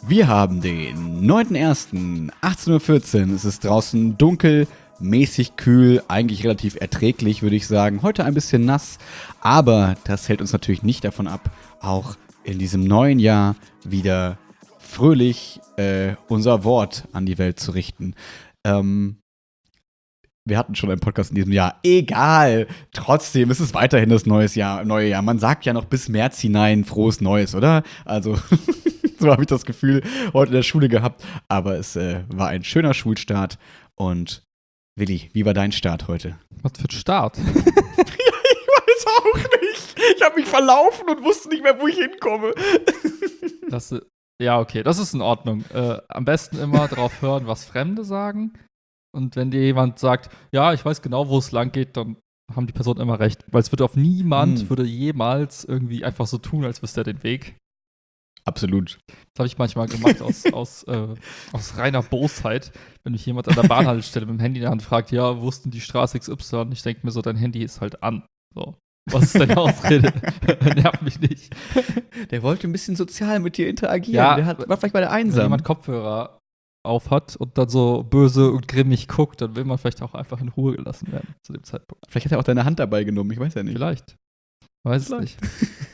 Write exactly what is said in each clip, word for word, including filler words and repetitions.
Wir haben den neunten ersten achtzehn Uhr vierzehn. Es ist draußen dunkel, mäßig kühl, eigentlich relativ erträglich, würde ich sagen. Heute ein bisschen nass, aber das hält uns natürlich nicht davon ab, auch in diesem neuen Jahr wieder fröhlich äh, unser Wort an die Welt zu richten. Ähm, wir hatten schon einen Podcast in diesem Jahr. Egal. Trotzdem ist es weiterhin das neues Jahr, neue Jahr. Man sagt ja noch bis März hinein frohes Neues, oder? Also, so habe ich das Gefühl heute in der Schule gehabt. Aber es äh, war ein schöner Schulstart. Und Willi, wie war dein Start heute? Was für ein Start? Ja, ich weiß auch nicht. Ich habe mich verlaufen und wusste nicht mehr, wo ich hinkomme. Das, ja, okay, das ist in Ordnung. Äh, am besten immer drauf hören, was Fremde sagen. Und wenn dir jemand sagt, ja, ich weiß genau, wo es lang geht, dann haben die Personen immer recht. Weil es würde auf niemand Hm. würde jemals irgendwie einfach so tun, als wüsste er den Weg. Absolut. Das habe ich manchmal gemacht aus, aus, äh, aus reiner Bosheit, wenn mich jemand an der Bahnhaltestelle mit dem Handy in der Hand fragt, ja, wo ist denn die Straße X Y? Ich denke mir so, dein Handy ist halt an. So. Was ist deine Ausrede? Nervt mich nicht. Der wollte ein bisschen sozial mit dir interagieren. Ja, der hat, war vielleicht mal der Wenn einsam. jemand Kopfhörer auf hat und dann so böse und grimmig guckt, dann will man vielleicht auch einfach in Ruhe gelassen werden zu dem Zeitpunkt. Vielleicht hat er auch deine Hand dabei genommen, ich weiß ja nicht. Vielleicht. Weiß es nicht.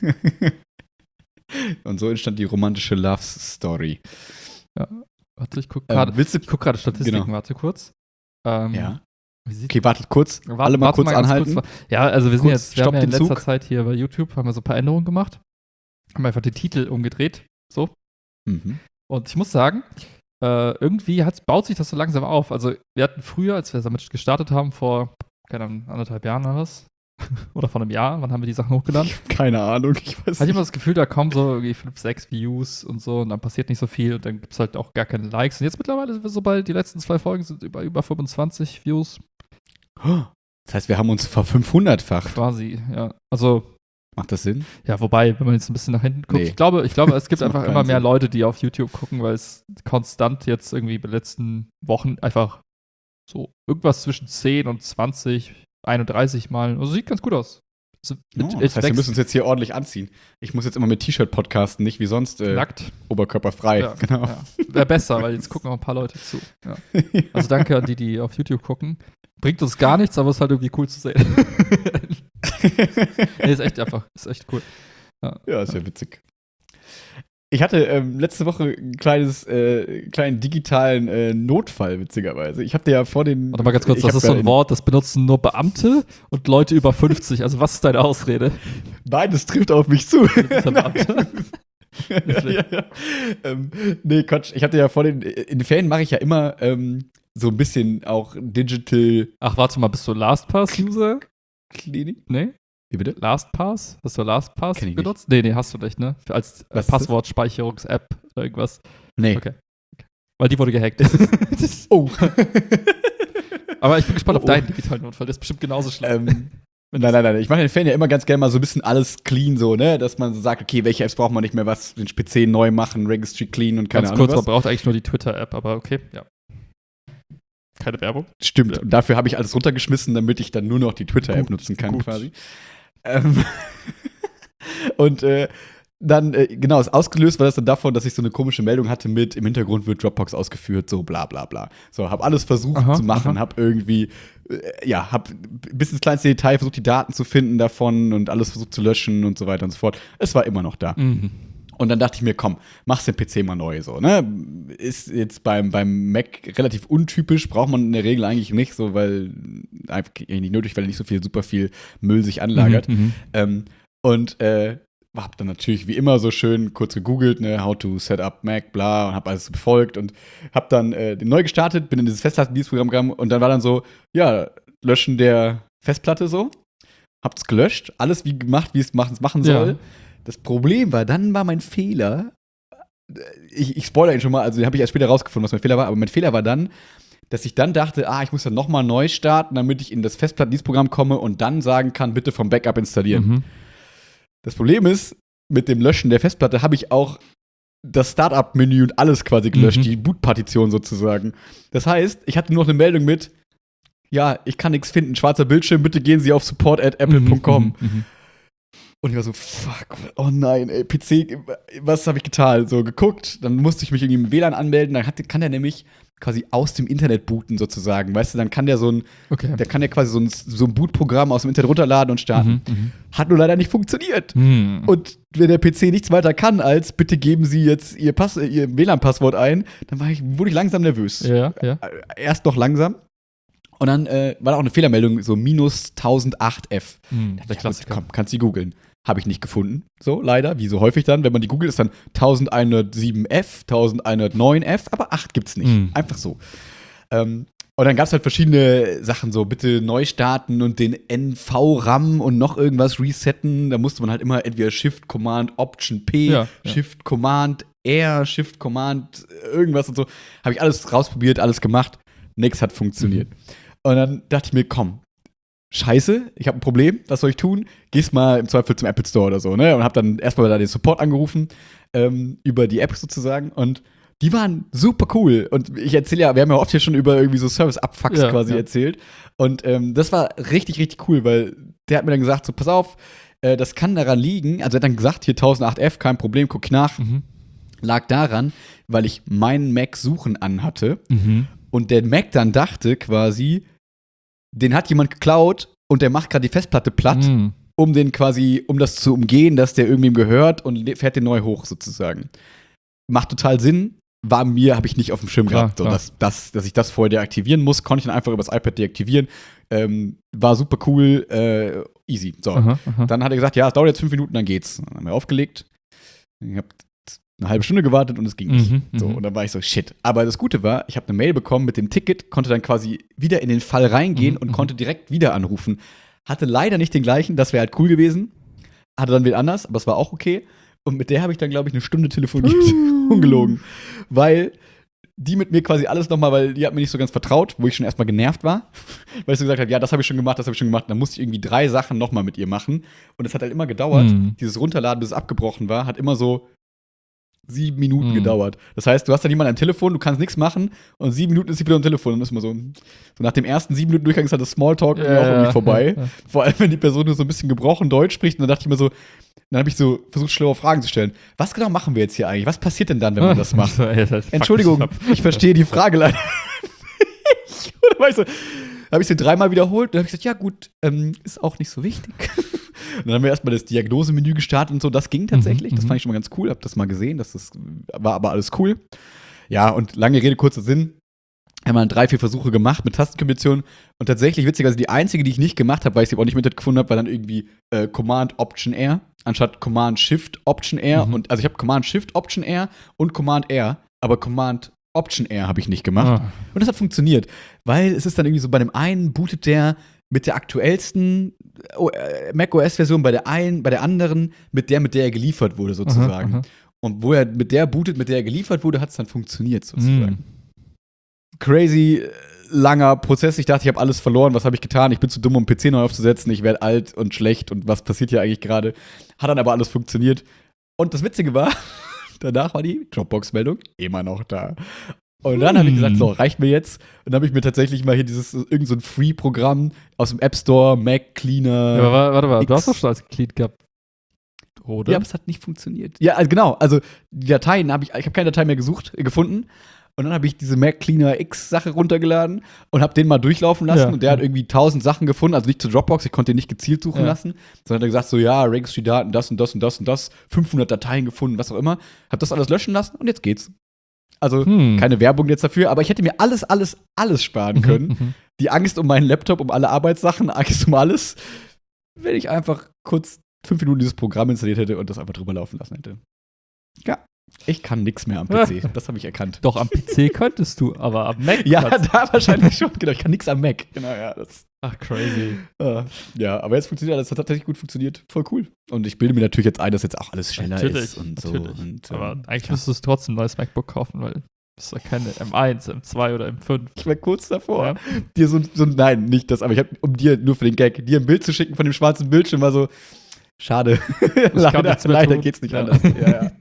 Und so entstand die romantische Love-Story. Ja. Warte, ich guck Ähm, gerade willst du- ich guck gerade Statistiken, Genau. warte kurz. Ähm, Ja. wie sieht Okay, wartet kurz. Warte- Alle mal warte kurz ganz anhalten. kurz. Ja, also wir sind Kurz, jetzt, wir haben stopp ja in den letzter Zug. Zeit hier bei YouTube haben wir so ein paar Änderungen gemacht. Haben einfach den Titel umgedreht. So. Mhm. Und ich muss sagen, äh, irgendwie hat's, baut sich das so langsam auf. Also wir hatten früher, als wir damit gestartet haben, vor, keine Ahnung, anderthalb Jahren oder was? Oder vor einem Jahr, wann haben wir die Sachen hochgeladen? Keine Ahnung, ich weiß Hatte ich nicht. immer das Gefühl, da kommen so irgendwie fünf, sechs Views und so und dann passiert nicht so viel und dann gibt es halt auch gar keine Likes. Und jetzt mittlerweile sind wir so bei, die letzten zwei Folgen sind über, über fünfundzwanzig Views Das heißt, wir haben uns verfünfhundertfacht. quasi, ja. Also, Macht das Sinn? ja, wobei, wenn man jetzt ein bisschen nach hinten guckt, Nee. ich glaube, ich glaube, es gibt Das macht einfach keinen immer mehr Sinn. Leute, die auf YouTube gucken, weil es konstant jetzt irgendwie in den letzten Wochen einfach so irgendwas zwischen zehn und zwanzig, einunddreißig Mal, also sieht ganz gut aus. Es, Oh, es das heißt, wir wächst müssen uns jetzt hier ordentlich anziehen. Ich muss jetzt immer mit T-Shirt podcasten, nicht wie sonst äh, nackt. oberkörperfrei. Ja, Genau. ja. Wäre besser, weil jetzt gucken auch ein paar Leute zu. Ja. Also danke an die, die auf YouTube gucken. Bringt uns gar nichts, aber ist halt irgendwie cool zu sehen. Nee, ist echt einfach, ist echt cool. Ja, Ja, ist ja witzig. Ich hatte ähm, letzte Woche ein kleines, äh, kleinen digitalen äh, Notfall, witzigerweise. Ich habe dir ja vor den. Warte mal ganz kurz, ich das hab ist so ja ein Wort, das benutzen nur Beamte und Leute über fünfzig. Also was ist deine Ausrede? Nein, das trifft auf mich zu. Du bist ein Beamter. ja, ja, ja. Ähm, nee, Quatsch. Ich hatte ja vor den. In den Ferien mache ich ja immer ähm, so ein bisschen auch Digital Ach, warte mal, bist du LastPass-User? Klinik. Nee? Wie bitte? LastPass? Hast du LastPass Kenn ich nicht. benutzt? Nee, nee, hast du nicht, ne? Als äh, Was ist das? Passwortspeicherungs-App oder irgendwas. Nee. Okay. Weil die wurde gehackt. Oh. Aber ich bin gespannt auf Oh, oh. deinen digitalen Notfall. Der ist bestimmt genauso schlimm. ähm, nein, nein, nein. Ich mache in den Ferien ja immer ganz gerne mal so ein bisschen alles clean, so, ne? Dass man so sagt, okay, welche Apps braucht man nicht mehr, was den P C neu machen, Registry clean und keine Ganz Ahnung kurz, man was. braucht eigentlich nur die Twitter-App, aber okay, ja. Keine Werbung. Stimmt. Ja. Und dafür habe ich alles runtergeschmissen, damit ich dann nur noch die Twitter-App Gut, nutzen kann, gut. quasi. Ähm und äh, dann, äh, genau, ist ausgelöst war das dann davon, dass ich so eine komische Meldung hatte mit, im Hintergrund wird Dropbox ausgeführt, so bla bla bla. So, habe alles versucht Aha, zu machen, aha. habe irgendwie, äh, ja, habe bis ins kleinste Detail versucht, die Daten zu finden davon und alles versucht zu löschen und so weiter und so fort. Es war immer noch da. Mhm. Und dann dachte ich mir, komm, mach's den P C mal neu, so, ne? Ist jetzt beim, beim Mac relativ untypisch, braucht man in der Regel eigentlich nicht, so, weil einfach nicht nötig, weil nicht so viel, super viel Müll sich anlagert. Mhm, mhm. Ähm, und äh, hab dann natürlich wie immer so schön kurz gegoogelt, ne, how to set up Mac, bla, und hab alles befolgt und hab dann äh, den neu gestartet, bin in dieses Festplattendienstprogramm gegangen und dann war dann so, ja, Löschen der Festplatte so. Hab's gelöscht, alles wie gemacht, wie es machen, machen soll. Ja. Das Problem war, dann war mein Fehler, ich, ich spoilere ihn schon mal, also den habe ich erst später rausgefunden, was mein Fehler war, aber mein Fehler war dann, dass ich dann dachte, ah, ich muss dann nochmal neu starten, damit ich in das Festplattendienstprogramm komme und dann sagen kann, bitte vom Backup installieren. Mhm. Das Problem ist, mit dem Löschen der Festplatte habe ich auch das Startup-Menü und alles quasi gelöscht, Mhm. die Boot-Partition sozusagen. Das heißt, ich hatte nur noch eine Meldung mit, ja, ich kann nichts finden, schwarzer Bildschirm, bitte gehen Sie auf support at apple punkt com. Mhm, mhm. Und ich war so, fuck, oh nein, ey, P C, was habe ich getan? So geguckt, dann musste ich mich irgendwie im W L A N anmelden, dann hat, kann der nämlich quasi aus dem Internet booten sozusagen, weißt du, dann kann der so ein, Okay. der kann ja quasi so ein, so ein Bootprogramm aus dem Internet runterladen und starten. Mhm, mhm. Hat nur leider nicht funktioniert. Hm. Und wenn der P C nichts weiter kann als, bitte geben Sie jetzt Ihr, Pass, Ihr W L A N-Passwort ein, dann war ich, wurde ich langsam nervös. Ja, ja. Erst noch langsam. Und dann äh, war da auch eine Fehlermeldung, so minus tausendacht F. Hm, Ja, der gut, Klassiker. komm, kannst du googeln. Habe ich nicht gefunden. So, leider. Wie so häufig dann. Wenn man die googelt, ist dann elfhundertsieben F, elfhundertneun F, aber acht gibt's nicht. Mhm. Einfach so. Ähm, und dann gab es halt verschiedene Sachen, so bitte neu starten und den N V-RAM und noch irgendwas resetten. Da musste man halt immer entweder Shift, Command, Option P, Ja, ja. Shift, Command, R, Shift, Command, irgendwas und so. Habe ich alles rausprobiert, alles gemacht. Nix hat funktioniert. Mhm. Und dann dachte ich mir, komm, scheiße, ich habe ein Problem, was soll ich tun? Gehst mal im Zweifel zum Apple Store oder so, ne? Und hab dann erstmal da den Support angerufen, ähm, über die App sozusagen. Und die waren super cool. Und ich erzähle ja, wir haben ja oft hier schon über irgendwie so Service-Abfucks Ja, quasi ja. erzählt. Und ähm, das war richtig, richtig cool, weil der hat mir dann gesagt, so, pass auf, äh, das kann daran liegen, also er hat dann gesagt, hier tausendacht F, kein Problem, guck ich nach. Mhm. Lag daran, weil ich meinen Mac suchen anhatte. Mhm. Und der Mac dann dachte quasi, den hat jemand geklaut und der macht gerade die Festplatte platt, Mhm. um den quasi, um das zu umgehen, dass der irgendwem gehört und le- fährt den neu hoch sozusagen. Macht total Sinn. War mir, habe ich nicht auf dem Schirm Klar, gehabt, so, klar. dass, dass, dass ich das vorher deaktivieren muss. Konnte ich dann einfach übers iPad deaktivieren. Ähm, war super cool, äh, easy. So. Aha, aha. Dann hat er gesagt, ja, es dauert jetzt fünf Minuten, dann geht's. Dann haben wir aufgelegt. Ich habe eine halbe Stunde gewartet und es ging nicht. Mhm, So, mhm. und dann war ich so, shit. Aber das Gute war, ich habe eine Mail bekommen mit dem Ticket, konnte dann quasi wieder in den Fall reingehen Mhm, und mhm. konnte direkt wieder anrufen. Hatte leider nicht den gleichen, das wäre halt cool gewesen. Hatte dann wen anders, aber es war auch okay. Und mit der habe ich dann, glaube ich, eine Stunde telefoniert. Ungelogen. Weil die mit mir quasi alles nochmal, weil die hat mir nicht so ganz vertraut, wo ich schon erstmal genervt war. Weil sie gesagt hat, ja, das habe ich schon gemacht, das habe ich schon gemacht. Dann musste ich irgendwie drei Sachen nochmal mit ihr machen. Und es hat halt immer gedauert. Mhm. Dieses Runterladen, bis es abgebrochen war, hat immer so sieben Minuten Mhm. gedauert. Das heißt, du hast dann jemanden am Telefon, du kannst nichts machen und sieben Minuten ist sie wieder am Telefon. Und das ist immer so, so nach dem ersten sieben Minuten Durchgang ist halt das Smalltalk irgendwie auch irgendwie vorbei. Ja, ja. Vor allem, wenn die Person nur so ein bisschen gebrochen Deutsch spricht. Und dann dachte ich mir so, dann habe ich so versucht, schlaue Fragen zu stellen. Was genau machen wir jetzt hier eigentlich? Was passiert denn dann, wenn man das macht? So, ey, das fuckt Entschuldigung, mich ab. ich verstehe die Frage leider nicht. Und dann war ich so, habe ich sie dreimal wiederholt und dann habe ich gesagt, ja gut, ähm, ist auch nicht so wichtig. Und dann haben wir erstmal das Diagnosemenü gestartet und so, das ging tatsächlich. Mhm, Das mhm. fand ich schon mal ganz cool, hab das mal gesehen, das ist, war aber alles cool. Ja, und lange Rede, kurzer Sinn. Haben wir drei, vier Versuche gemacht mit Tastenkombinationen. Und tatsächlich, witzigerweise, die einzige, die ich nicht gemacht habe, weil ich sie aber auch nicht mit gefunden habe, war dann irgendwie äh, Command-Option-R anstatt Command-Shift-Option-R. Mhm. Und also ich habe Command-Shift-Option-R und Command-R, aber Command-Option-R habe ich nicht gemacht. Ah. Und das hat funktioniert, weil es ist dann irgendwie so, bei dem einen bootet der mit der aktuellsten O- äh, macOS-Version, bei der einen, bei der anderen mit der, mit der er geliefert wurde, sozusagen. Aha, aha. Und wo er mit der bootet, mit der er geliefert wurde, hat es dann funktioniert, sozusagen. Mhm. Crazy äh, langer Prozess. Ich dachte, ich habe alles verloren. Was habe ich getan? Ich bin zu dumm, um P C neu aufzusetzen. Ich werde alt und schlecht. Und was passiert hier eigentlich gerade? Hat dann aber alles funktioniert. Und das Witzige war, danach war die Dropbox-Meldung immer noch da. Und dann habe ich gesagt, so, reicht mir jetzt. Und dann habe ich mir tatsächlich mal hier dieses, irgend so ein Free-Programm aus dem App Store, Mac Cleaner. Ja, aber warte mal, du X. hast doch schon als Glied gehabt. Oder? Ja, aber es hat nicht funktioniert. Ja, also genau. Also die Dateien habe ich, ich habe keine Datei mehr gesucht, äh, gefunden. Und dann habe ich diese Mac Cleaner X-Sache runtergeladen und habe den mal durchlaufen lassen. Ja. Und der hat irgendwie tausend Sachen gefunden, also nicht zur Dropbox, ich konnte den nicht gezielt suchen Ja. lassen. Sondern hat er gesagt, so, ja, Registry-Daten, das und das und das und das, fünfhundert Dateien gefunden, was auch immer. Hab das alles löschen lassen und jetzt geht's. Also Hm. keine Werbung jetzt dafür, aber ich hätte mir alles, alles, alles sparen können. Mhm. Die Angst um meinen Laptop, um alle Arbeitssachen, Angst um alles, wenn ich einfach kurz fünf Minuten dieses Programm installiert hätte und das einfach drüber laufen lassen hätte. Ja, ich kann nichts mehr am P C. Das habe ich erkannt. Doch, am P C könntest du, aber am Mac Ja, kannst- da wahrscheinlich schon. Genau, ich kann nichts am Mac. Genau, ja. Das, Ach, crazy. äh, ja, aber jetzt funktioniert alles. Das hat tatsächlich gut funktioniert. Voll cool. Und ich bilde mir natürlich jetzt ein, dass jetzt auch alles schneller Natürlich, ist und so. natürlich. Und, Aber ähm, eigentlich ja. müsstest du trotzdem ein neues MacBook kaufen, weil das ist ja keine M eins, M zwei oder M fünf. Ich war kurz davor, Ja. dir so, so, nein, nicht das, aber ich habe, um dir nur für den Gag, dir ein Bild zu schicken von dem schwarzen Bildschirm, war so, schade. kann leider nichts mehr leider tun. geht's nicht Ja. anders. Ja, ja.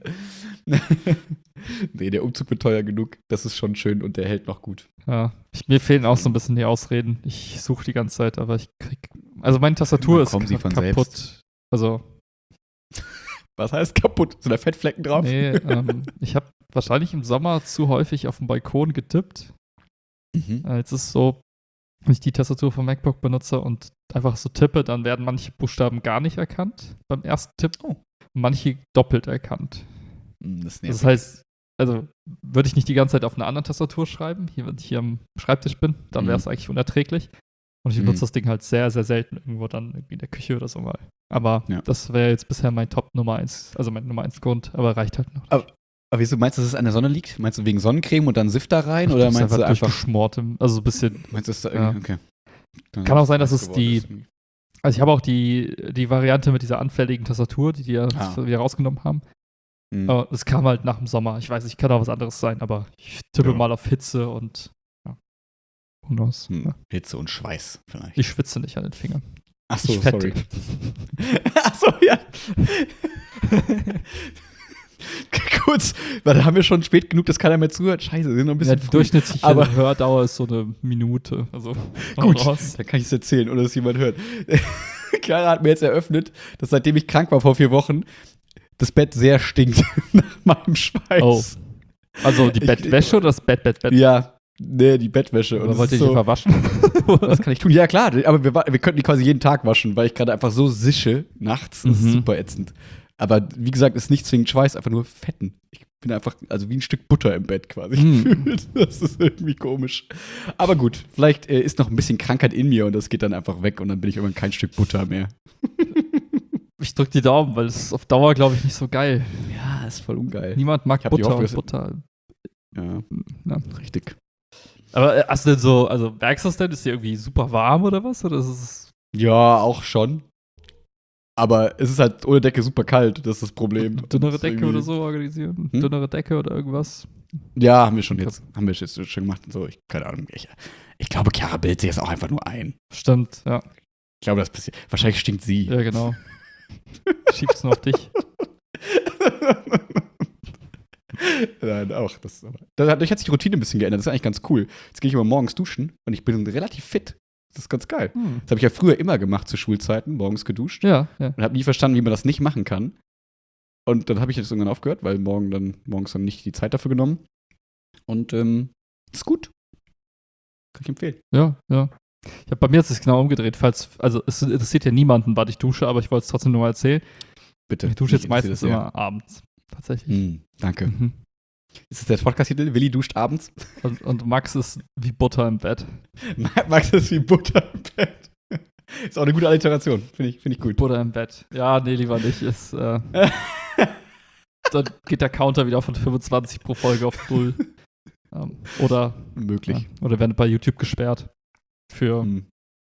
Nee, der Umzug wird teuer genug. Das ist schon schön und der hält noch gut. Ja, ich, mir fehlen auch so ein bisschen die Ausreden. Ich suche die ganze Zeit, aber ich krieg. Also meine Tastatur Irgendwann ist kommen sie grad von kaputt. selbst. Also Was heißt kaputt? Sind da Fettflecken drauf? Nee, ähm, ich habe wahrscheinlich im Sommer zu häufig auf dem Balkon getippt. Mhm. Äh, Jetzt ist es so, wenn ich die Tastatur vom MacBook benutze und einfach so tippe, dann werden manche Buchstaben gar nicht erkannt beim ersten Tipp. Oh. Manche doppelt erkannt. Hm, Das, Das heißt, also würde ich nicht die ganze Zeit auf einer anderen Tastatur schreiben, hier, wenn ich hier am Schreibtisch bin, dann wäre es Mhm. eigentlich unerträglich. Und ich Mhm. benutze das Ding halt sehr, sehr selten irgendwo dann irgendwie in der Küche oder so mal. Aber Ja. das wäre jetzt bisher mein Top Nummer eins, also mein Nummer eins Grund, aber reicht halt noch. Aber, aber wieso meinst du, dass es an der Sonne liegt? Meinst du wegen Sonnencreme und dann Sift da rein? Ich Oder glaub, es ist meinst du einfach. durchgeschmort, im- also so ein bisschen. Meinst du, dass da Ja. irgendwie. Okay. Dann Kann auch sein, dass weiß es geworden die- ist. Also ich habe auch die, die Variante mit dieser anfälligen Tastatur, die die ja Ah. wieder rausgenommen haben. Mhm. Aber es kam halt nach dem Sommer. Ich weiß nicht, kann auch was anderes sein, aber ich tippe Ja. mal auf Hitze und ja. Who knows? Hm. Ja. Hitze und Schweiß vielleicht. Ich schwitze nicht an den Fingern. Ach so, ich fette. sorry. Ach so, ja. Kurz, weil da haben wir schon spät genug, dass keiner mehr zuhört. Scheiße, wir sind noch ein Ja, bisschen die früh. durchschnittliche aber- Hördauer ist so eine Minute. Also Gut, raus. dann kann ich es erzählen, ohne dass jemand hört. Clara hat mir jetzt eröffnet, dass seitdem ich krank war vor vier Wochen, das Bett sehr stinkt nach meinem Schweiß. Oh. Also die Ich- Bettwäsche oder das Bett, Bett, Bett? Ja, nee, die Bettwäsche. Oder es wollt ihr ist die so, verwaschen? was kann ich tun? Ja, klar, aber wir, wa- wir könnten die quasi jeden Tag waschen, weil ich gerade einfach so sische nachts. Das ist Mhm. super ätzend. Aber wie gesagt, ist nicht zwingend Schweiß, einfach nur Fetten. Ich bin einfach, also wie ein Stück Butter im Bett quasi Mhm. gefühlt. Das ist irgendwie komisch. Aber gut, vielleicht äh, ist noch ein bisschen Krankheit in mir und das geht dann einfach weg und dann bin ich irgendwann kein Stück Butter mehr. Ich drück die Daumen, weil es ist auf Dauer, glaube ich, nicht so geil. Ja, ist voll ungeil. Niemand mag Ich hab die Butter Hoffnung, und Butter. Ja, Ja. richtig. Aber äh, hast du denn so, also merkst du das denn? Ist die irgendwie super warm oder was? Oder ist es Ja, auch schon. Aber es ist halt ohne Decke super kalt, das ist das Problem. dünnere Das ist Decke irgendwie- oder so organisieren? Hm? Dünnere Decke oder irgendwas? Ja, haben wir schon jetzt, haben wir jetzt schon gemacht und so. Ich, keine Ahnung. Ich, ich glaube, Chiara bildet sich jetzt auch einfach nur ein. Stimmt, ja. Ich glaube, das passiert. Wahrscheinlich stinkt sie. Ja, genau. Schieb's nur auf dich. Nein, auch. Das, dadurch hat sich die Routine ein bisschen geändert. Das ist eigentlich ganz cool. Jetzt gehe ich immer morgens duschen und ich bin relativ fit. Das ist ganz geil. Hm. Das habe ich ja früher immer gemacht zu Schulzeiten, morgens geduscht. Ja, ja. Und habe nie verstanden, wie man das nicht machen kann. Und dann habe ich jetzt irgendwann aufgehört, weil morgen dann, morgens dann nicht die Zeit dafür genommen. Und ähm, ist gut. Kann ich empfehlen. Ja, ja. Ich hab, bei mir hat es sich genau umgedreht. Falls, also es interessiert ja niemanden, wann ich dusche, aber ich wollte es trotzdem nur mal erzählen. Bitte. Ich dusche jetzt Mich meistens interessiert das immer abends. Tatsächlich. sehr. Hm, danke. Mhm. Ist das der Podcast-Titel? Willi duscht abends? Und, und Max ist wie Butter im Bett. Max ist wie Butter im Bett. Ist auch eine gute Alliteration. Finde ich, find ich gut. Butter im Bett. Ja, nee, lieber nicht. Ist, äh, dann geht der Counter wieder von fünfundzwanzig pro Folge auf null. ähm, oder, Möglich. ja, oder werden bei YouTube gesperrt. Für Hm.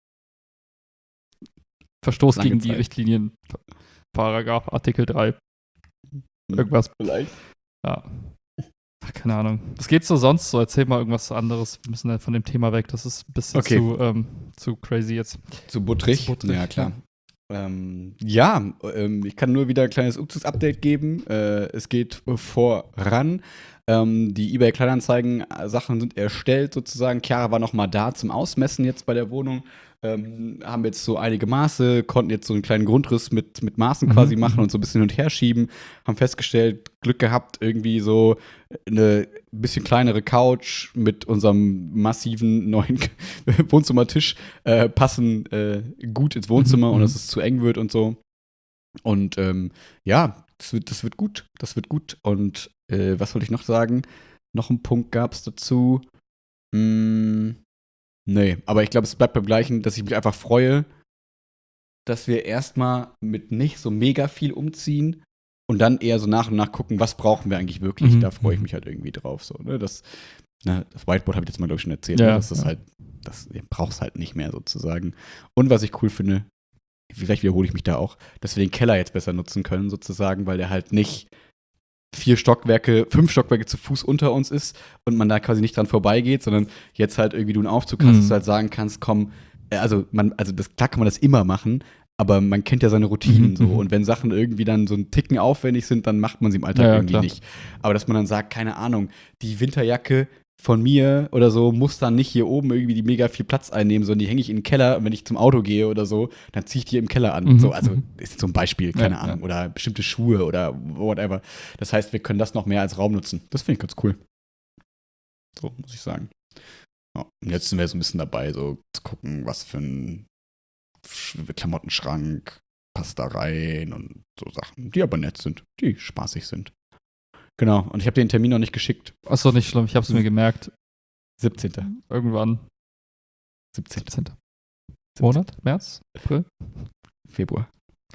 Verstoß Lange gegen die Zeit. Richtlinien. Paragraph Artikel drei. Irgendwas. Vielleicht. Ja. Ach, keine Ahnung. Was geht so sonst so? Erzähl mal irgendwas anderes. Wir müssen halt von dem Thema weg. Das ist ein bisschen Okay. zu, ähm, zu crazy jetzt. Zu buttrig? Zu buttrig, Ja, klar. Ähm, ja, ähm, ich kann nur wieder ein kleines Umzugsupdate geben. Äh, es geht voran. Ähm, die eBay Kleinanzeigen-Sachen sind erstellt sozusagen. Chiara war noch mal da zum Ausmessen jetzt bei der Wohnung. Ähm, haben jetzt so einige Maße, konnten jetzt so einen kleinen Grundriss mit, mit Maßen Mhm, quasi machen mhm. und so ein bisschen hin und her schieben. Haben festgestellt, Glück gehabt, irgendwie so eine bisschen kleinere Couch mit unserem massiven neuen Wohnzimmertisch äh, passen äh, gut ins Wohnzimmer Mhm, und mhm. dass es zu eng wird und so. Und ähm, ja, das wird, das wird gut. Das wird gut. Und äh, was wollte ich noch sagen? Noch einen Punkt gab es dazu. Hm, nee, aber ich glaube, es bleibt beim Gleichen, dass ich mich einfach freue, dass wir erstmal mit nicht so mega viel umziehen und dann eher so nach und nach gucken, was brauchen wir eigentlich wirklich. Mhm, Da freue ich mhm. mich halt irgendwie drauf. So, ne? Das, ne, das Whiteboard habe ich jetzt mal, glaube ich, schon erzählt. Ja, ne? Das ist ja. halt, das brauchst halt nicht mehr sozusagen. Und was ich cool finde, vielleicht wiederhole ich mich da auch, dass wir den Keller jetzt besser nutzen können, sozusagen, weil der halt nicht vier Stockwerke, fünf Stockwerke zu Fuß unter uns ist und man da quasi nicht dran vorbeigeht, sondern jetzt halt irgendwie du einen Aufzug hast, Mhm. dass du halt sagen kannst, komm, äh, also man, also das, klar kann man das immer machen, aber man kennt ja seine Routinen Mhm, so. mhm. Und wenn Sachen irgendwie dann so ein Ticken aufwendig sind, dann macht man sie im Alltag Ja, ja, irgendwie klar. nicht. Aber dass man dann sagt, keine Ahnung, die Winterjacke von mir oder so muss dann nicht hier oben irgendwie die mega viel Platz einnehmen, sondern die hänge ich in den Keller und wenn ich zum Auto gehe oder so, dann ziehe ich die im Keller an. Mhm. So, also ist so ein Beispiel, keine Ja, Ahnung. ja. Oder bestimmte Schuhe oder whatever. Das heißt, wir können das noch mehr als Raum nutzen. Das finde ich ganz cool. So, muss ich sagen. Ja, und jetzt sind wir so ein bisschen dabei, so zu gucken, was für ein Sch- Klamottenschrank passt da rein und so Sachen, die aber nett sind, die spaßig sind. Genau, und ich habe den Termin noch nicht geschickt. Achso, nicht schlimm, ich hab's mir gemerkt. siebzehnten Irgendwann. siebzehnten siebzehnten Monat? März? April? Februar.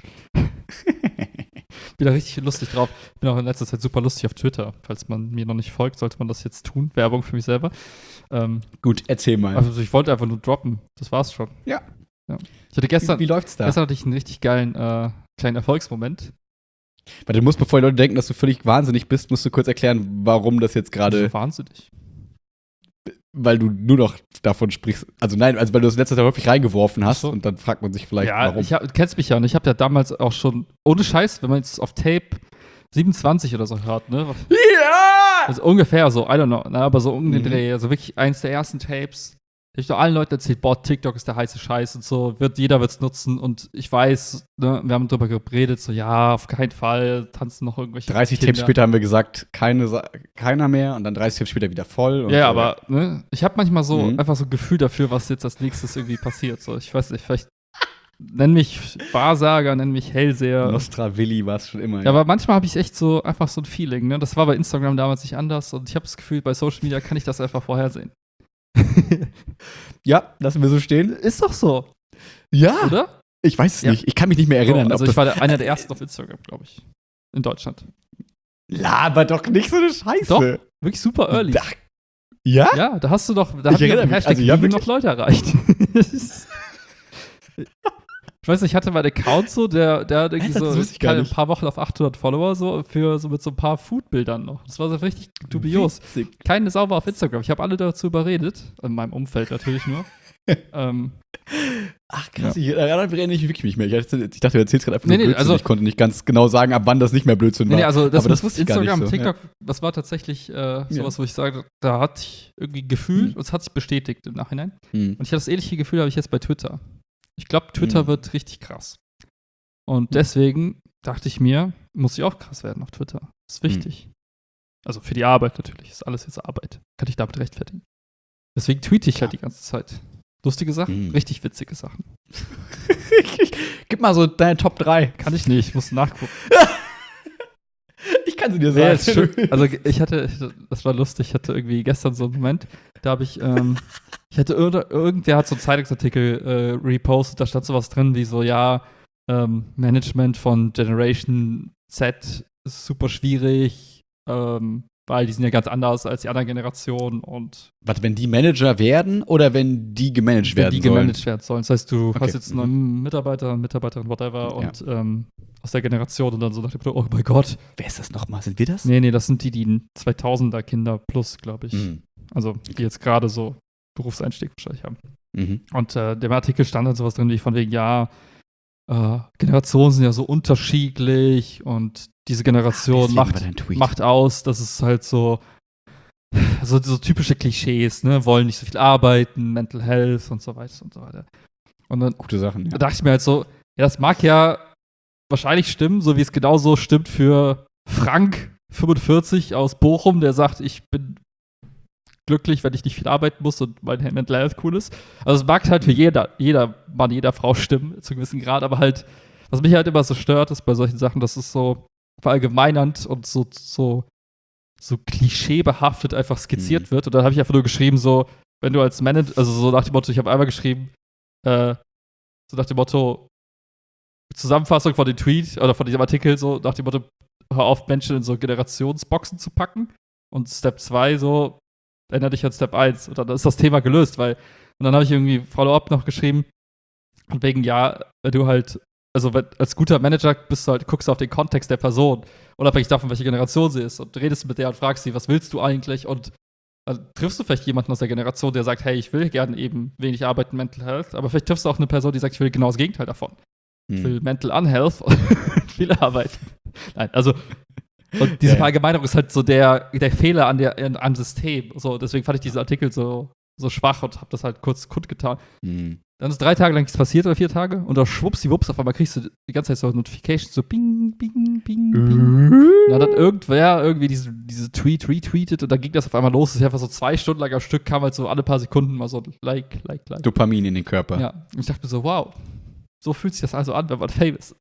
Bin da richtig lustig drauf. Bin auch in letzter Zeit super lustig auf Twitter. Falls man mir noch nicht folgt, sollte man das jetzt tun. Werbung für mich selber. Ähm, Gut, erzähl mal. also ich wollte einfach nur droppen. Das war's schon. Ja. ja. Ich hatte gestern, wie, wie läuft's da? gestern hatte ich einen richtig geilen äh, kleinen Erfolgsmoment. Weil du musst, bevor die Leute denken, dass du völlig wahnsinnig bist, musst du kurz erklären, warum das jetzt gerade, So wahnsinnig. weil du nur noch davon sprichst. Also nein, also weil du das letzte Jahr häufig reingeworfen hast Ach so. und dann fragt man sich vielleicht, Ja, warum. ich hab, du kennst mich ja und ich habe ja damals auch schon, ohne Scheiß, wenn man jetzt auf Tape siebenundzwanzig oder so hört, ne? Ja! Also ungefähr so, I don't know, ne? Aber so um den Mhm. Dreh, also wirklich eins der ersten Tapes. Ich habe allen Leuten erzählt, boah, TikTok ist der heiße Scheiß und so, wird, jeder wird's nutzen und ich weiß, ne, wir haben drüber geredet, so, ja, auf keinen Fall, tanzen noch irgendwelche dreißig Kinder. Tapes später haben wir gesagt, keine, Sa- keiner mehr und dann dreißig Tapes später wieder voll. Und Ja, so. aber, ne, ich habe manchmal so, Mhm. einfach so ein Gefühl dafür, was jetzt als nächstes irgendwie passiert, so, ich weiß nicht, vielleicht nenn mich Wahrsager, nenn mich Hellseher. Nostra Willi war es schon immer. Ja, aber manchmal habe ich echt so, einfach so ein Feeling, ne, das war bei Instagram damals nicht anders und ich habe das Gefühl, bei Social Media kann ich das einfach vorhersehen. Ja, lassen wir so stehen. Ist doch so, Ja, oder? ich weiß es Ja. nicht. Ich kann mich nicht mehr erinnern. So, also ob ich das war der, einer der ersten auf Instagram, glaube ich. In Deutschland. Laber doch nicht so eine Scheiße. Doch, wirklich super early. Ach, ja? Ja, da hast du doch, da Ich hat erinnere der mich, Hashtag also ja, Liebe wirklich. noch Leute erreicht. Ich weiß nicht, ich hatte meinen Account so, der, der hat irgendwie Ernsthaft? Das so wusste ich gar keine, ein nicht. paar Wochen auf achthundert Follower, so, für, so mit so ein paar Foodbildern noch. Das war so richtig dubios. Witzig. Keine Sau war auf Instagram. Ich habe alle dazu überredet. In meinem Umfeld natürlich nur. ähm, Ach krass, ich erinnere mich wirklich nicht mehr. Ich dachte, ich dachte, du erzählst gerade einfach Nee, nur nee, Blödsinn. also- ich konnte nicht ganz genau sagen, ab wann das nicht mehr Blödsinn war. nee, nee, also das, Aber das mit wusste ich gar Instagram, nicht so, TikTok, das war tatsächlich äh, sowas, wo ich sage, da hatte ich irgendwie Gefühl Hm. und es hat sich bestätigt im Nachhinein. Hm. Und ich hatte das ähnliche Gefühl, habe ich jetzt bei Twitter. Ich glaube, Twitter Hm. wird richtig krass. Und deswegen dachte ich mir, muss ich auch krass werden auf Twitter. Das ist wichtig. Also für die Arbeit natürlich. Ist alles jetzt Arbeit. Kann ich damit rechtfertigen. Deswegen tweete ich halt die ganze Zeit. Lustige Sachen, Hm. richtig witzige Sachen. Gib mal so deine Top drei. Kann ich nicht, ich muss nachgucken. Ich kann sie dir Nee, sagen. ist schön. Also ich hatte, das war lustig, ich hatte irgendwie gestern so einen Moment, da habe ich, ähm, ich hatte, ir- irgendwer hat so einen Zeitungsartikel äh, repostet, da stand sowas drin wie so, ja, ähm, Management von Generation Z ist super schwierig, ähm, weil die sind ja ganz anders als die anderen Generationen und Warte, wenn die Manager werden oder wenn die gemanagt wenn werden die sollen? gemanagt werden sollen. Das heißt, du Okay. hast jetzt einen neuen Mitarbeiter, Mitarbeiterin, whatever, Ja. und ähm, aus der Generation und dann so nach dem Motto, oh mein Gott. Wer ist das nochmal? Sind wir das? Nee, nee, das sind die, die zweitausender Kinder plus, glaube ich. Mhm. Also, die jetzt gerade so Berufseinstieg wahrscheinlich haben. Mhm. Und äh, dem Artikel stand dann sowas drin, wie von wegen, ja, äh, Generationen sind ja so unterschiedlich und diese Generation Deswegen war macht, dein Tweet. macht aus, dass es halt so, so, so typische Klischees, ne, wollen nicht so viel arbeiten, Mental Health und so weiter und so weiter. Und dann Gute Sachen, da ja. dachte ich mir halt so, ja, das mag ja wahrscheinlich stimmen, so wie es genauso stimmt für Frank fünfundvierzig aus Bochum, der sagt, ich bin glücklich, wenn ich nicht viel arbeiten muss und mein Mental Health cool ist. Also es mag halt für jeder, jeder Mann, jeder Frau stimmen, zu einem gewissen Grad, aber halt, was mich halt immer so stört, ist bei solchen Sachen, dass es so verallgemeinernd und so, so, so klischeebehaftet einfach skizziert Mhm. wird. Und dann habe ich einfach nur geschrieben, so, wenn du als Manager, also so nach dem Motto, ich habe einmal geschrieben, äh, so nach dem Motto, Zusammenfassung von dem Tweet oder von diesem Artikel, so nach dem Motto, hör auf, Menschen in so Generationsboxen zu packen. Und Step zwei so, erinnere dich an Step eins. Und dann ist das Thema gelöst, weil, und dann habe ich irgendwie Follow-up noch geschrieben, und wegen, ja, wenn du halt, also wenn, als guter Manager bist du halt, guckst du auf den Kontext der Person, unabhängig davon, welche Generation sie ist, und redest mit der und fragst sie, was willst du eigentlich? Und dann triffst du vielleicht jemanden aus der Generation, der sagt, hey, ich will gerne eben wenig arbeiten, Mental Health, aber vielleicht triffst du auch eine Person, die sagt, ich will genau das Gegenteil davon. Ich Mhm. will Mental Unhealth und viel Arbeit. Nein, also Und diese Ja, ja. Verallgemeinerung ist halt so der, der Fehler an der, an, am System. So, deswegen fand ich diesen Artikel so, so schwach und habe das halt kurz kundgetan. Hm. Dann ist drei Tage lang nichts passiert oder vier Tage und da schwuppsiwupps, auf einmal kriegst du die ganze Zeit so Notifications, so bing, bing, bing, bing. Und dann hat irgendwer irgendwie diese, diese Tweet retweetet und dann ging das auf einmal los. Das ist einfach so zwei Stunden lang am Stück, kam halt so alle paar Sekunden mal so Like, Like, Like. Dopamin in den Körper. Ja, und ich dachte mir so, wow, so fühlt sich das also an, wenn man famous ist.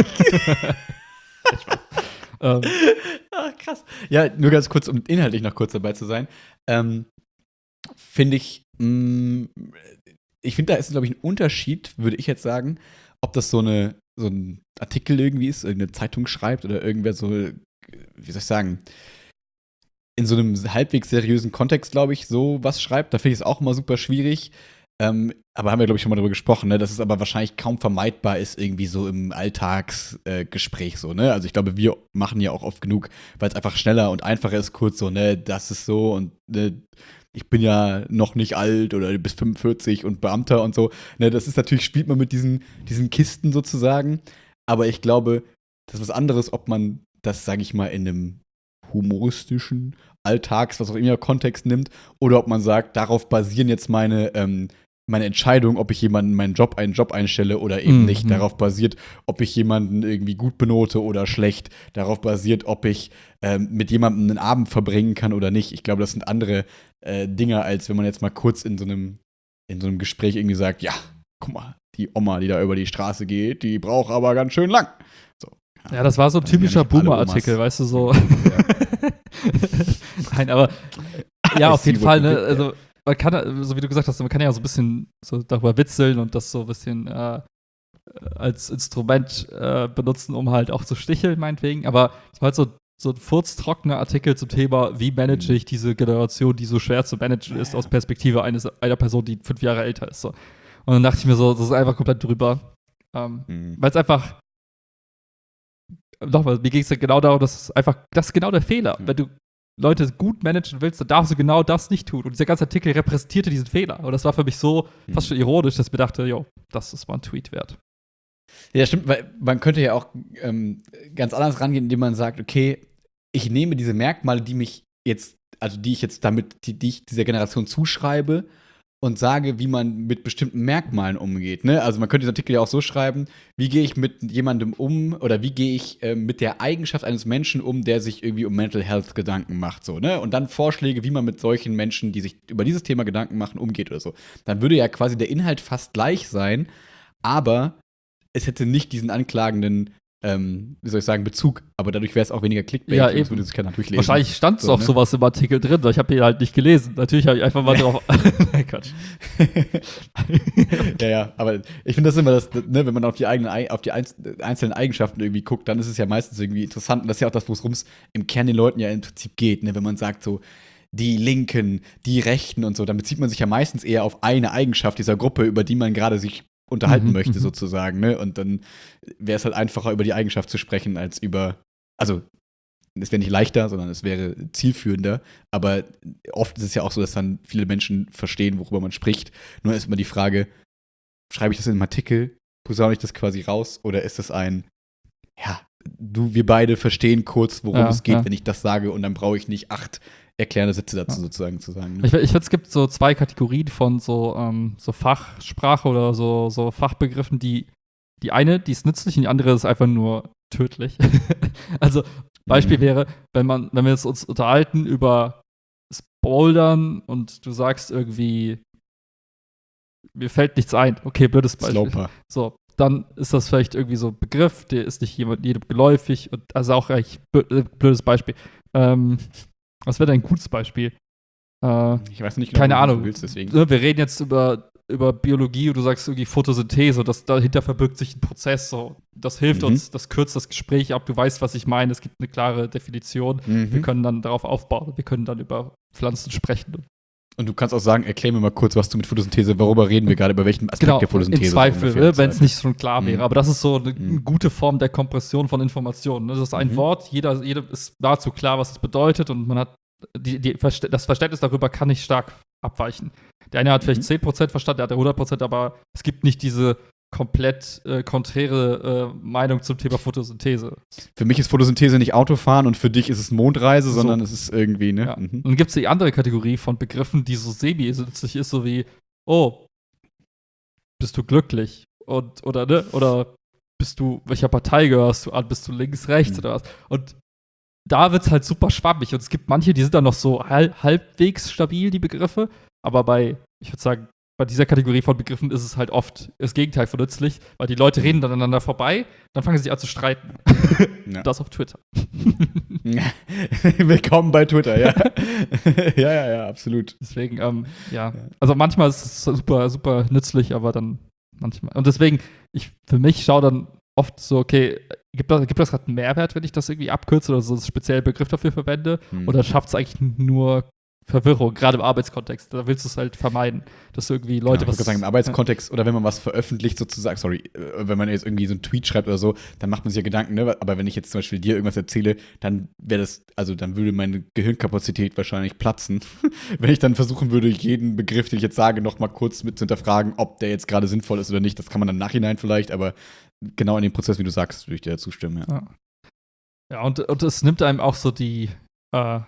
ähm, Ach, krass. Ja, nur ganz kurz, um inhaltlich noch kurz dabei zu sein. Ähm, finde ich, mh, ich finde, da ist, glaube ich, ein Unterschied, würde ich jetzt sagen, ob das so, eine, so ein Artikel irgendwie ist, irgendeine Zeitung schreibt oder irgendwer so, wie soll ich sagen, in so einem halbwegs seriösen Kontext, glaube ich, so was schreibt. Da finde ich es auch immer super schwierig. Ähm, aber haben wir, glaube ich, schon mal darüber gesprochen, ne? Dass es aber wahrscheinlich kaum vermeidbar ist, irgendwie so im Alltagsgespräch äh, so, ne? Also ich glaube, wir machen ja auch oft genug, weil es einfach schneller und einfacher ist, kurz so, ne, das ist so und ne, ich bin ja noch nicht alt oder du bist fünfundvierzig und Beamter und so. Ne, das ist natürlich, spielt man mit diesen, diesen Kisten sozusagen. Aber ich glaube, das ist was anderes, ob man das, sage ich mal, in einem humoristischen Alltags, was auch immer Kontext nimmt, oder ob man sagt, darauf basieren jetzt meine, ähm, meine Entscheidung, ob ich jemanden meinen Job, einen Job einstelle oder eben Mhm. nicht. Darauf basiert, ob ich jemanden irgendwie gut benote oder schlecht. Darauf basiert, ob ich ähm, mit jemandem einen Abend verbringen kann oder nicht. Ich glaube, das sind andere äh, Dinge, als wenn man jetzt mal kurz in so einem, in so einem Gespräch irgendwie sagt, ja, guck mal, die Oma, die da über die Straße geht, die braucht aber ganz schön lang. So. Ja, das war so ein Das sind ja typischer nicht alle Boomer-Artikel, Omas. weißt du, so. Nein, aber ja, I auf see jeden what Fall, you ne, did there. also man kann, so wie du gesagt hast, man kann ja so ein bisschen so darüber witzeln und das so ein bisschen äh, als Instrument äh, benutzen, um halt auch zu sticheln, meinetwegen. Aber es war halt so, so ein furztrockener Artikel zum Thema, wie manage ich diese Generation, die so schwer zu managen ist, aus Perspektive eines, einer Person, die fünf Jahre älter ist. So. Und dann dachte ich mir so, das ist einfach komplett drüber. Ähm, Mhm. Weil es einfach nochmal, mir ging es ja genau darum, dass es einfach, das ist genau der Fehler. Ja. Wenn du Leute gut managen willst, dann darfst du genau das nicht tun. Und dieser ganze Artikel repräsentierte diesen Fehler. Und das war für mich so Mhm. fast schon ironisch, dass ich mir dachte, jo, das ist mal ein Tweet wert. Ja, stimmt, weil man könnte ja auch ähm, ganz anders rangehen, indem man sagt, okay, ich nehme diese Merkmale, die mich jetzt, also die ich jetzt damit, die, die ich dieser Generation zuschreibe und sage, wie man mit bestimmten Merkmalen umgeht. Ne? Also man könnte diesen Artikel ja auch so schreiben, wie gehe ich mit jemandem um oder wie gehe ich äh, mit der Eigenschaft eines Menschen um, der sich irgendwie um Mental Health Gedanken macht. So, ne? Und dann Vorschläge, wie man mit solchen Menschen, die sich über dieses Thema Gedanken machen, umgeht oder so. Dann würde ja quasi der Inhalt fast gleich sein, aber es hätte nicht diesen anklagenden, ähm, wie soll ich sagen, Bezug. Aber dadurch wäre es auch weniger Clickbait. Ja, und das eben. würde sich keiner durchlesen. Wahrscheinlich stand es So, auf ne? sowas im Artikel drin, aber ich habe ihn halt nicht gelesen. Natürlich habe ich einfach mal drauf. Nein, Quatsch. Ja, ja, aber ich finde das immer, das, ne, wenn man auf die eigenen, Ei- auf die einz- einzelnen Eigenschaften irgendwie guckt, dann ist es ja meistens irgendwie interessant. Und das ist ja auch das, worum es im Kern den Leuten ja im Prinzip geht, ne? Wenn man sagt so, die Linken, die Rechten und so, dann bezieht man sich ja meistens eher auf eine Eigenschaft dieser Gruppe, über die man gerade sich unterhalten Mhm, möchte, mhm. sozusagen, ne? Und dann wäre es halt einfacher, über die Eigenschaft zu sprechen, als über, also es wäre nicht leichter, sondern es wäre zielführender. Aber oft ist es ja auch so, dass dann viele Menschen verstehen, worüber man spricht. Nur ist immer die Frage, schreibe ich das in einem Artikel, posaune ich das quasi raus, oder ist das ein, ja, du, wir beide verstehen kurz, worum Ja, es geht, ja. wenn ich das sage, und dann brauche ich nicht acht erklärende Sätze dazu Ja. sozusagen zu sagen. Ne? Ich, ich finde, es gibt so zwei Kategorien von so, ähm, so Fachsprache oder so, so Fachbegriffen, die die eine, die ist nützlich und die andere ist einfach nur tödlich. Also, Beispiel Mhm. wäre, wenn man, wenn wir jetzt uns unterhalten über das Bouldern und du sagst irgendwie, mir fällt nichts ein. Okay, blödes Beispiel. Sloper. So, dann ist das vielleicht irgendwie so ein Begriff, der ist nicht jemand, jedem geläufig und also auch eigentlich blö- blödes Beispiel. Ähm, was wäre denn ein gutes Beispiel? Äh, Ich weiß nicht Keine was Ahnung. du willst, deswegen. ne, wir reden jetzt über, über Biologie und du sagst irgendwie Photosynthese, das, dahinter verbirgt sich ein Prozess. So. Das hilft Mhm. uns, das kürzt das Gespräch ab, du weißt, was ich meine, es gibt eine klare Definition. Mhm. Wir können dann darauf aufbauen, wir können dann über Pflanzen sprechen. Und du kannst auch sagen, erklär mir mal kurz, was du mit Photosynthese, worüber reden wir gerade, über welchen Aspekt Genau, der Photosynthese? im so Zweifel, ungefähr ne, jetzt wenn es halt. nicht schon klar wäre. Mhm. Aber das ist so eine Mhm. gute Form der Kompression von Informationen. Ne? Das ist ein Mhm. Wort, jeder, jedem ist nahezu klar, was es bedeutet und man hat die, die, Verste- das Verständnis darüber kann nicht stark abweichen. Der eine hat vielleicht Mhm. zehn Prozent verstanden, der andere hundert Prozent, aber es gibt nicht diese komplett äh, konträre äh, Meinung zum Thema Photosynthese. Für mich ist Photosynthese nicht Autofahren und für dich ist es Mondreise, So. sondern es ist irgendwie, ne? Ja. Mhm. Und dann gibt es die andere Kategorie von Begriffen, die so semi-nützlich ist, so wie, oh, bist du glücklich? Und, oder, ne? Oder bist du, welcher Partei gehörst du an? Bist du links, rechts Mhm. oder was? Und da wird es halt super schwammig. Und es gibt manche, die sind dann noch so halb, halbwegs stabil, die Begriffe. Aber bei, ich würde sagen, bei dieser Kategorie von Begriffen ist es halt oft das Gegenteil von nützlich, weil die Leute reden dann aneinander vorbei, dann fangen sie sich an zu streiten. Ja. Das auf Twitter. Willkommen bei Twitter, ja. ja, ja, ja, absolut. Deswegen, ähm, ja. Also manchmal ist es super, super nützlich, aber dann manchmal. Und deswegen, ich für mich schaue dann oft so, okay, gibt das, gibt das gerade einen Mehrwert, wenn ich das irgendwie abkürze oder so einen speziellen Begriff dafür verwende? Hm. Oder schafft es eigentlich nur Verwirrung, gerade im Arbeitskontext? Da willst du es halt vermeiden, dass du irgendwie Leute ja, ich was. würde sagen, im Arbeitskontext oder wenn man was veröffentlicht sozusagen, sorry, äh, wenn man jetzt irgendwie so einen Tweet schreibt oder so, dann macht man sich ja Gedanken, ne? Aber wenn ich jetzt zum Beispiel dir irgendwas erzähle, dann wäre das, also dann würde meine Gehirnkapazität wahrscheinlich platzen, wenn ich dann versuchen würde, jeden Begriff, den ich jetzt sage, noch mal kurz mit zu hinterfragen, ob der jetzt gerade sinnvoll ist oder nicht. Das kann man dann im Nachhinein vielleicht, aber genau in dem Prozess, wie du sagst, würde ich dir zustimmen, ja. Ja, ja und, und es nimmt einem auch so die, äh,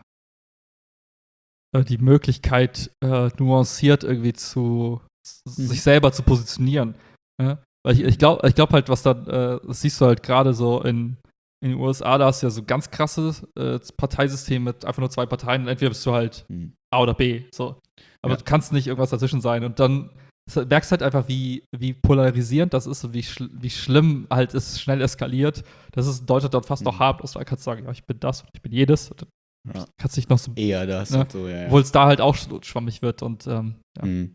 die Möglichkeit, äh, nuanciert irgendwie zu Mhm. sich selber zu positionieren. Ja? Weil ich, ich glaube ich glaub halt, was dann, äh, das siehst du halt gerade so in, in den U S A, da hast du ja so ganz krasses äh, Parteisystem mit einfach nur zwei Parteien und entweder bist du halt Mhm. A oder B. So. Aber Ja. du kannst nicht irgendwas dazwischen sein. Und dann merkst halt einfach, wie, wie polarisierend das ist und wie, schl wie schlimm halt es schnell eskaliert. Das ist in Deutschland dann fast Mhm. noch harmlos. Da kannst du sagen, ja, ich bin das und ich bin jedes. Und dann Ja. kannst du dich noch so, Eher das Ja. und so, ja, ja. obwohl es da halt auch sch- schwammig wird. Und ähm, ja. Mhm.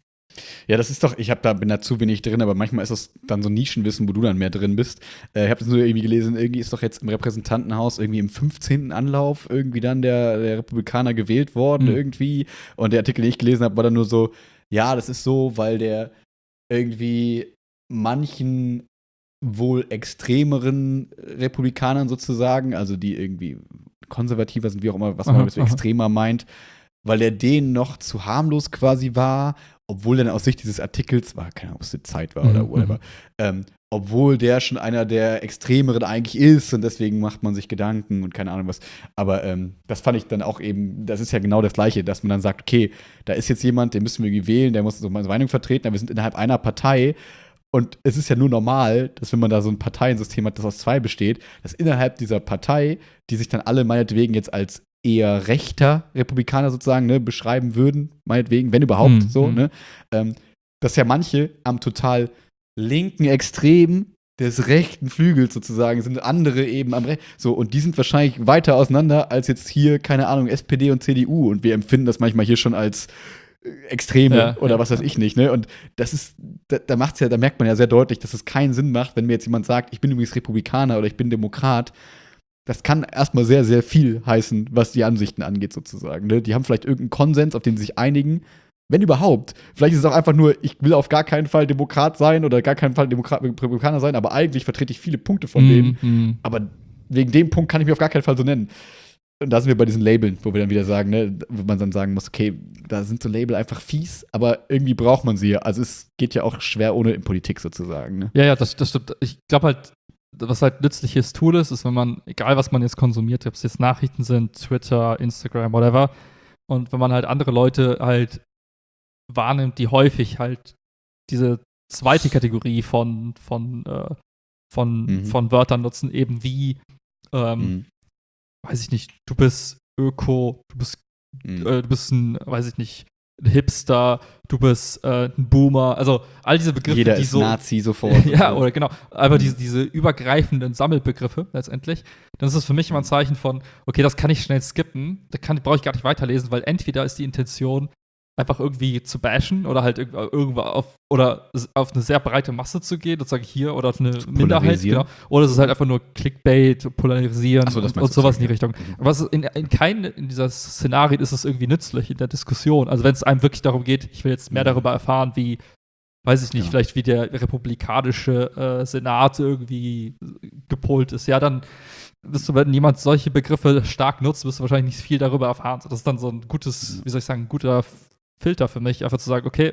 Ja, das ist doch, ich hab da, bin da zu wenig drin, aber manchmal ist das dann so Nischenwissen, wo du dann mehr drin bist. Äh, ich habe das nur irgendwie gelesen, irgendwie ist doch jetzt im Repräsentantenhaus irgendwie im fünfzehnten Anlauf irgendwie dann der, der Republikaner gewählt worden Mhm. irgendwie. Und der Artikel, den ich gelesen habe, war dann nur so, ja, das ist so, weil der irgendwie manchen wohl extremeren Republikanern sozusagen, also die irgendwie konservativer sind, wie auch immer, was man Aha, mit so aha. extremer meint, weil der denen noch zu harmlos quasi war, obwohl dann aus Sicht dieses Artikels, war keine Ahnung, ob es die Zeit war oder Mhm, whatever, mhm. ähm, obwohl der schon einer der Extremeren eigentlich ist und deswegen macht man sich Gedanken und keine Ahnung was. Aber ähm, das fand ich dann auch eben, das ist ja genau das Gleiche, dass man dann sagt, okay, da ist jetzt jemand, den müssen wir irgendwie wählen, der muss so meine Meinung vertreten, aber wir sind innerhalb einer Partei. Und es ist ja nur normal, dass wenn man da so ein Parteiensystem hat, das aus zwei besteht, dass innerhalb dieser Partei, die sich dann alle meinetwegen jetzt als eher rechter Republikaner sozusagen ne, beschreiben würden, meinetwegen, wenn überhaupt Mhm, so, mhm. ne, ähm, dass ja manche am total linken Extrem des rechten Flügels sozusagen sind, andere eben am rechten. So, und die sind wahrscheinlich weiter auseinander als jetzt hier, keine Ahnung, S P D und C D U. Und wir empfinden das manchmal hier schon als äh, Extreme Ja, oder ja, was weiß ja. ich nicht, ne? Und das ist, da, da macht's ja, da merkt man ja sehr deutlich, dass es keinen Sinn macht, wenn mir jetzt jemand sagt, ich bin übrigens Republikaner oder ich bin Demokrat. Das kann erstmal sehr, sehr viel heißen, was die Ansichten angeht, sozusagen. Ne? Die haben vielleicht irgendeinen Konsens, auf den sie sich einigen. Wenn überhaupt. Vielleicht ist es auch einfach nur, ich will auf gar keinen Fall Demokrat sein oder gar keinen Fall Demokrat, Republikaner sein, aber eigentlich vertrete ich viele Punkte von denen. Mhm, mhm. Aber wegen dem Punkt kann ich mich auf gar keinen Fall so nennen. Und da sind wir bei diesen Labeln, wo wir dann wieder sagen, ne, wo man dann sagen muss, okay, da sind so Label einfach fies, aber irgendwie braucht man sie ja. Also es geht ja auch schwer ohne in Politik sozusagen. Ne? Ja, ja, das, das stimmt. Ich glaube halt, was halt nützliches Tool ist, ist, wenn man, egal was man jetzt konsumiert, ob es jetzt Nachrichten sind, Twitter, Instagram, whatever, und wenn man halt andere Leute halt wahrnimmt, die häufig halt diese zweite Kategorie von, von, äh, von, Mhm. von Wörtern nutzen, eben wie, ähm, Mhm. weiß ich nicht, du bist Öko, du bist, Mhm. äh, du bist ein, weiß ich nicht, ein Hipster, du bist äh, ein Boomer, also all diese Begriffe, Jeder die ist so Nazi sofort. ja, und so. oder genau. Aber Mhm. diese, diese übergreifenden Sammelbegriffe letztendlich, dann ist es für mich immer ein Zeichen von, okay, das kann ich schnell skippen, da kann, brauche ich gar nicht weiterlesen, weil entweder ist die Intention, einfach irgendwie zu bashen oder halt irgendwo irgendwo auf oder auf eine sehr breite Masse zu gehen und sagen hier oder auf eine Minderheit, polarisieren. genau. Oder es ist halt einfach nur Clickbait, polarisieren Ach so, das und, meinst und du, sowas in die sorry, Richtung. ja. Mhm. Aber es ist in, in keinem in dieser Szenarien ist es irgendwie nützlich in der Diskussion. Also wenn es einem wirklich darum geht, ich will jetzt mehr Mhm. darüber erfahren, wie weiß ich nicht, Genau. vielleicht wie der republikanische äh, Senat irgendwie gepolt ist, ja, dann wirst du, wenn jemand solche Begriffe stark nutzt, wirst du wahrscheinlich nicht viel darüber erfahren. Das ist dann so ein gutes, Ja. wie soll ich sagen, ein guter Filter für mich, einfach zu sagen, okay,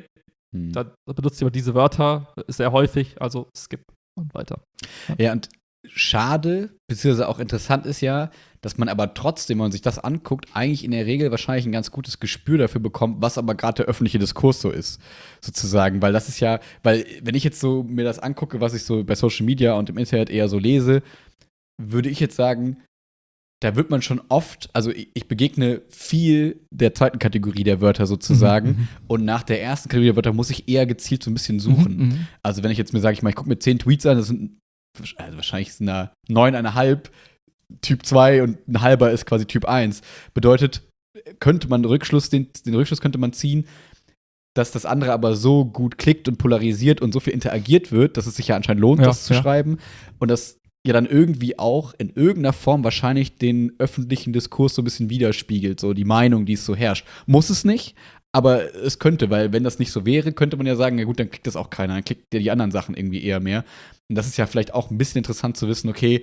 Hm. Da benutzt jemand diese Wörter sehr häufig, also skip und weiter. Ja, ja und schade, beziehungsweise auch interessant ist ja, dass man aber trotzdem, wenn man sich das anguckt, eigentlich in der Regel wahrscheinlich ein ganz gutes Gespür dafür bekommt, was aber gerade der öffentliche Diskurs so ist, sozusagen. Weil das ist ja, weil wenn ich jetzt so mir das angucke, was ich so bei Social Media und im Internet eher so lese, würde ich jetzt sagen, da wird man schon oft, also ich, ich begegne viel der zweiten Kategorie der Wörter sozusagen Mhm, und nach der ersten Kategorie der Wörter muss ich eher gezielt so ein bisschen suchen. Mhm, mhm. Also wenn ich jetzt mir sage, ich mal, ich gucke mir zehn Tweets an, das sind also wahrscheinlich sind da neuneinhalb Typ zwei und ein halber ist quasi Typ eins. Bedeutet, könnte man Rückschluss, den, den Rückschluss könnte man ziehen, dass das andere aber so gut klickt und polarisiert und so viel interagiert wird, dass es sich ja anscheinend lohnt, Ja, das zu ja. schreiben. Und das ja dann irgendwie auch in irgendeiner Form wahrscheinlich den öffentlichen Diskurs so ein bisschen widerspiegelt, so die Meinung, die es so herrscht. Muss es nicht, aber es könnte, weil wenn das nicht so wäre, könnte man ja sagen, ja gut, dann klickt das auch keiner, dann klickt ja die anderen Sachen irgendwie eher mehr. Und das ist ja vielleicht auch ein bisschen interessant zu wissen, okay,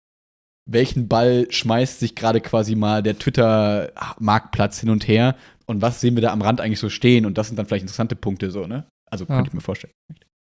welchen Ball schmeißt sich gerade quasi mal der Twitter-Marktplatz hin und her und was sehen wir da am Rand eigentlich so stehen und das sind dann vielleicht interessante Punkte so, ne? Also Ja. könnte ich mir vorstellen.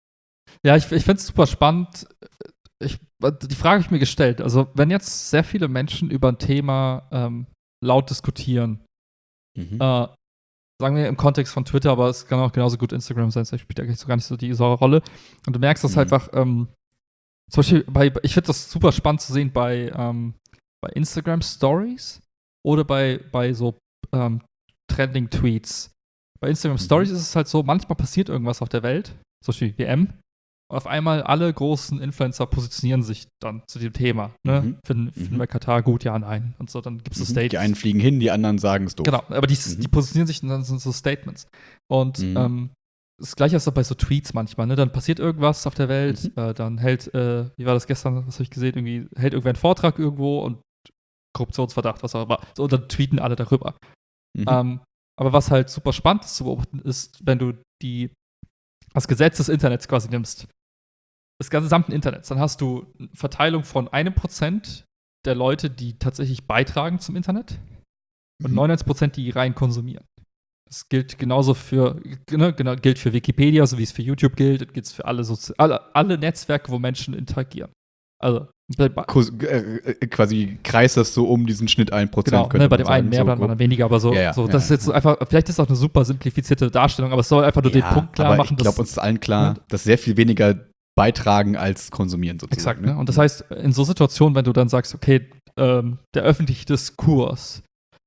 Ja, ich, ich finde es super spannend. Ich, die Frage habe ich mir gestellt. Also, wenn jetzt sehr viele Menschen über ein Thema ähm, laut diskutieren, Mhm. äh, sagen wir im Kontext von Twitter, aber es kann auch genauso gut Instagram sein, das spielt eigentlich so gar nicht so die so Rolle. Und du merkst das Mhm. einfach, ähm, zum Beispiel bei, ich finde das super spannend zu sehen bei, ähm, bei Instagram Stories oder bei, bei so ähm, Trending Tweets. Bei Instagram Mhm. Stories ist es halt so, manchmal passiert irgendwas auf der Welt, zum Beispiel W M, und auf einmal alle großen Influencer positionieren sich dann zu dem Thema. Ne? Mhm. Finden, finden Mhm. wir Katar gut, ja, nein. Und so, dann gibt es so Mhm. Statements. Die einen fliegen hin, die anderen sagen es doof. Genau, aber die, Mhm. die positionieren sich und dann sind so Statements. Und Mhm. ähm, das Gleiche ist auch bei so Tweets manchmal, ne? Dann passiert irgendwas auf der Welt, Mhm. äh, dann hält, äh, wie war das gestern, was habe ich gesehen, irgendwie hält irgendwer einen Vortrag irgendwo und Korruptionsverdacht, was auch immer. So, und dann tweeten alle darüber. Mhm. Ähm, aber was halt super spannend ist zu beobachten, ist, wenn du die, das Gesetz des Internets quasi nimmst, des gesamten Internets, dann hast du eine Verteilung von einem Prozent der Leute, die tatsächlich beitragen zum Internet und Mhm. neunundneunzig Prozent, die rein konsumieren. Das gilt genauso für, ne, genau, gilt für Wikipedia, so wie es für YouTube gilt, das gilt für alle, Sozi alle, alle Netzwerke, wo Menschen interagieren. Also, bei, bei, Kus- äh, äh, quasi kreist das so um diesen Schnitt ein Prozent. genau, könnte ne, bei man dem einen sagen, mehr, so bei dem anderen weniger, aber so, Ja, ja, so ja, das ist jetzt ja. einfach, vielleicht ist das auch eine super simplifizierte Darstellung, aber es soll einfach nur den Ja, Punkt klar aber machen, ich glaube, uns ist allen klar, ne? dass sehr viel weniger beitragen als konsumieren sozusagen. Exakt, ne? Und das heißt, in so Situationen, wenn du dann sagst, okay, ähm, der öffentliche Diskurs,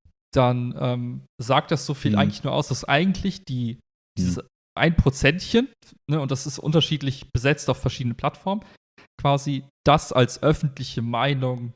dann ähm, sagt das so viel Mhm. eigentlich nur aus, dass eigentlich die, dieses Mhm. ein Prozentchen, ne, und das ist unterschiedlich besetzt auf verschiedenen Plattformen, quasi das als öffentliche Meinung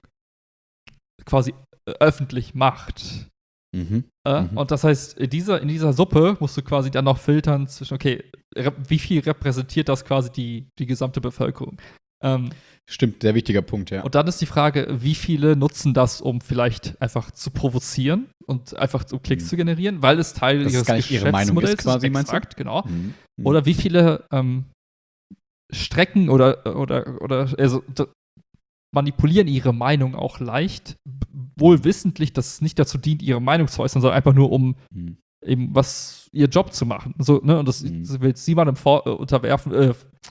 quasi äh, öffentlich macht. Mhm. Äh? Mhm. Und das heißt, in dieser, in dieser Suppe musst du quasi dann noch filtern zwischen, okay, rep- wie viel repräsentiert das quasi die, die gesamte Bevölkerung? Ähm, Stimmt, sehr wichtiger Punkt, ja. Und dann ist die Frage, wie viele nutzen das, um vielleicht einfach zu provozieren und einfach um Klicks Mhm. zu generieren, weil es Teil Dass es ihres gar nicht ihre Meinung ist Geschäftsmodells quasi, meinst du? Exakt, genau. Mhm. Mhm. Oder wie viele ähm, Strecken oder, oder, oder also, d- manipulieren ihre Meinung auch leicht, b- wohl wissentlich, dass es nicht dazu dient, ihre Meinung zu äußern, sondern einfach nur, um Mhm. eben was, ihr Job zu machen. So, ne? Und das Mhm. will sie mal vor, äh, unterwerfen, äh,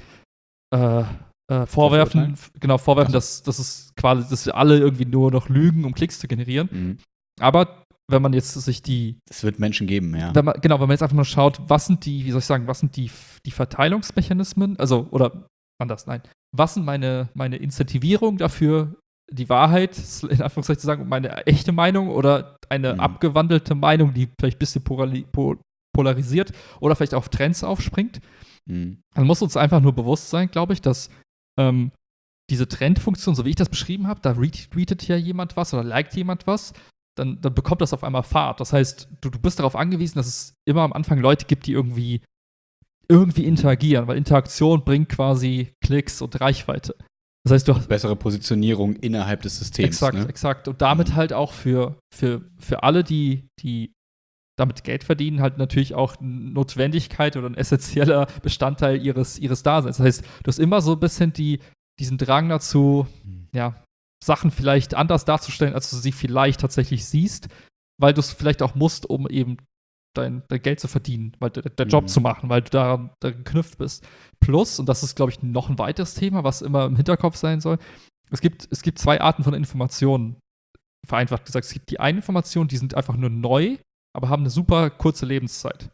äh, äh, vorwerfen, Verurteilen? f- genau, vorwerfen, Ach dass, so. dass es quasi, dass wir alle irgendwie nur noch lügen, um Klicks zu generieren. Mhm. Aber wenn man jetzt sich die, Es wird Menschen geben, ja. wenn man, genau, wenn man jetzt einfach nur schaut, was sind die, wie soll ich sagen, was sind die, die Verteilungsmechanismen, also, oder anders, nein, was sind meine, meine Incentivierung dafür, die Wahrheit, in Anführungszeichen zu sagen, und meine echte Meinung oder eine Mhm. abgewandelte Meinung, die vielleicht ein bisschen polari- po- polarisiert oder vielleicht auf Trends aufspringt, Mhm. dann muss uns einfach nur bewusst sein, glaube ich, dass ähm, diese Trendfunktion, so wie ich das beschrieben habe, da retweetet ja jemand was oder liked jemand was, dann, dann bekommt das auf einmal Fahrt. Das heißt, du, du bist darauf angewiesen, dass es immer am Anfang Leute gibt, die irgendwie, irgendwie interagieren, weil Interaktion bringt quasi Klicks und Reichweite. Das heißt, du hast Bessere Positionierung innerhalb des Systems. exakt, ne? exakt. Und damit Mhm. halt auch für, für, für alle, die, die damit Geld verdienen, halt natürlich auch eine Notwendigkeit oder ein essentieller Bestandteil ihres, ihres Daseins. Das heißt, du hast immer so ein bisschen die, diesen Drang dazu, Mhm. ja, Sachen vielleicht anders darzustellen, als du sie vielleicht tatsächlich siehst, weil du es vielleicht auch musst, um eben dein, dein Geld zu verdienen, weil der, der Job Mhm. zu machen, weil du daran, da geknüpft bist. Plus, und das ist, glaube ich, noch ein weiteres Thema, was immer im Hinterkopf sein soll, es gibt, es gibt zwei Arten von Informationen, vereinfacht gesagt. Es gibt die einen Informationen, die sind einfach nur neu, aber haben eine super kurze Lebenszeit.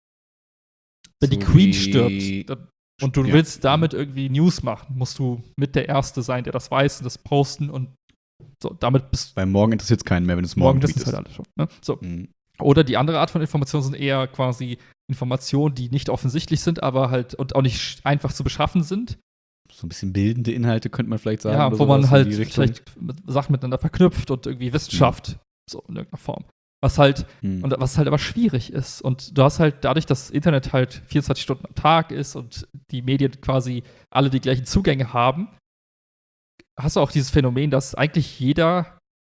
Wenn So die Queen wie- stirbt dann, und du Ja. willst damit irgendwie News machen, musst du mit der Erste sein, der das weiß und das posten und so, damit bist Weil morgen interessiert es keinen mehr, wenn es du morgen morgen, das ist tweetest. halt alles schon. Ne? So. Mhm. Oder die andere Art von Informationen sind eher quasi Informationen, die nicht offensichtlich sind, aber halt und auch nicht sch- einfach zu beschaffen sind. So ein bisschen bildende Inhalte könnte man vielleicht sagen. Ja, oder wo man sowas in halt die Richtung. vielleicht mit Sachen miteinander verknüpft und irgendwie Wissenschaft, so in irgendeiner Form. Was halt, Mhm. und was halt aber schwierig ist. Und du hast halt dadurch, dass das Internet halt vierundzwanzig Stunden am Tag ist und die Medien quasi alle die gleichen Zugänge haben, hast du auch dieses Phänomen, dass eigentlich jeder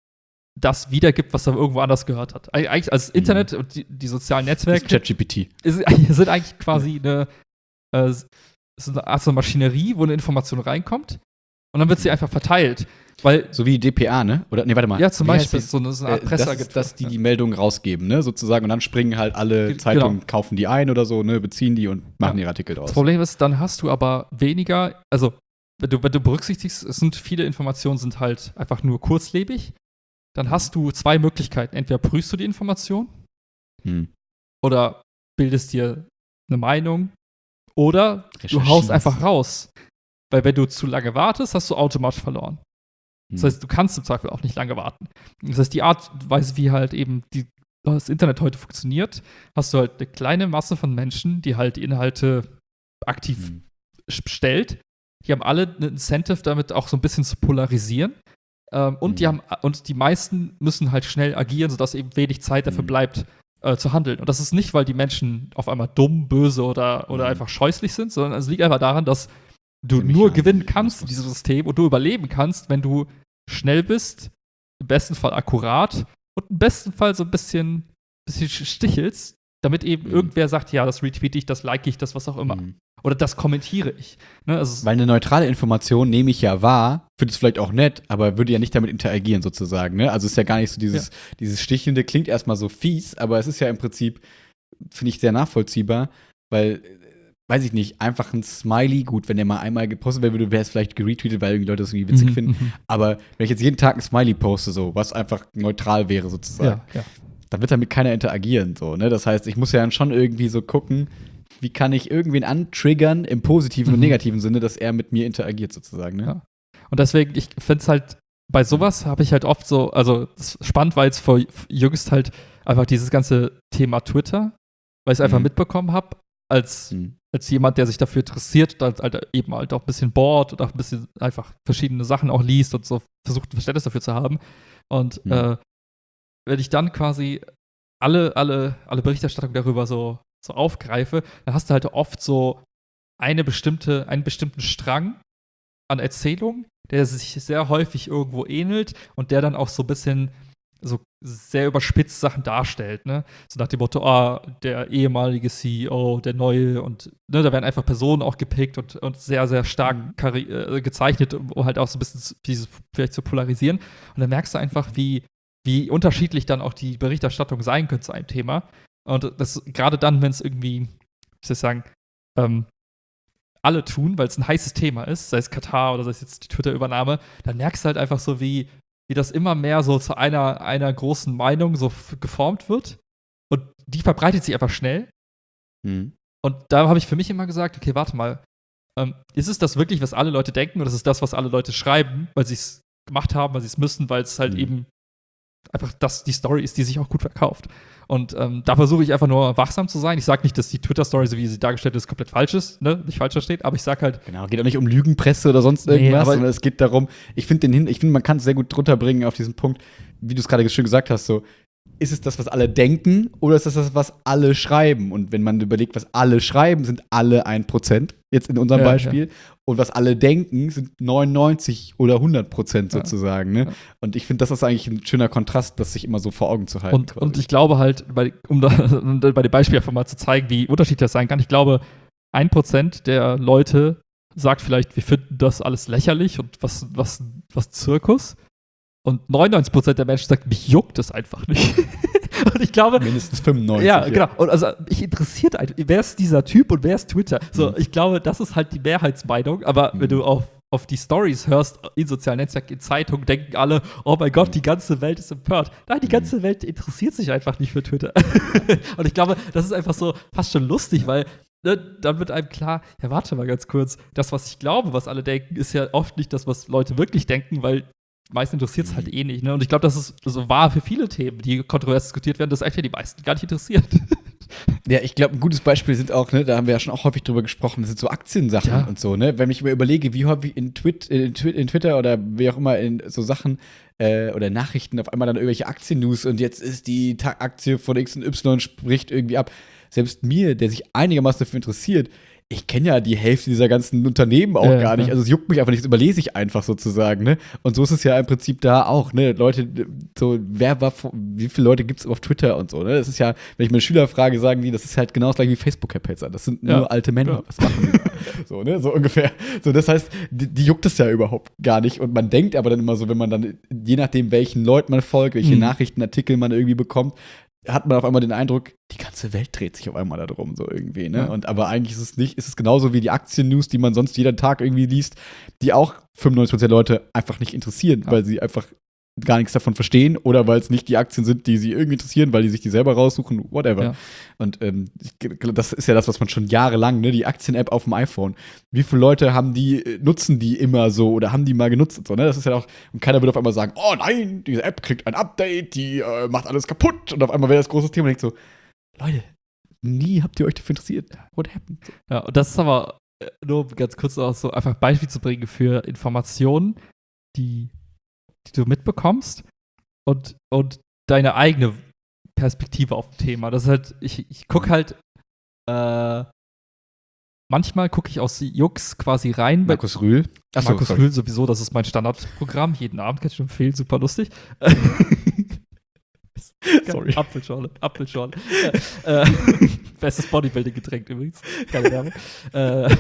das wiedergibt, was er irgendwo anders gehört hat. Eig- Eigentlich als Internet und die, die sozialen Das ist Netzwerke ChatGPT. ist, sind eigentlich quasi eine, äh, es ist eine Art so Maschinerie, wo eine Information reinkommt und dann wird sie einfach verteilt. Weil, So wie D P A, ne? Oder, nee, warte mal. ja, zum Wie heißt Beispiel das? so eine, so eine Art Äh, das Presseagentur. ist, dass die die Meldungen rausgeben, ne? Sozusagen. Und dann springen halt alle Ge- Zeitungen, genau. kaufen die ein oder so, ne? Beziehen die und machen Ja. ihre Artikel draus. Das Problem ist, dann hast du aber weniger, also wenn du, wenn du berücksichtigst, es sind viele Informationen sind halt einfach nur kurzlebig, dann hast du zwei Möglichkeiten. Entweder prüfst du die Information Hm. oder bildest dir eine Meinung oder du Recherchierst. haust einfach raus. Weil wenn du zu lange wartest, hast du automatisch verloren. Das Hm. heißt, du kannst im Zweifel auch nicht lange warten. Das heißt, die Art und Weise, wie halt eben die, das Internet heute funktioniert, hast du halt eine kleine Masse von Menschen, die halt die Inhalte aktiv Hm. stellt. Die haben alle ein Incentive, damit auch so ein bisschen zu polarisieren. Ähm, und, die Mhm. haben, und die meisten müssen halt schnell agieren, sodass eben wenig Zeit dafür Mhm. bleibt, äh, zu handeln. Und das ist nicht, weil die Menschen auf einmal dumm, böse oder, oder Mhm. einfach scheußlich sind, sondern es liegt einfach daran, dass du Der nur Mechanismus. gewinnen kannst in diesem System und du überleben kannst, wenn du schnell bist, im besten Fall akkurat und im besten Fall so ein bisschen, bisschen stichelst, damit eben Mhm. irgendwer sagt, ja, das retweete ich, das like ich, das was auch immer. Hm. Oder das kommentiere ich. Ne? Also, Weil eine neutrale Information nehme ich ja wahr, finde es vielleicht auch nett, aber würde ja nicht damit interagieren sozusagen. Ne? Also ist ja gar nicht so dieses, dieses Stichelnde, klingt erstmal so fies, aber es ist ja im Prinzip, finde ich, sehr nachvollziehbar, weil, äh, weiß ich nicht, einfach ein Smiley, gut, wenn der mal einmal gepostet werden würde, wäre es vielleicht geretweetet, weil irgendwie Leute das irgendwie witzig mhm, finden. mhm. Aber wenn ich jetzt jeden Tag ein Smiley poste, so, was einfach neutral wäre sozusagen, Ja, ja. dann wird damit keiner interagieren. So, ne? Das heißt, ich muss ja dann schon irgendwie so gucken, wie kann ich irgendwen antriggern im positiven und Mhm. negativen Sinne, dass er mit mir interagiert sozusagen. Ne? Ja. Und deswegen, ich finde es halt, bei sowas habe ich halt oft so, also das spannend war jetzt vor jüngst halt einfach dieses ganze Thema Twitter, weil ich es einfach Mhm. mitbekommen habe, als, Hm. als jemand, der sich dafür interessiert, halt, halt eben halt auch ein bisschen bohrt und auch ein bisschen einfach verschiedene Sachen auch liest und so versucht, ein Verständnis dafür zu haben. Und Mhm. äh, wenn ich dann quasi alle, alle, alle Berichterstattung darüber so, so aufgreife, dann hast du halt oft so eine bestimmte, einen bestimmten Strang an Erzählungen, der sich sehr häufig irgendwo ähnelt und der dann auch so ein bisschen so sehr überspitzt Sachen darstellt, ne? So nach dem Motto, ah, der ehemalige C E O, der neue und ne, da werden einfach Personen auch gepickt und, und sehr, sehr stark Mhm. kari- äh, gezeichnet, um um halt auch so ein bisschen zu- dieses vielleicht zu polarisieren. Und dann merkst du einfach, wie, wie unterschiedlich dann auch die Berichterstattung sein könnte zu einem Thema. Und das gerade dann, wenn es irgendwie, wie soll ich sagen, ähm, alle tun, weil es ein heißes Thema ist, sei es Katar oder sei es jetzt die Twitter-Übernahme, dann merkst du halt einfach so, wie, wie das immer mehr so zu einer, einer großen Meinung so f- geformt wird. Und die verbreitet sich einfach schnell. Hm. Und da habe ich für mich immer gesagt, okay, warte mal, ähm, ist es das wirklich, was alle Leute denken, oder ist es das, was alle Leute schreiben, weil sie es gemacht haben, weil sie es müssen, weil es halt Mhm. eben einfach das die Story ist, die sich auch gut verkauft. Und ähm, da versuche ich einfach nur wachsam zu sein. Ich sage nicht, dass die Twitter-Story, so wie sie dargestellt ist, komplett falsch ist, ne? Nicht falsch versteht, aber ich sage halt, Genau, geht auch nicht um Lügenpresse oder sonst Nee, irgendwas, aber- sondern es geht darum, ich finde den hin, ich finde, man kann es sehr gut drunter bringen auf diesen Punkt, wie du es gerade schön gesagt hast, so, ist es das, was alle denken, oder ist es das, was alle schreiben? Und wenn man überlegt, was alle schreiben, sind alle ein Prozent, jetzt in unserem Ja, Beispiel. Und was alle denken, sind neunundneunzig oder hundert Prozent Ja. sozusagen. Ne? Ja. Und ich finde, das ist eigentlich ein schöner Kontrast, das sich immer so vor Augen zu halten. und, und ich glaube halt, bei, um da, um da bei dem Beispiel einfach mal zu zeigen, wie unterschiedlich das sein kann, ich glaube, ein Prozent der Leute sagt vielleicht, wir finden das alles lächerlich und was, was, was Zirkus. Und neunundneunzig Prozent der Menschen sagt, mich juckt es einfach nicht. Und ich glaube, mindestens fünfundneunzig. Ja, genau. Und also ich interessiert ein, wer ist dieser Typ und wer ist Twitter? So, Mhm. ich glaube, das ist halt die Mehrheitsmeinung. Aber Mhm. wenn du auf, auf die Stories hörst, in sozialen Netzwerken, in Zeitungen, denken alle, oh mein Gott, die ganze Welt ist empört. Nein, die ganze Welt interessiert sich einfach nicht für Twitter. Und ich glaube, das ist einfach so fast schon lustig, weil ne, dann wird einem klar, ja, warte mal ganz kurz, das, was ich glaube, was alle denken, ist ja oft nicht das, was Leute wirklich denken, weil meist interessiert es halt eh nicht. Ne? Und ich glaube, das ist so wahr für viele Themen, die kontrovers diskutiert werden, dass einfach die meisten gar nicht interessiert. Ja, ich glaube, ein gutes Beispiel sind auch, ne, da haben wir ja schon auch häufig drüber gesprochen, das sind so Aktiensachen Ja. und so, ne? Wenn ich mir überlege, wie häufig in, Twit in, Twi in Twitter oder wie auch immer in so Sachen äh, oder Nachrichten auf einmal dann irgendwelche Aktien-News und jetzt ist die Ta Aktie von X und Y spricht irgendwie ab. Selbst mir, der sich einigermaßen dafür interessiert, ich kenne ja die Hälfte dieser ganzen Unternehmen auch Ja, gar nicht. ja. Also es juckt mich einfach nicht, das überlese ich einfach sozusagen, ne? Und so ist es ja im Prinzip da auch, ne? Leute, so, wer war, vor- wie viele Leute gibt es auf Twitter und so, ne? Das ist ja, wenn ich meine Schüler frage, sagen die, das ist halt genau das gleiche wie Facebook-Hetzer. Das sind Ja. nur alte Männer. Ja. Was machen die da? So, ne? So ungefähr. So, das heißt, die, die juckt es ja überhaupt gar nicht. Und man denkt aber dann immer so, wenn man dann, je nachdem, welchen Leuten man folgt, welche Mhm. Nachrichtenartikel man irgendwie bekommt, hat man auf einmal den Eindruck, die ganze Welt dreht sich auf einmal darum, so irgendwie, ne? Ja. Und aber eigentlich ist es nicht, ist es genauso wie die Aktien-News, die man sonst jeden Tag irgendwie liest, die auch fünfundneunzig Prozent der Leute einfach nicht interessieren, Ja. weil sie einfach gar nichts davon verstehen oder weil es nicht die Aktien sind, die sie irgendwie interessieren, weil die sich die selber raussuchen, whatever. Ja. Und ähm, ich, das ist ja das, was man schon jahrelang, ne, die Aktien-App auf dem iPhone. Wie viele Leute haben die, äh, nutzen die immer so oder haben die mal genutzt und so, ne? Das ist ja auch, und keiner wird auf einmal sagen, oh nein, diese App kriegt ein Update, die äh, macht alles kaputt und auf einmal wäre das große Thema und denkt so, Leute, nie habt ihr euch dafür interessiert. What happened? Ja, und das ist aber äh, nur um ganz kurz auch so einfach Beispiel zu bringen für Informationen, die, die du mitbekommst und, und deine eigene Perspektive auf ein Thema. Das ist halt, ich, ich gucke halt, äh, manchmal gucke ich aus Jux quasi rein. bei- Markus Rühl. Achso, Markus sorry. Rühl sowieso, das ist mein Standardprogramm. Jeden Abend kann ich nur empfehlen, super lustig. Sorry. Apfelschorle, Apfelschorle. äh, äh, bestes Bodybuilding-Getränk übrigens. Keine Werbung. äh,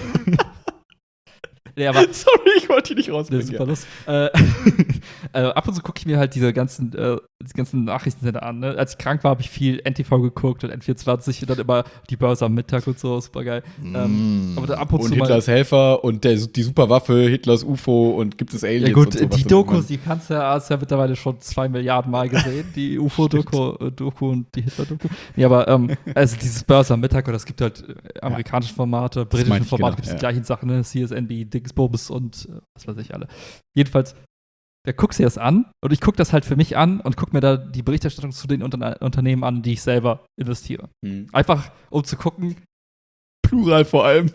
nee, aber Sorry, ich wollte die nicht nee, rausbringen. super lustig. Äh, äh, ab und zu gucke ich mir halt diese ganzen, äh, die ganzen Nachrichtensender an. Ne? Als ich krank war, habe ich viel N T V geguckt und N vierundzwanzig und dann immer die Börse am Mittag und so, super geil. Ähm, aber da ab und und zu mal- Hitlers Helfer und der, die Superwaffe, Hitlers U F O und gibt es Aliens Ja gut, und sowas die und Dokus, irgendwann- die kannst du ja, hast ja mittlerweile schon zwei Milliarden Mal gesehen, die U F O-Doku äh, Doku und die Hitler-Doku. Nee, aber ähm, also dieses Börse am Mittag, oder es gibt halt äh, amerikanische Formate, britische meinte ich, Formate, genau, gibt es ja. die gleichen Sachen, ne? C S N B, Dingsbums und äh, was weiß ich alle. Jedenfalls, da guckst du dir das an und ich gucke das halt für mich an und gucke mir da die Berichterstattung zu den Unter Unternehmen an, die ich selber investiere. Hm. Einfach, um zu gucken, Plural vor allem.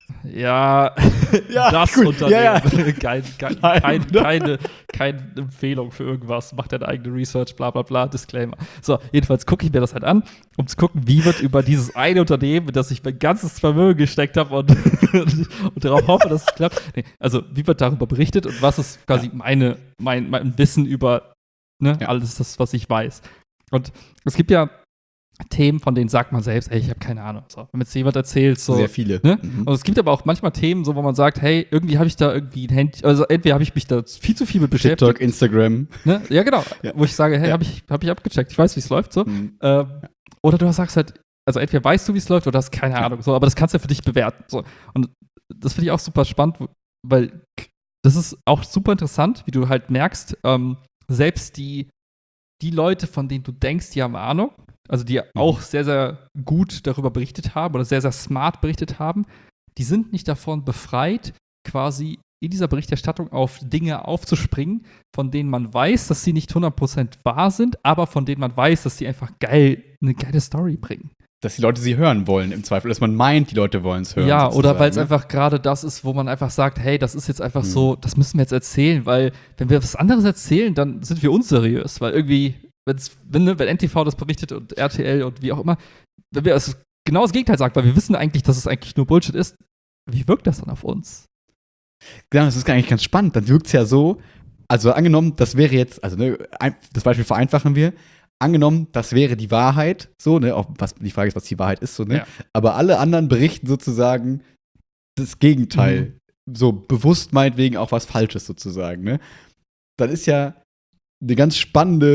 ja, Ja, das gut. Unternehmen. Ja, ja. Kein, kein, Nein, kein, oder? keine, keine Empfehlung für irgendwas. Mach deine eigene Research, bla bla bla, Disclaimer. So, jedenfalls gucke ich mir das halt an, um zu gucken, wie wird über dieses eine Unternehmen, in das ich mein ganzes Vermögen gesteckt habe und, und, und darauf hoffe, dass es klappt. Nee, also, wie wird darüber berichtet und was ist quasi Ja. meine, mein, mein Wissen über ne, Ja. alles das, was ich weiß. Und es gibt ja Themen, von denen sagt man selbst, ey, ich habe keine Ahnung. So, wenn jetzt jemand erzählt, so. Sehr viele. Ne? Mhm. Und es gibt aber auch manchmal Themen, so, wo man sagt, hey, irgendwie habe ich da irgendwie ein Handy, also entweder habe ich mich da viel zu viel mit beschäftigt. TikTok, Instagram. Ne? Ja, genau. Ja. Wo ich sage, hey, Ja. habe ich, hab ich abgecheckt, ich weiß, wie es läuft, so. Mhm. Ähm, oder du sagst halt, also entweder weißt du, wie es läuft, oder hast keine Ja. Ahnung, so, aber das kannst du ja für dich bewerten. So. Und das finde ich auch super spannend, weil das ist auch super interessant, wie du halt merkst, ähm, selbst die, die Leute, von denen du denkst, die haben Ahnung, also die auch sehr, sehr gut darüber berichtet haben oder sehr, sehr smart berichtet haben, die sind nicht davon befreit, quasi in dieser Berichterstattung auf Dinge aufzuspringen, von denen man weiß, dass sie nicht hundert Prozent wahr sind, aber von denen man weiß, dass sie einfach geil, eine geile Story bringen. Dass die Leute sie hören wollen, im Zweifel. Dass man meint, die Leute wollen es hören. Ja, sozusagen, oder weil es ne? einfach gerade das ist, wo man einfach sagt, hey, das ist jetzt einfach Mhm. so, das müssen wir jetzt erzählen, weil wenn wir was anderes erzählen, dann sind wir unseriös, weil irgendwie, wenn's, wenn, ne, wenn N T V das berichtet und R T L und wie auch immer, wenn wir das genau das Gegenteil sagen, weil wir wissen eigentlich, dass es eigentlich nur Bullshit ist, wie wirkt das dann auf uns? Genau, das ist eigentlich ganz spannend. Dann wirkt es ja so, also angenommen, das wäre jetzt, also ne, ein, das Beispiel vereinfachen wir, angenommen, das wäre die Wahrheit, so, ne, auch was, die Frage ist, was die Wahrheit ist, so, ne, Ja. aber alle anderen berichten sozusagen das Gegenteil, so bewusst meinetwegen auch was Falsches sozusagen, ne, dann ist ja eine ganz spannende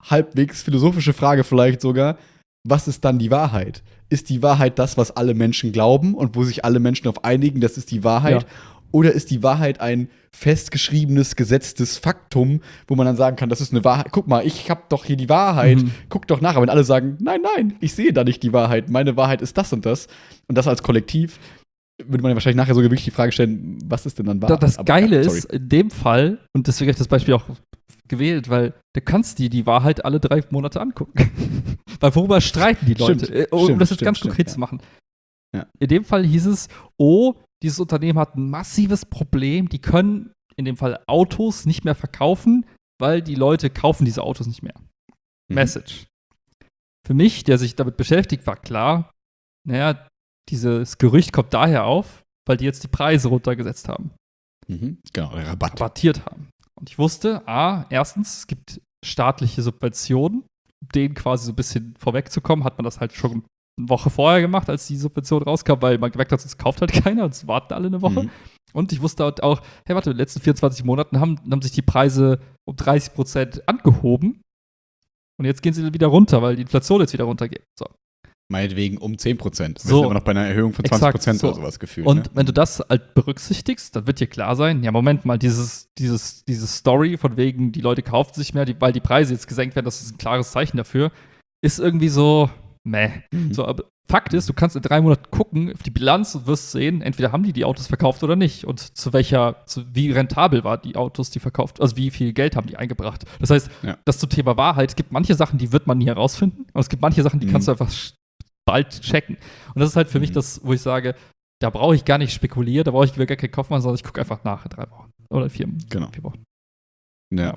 halbwegs philosophische Frage vielleicht sogar, was ist dann die Wahrheit? Ist die Wahrheit das, was alle Menschen glauben und wo sich alle Menschen darauf einigen, das ist die Wahrheit? Ja. Oder ist die Wahrheit ein festgeschriebenes, gesetztes Faktum, wo man dann sagen kann, das ist eine Wahrheit. Guck mal, ich habe doch hier die Wahrheit. Mhm. Guck doch nach. Aber wenn alle sagen, nein, nein, ich sehe da nicht die Wahrheit. Meine Wahrheit ist das und das. Und das als Kollektiv, würde man ja wahrscheinlich nachher sogar wirklich die Frage stellen, was ist denn dann wahr? Da, das Aber, Geile ja, sorry. ist, in dem Fall, und deswegen habe ich das Beispiel auch gewählt, weil du kannst dir die Wahrheit alle drei Monate angucken. Weil worüber streiten die Leute? Stimmt, Äh, um stimmt, das jetzt stimmt, ganz stimmt, konkret ja. zu machen. Ja. In dem Fall hieß es, oh, dieses Unternehmen hat ein massives Problem, die können in dem Fall Autos nicht mehr verkaufen, weil die Leute kaufen diese Autos nicht mehr. Mhm. Message. Für mich, der sich damit beschäftigt, war klar, naja, dieses Gerücht kommt daher auf, weil die jetzt die Preise runtergesetzt haben. Mhm. Genau, der Rabatt. Rabattiert haben. Und ich wusste, a, erstens, es gibt staatliche Subventionen, um denen quasi so ein bisschen vorwegzukommen, hat man das halt schon eine Woche vorher gemacht, als die Subvention rauskam, weil man gemerkt hat, es kauft halt keiner, es warten alle eine Woche. Mhm. Und ich wusste halt auch, hey, warte, in den letzten vierundzwanzig Monaten haben, haben sich die Preise um dreißig Prozent angehoben. Und jetzt gehen sie wieder runter, weil die Inflation jetzt wieder runtergeht. So. Meinetwegen um zehn Prozent. Wir So. sind immer noch bei einer Erhöhung von zwanzig Prozent Exakt, so. oder sowas gefühlt. Und ne? wenn du das halt berücksichtigst, dann wird dir klar sein, ja, Moment mal, dieses, dieses, diese Story von wegen, die Leute kaufen sich mehr, die, weil die Preise jetzt gesenkt werden, das ist ein klares Zeichen dafür, ist irgendwie so, meh. Mhm. So, aber Fakt ist, du kannst in drei Monaten gucken auf die Bilanz und wirst sehen, entweder haben die die Autos verkauft oder nicht und zu welcher, zu, wie rentabel waren die Autos, die verkauft, also wie viel Geld haben die eingebracht. Das heißt, Ja. das zum Thema Wahrheit, es gibt manche Sachen, die wird man nie herausfinden und es gibt manche Sachen, die Mhm. kannst du einfach sch- bald checken. Und das ist halt für mich Mhm. das, wo ich sage, da brauche ich gar nicht spekulieren, da brauche ich gar keinen Kopf machen, sondern ich gucke einfach nach in drei Wochen oder vier, Genau. vier Wochen. Ja.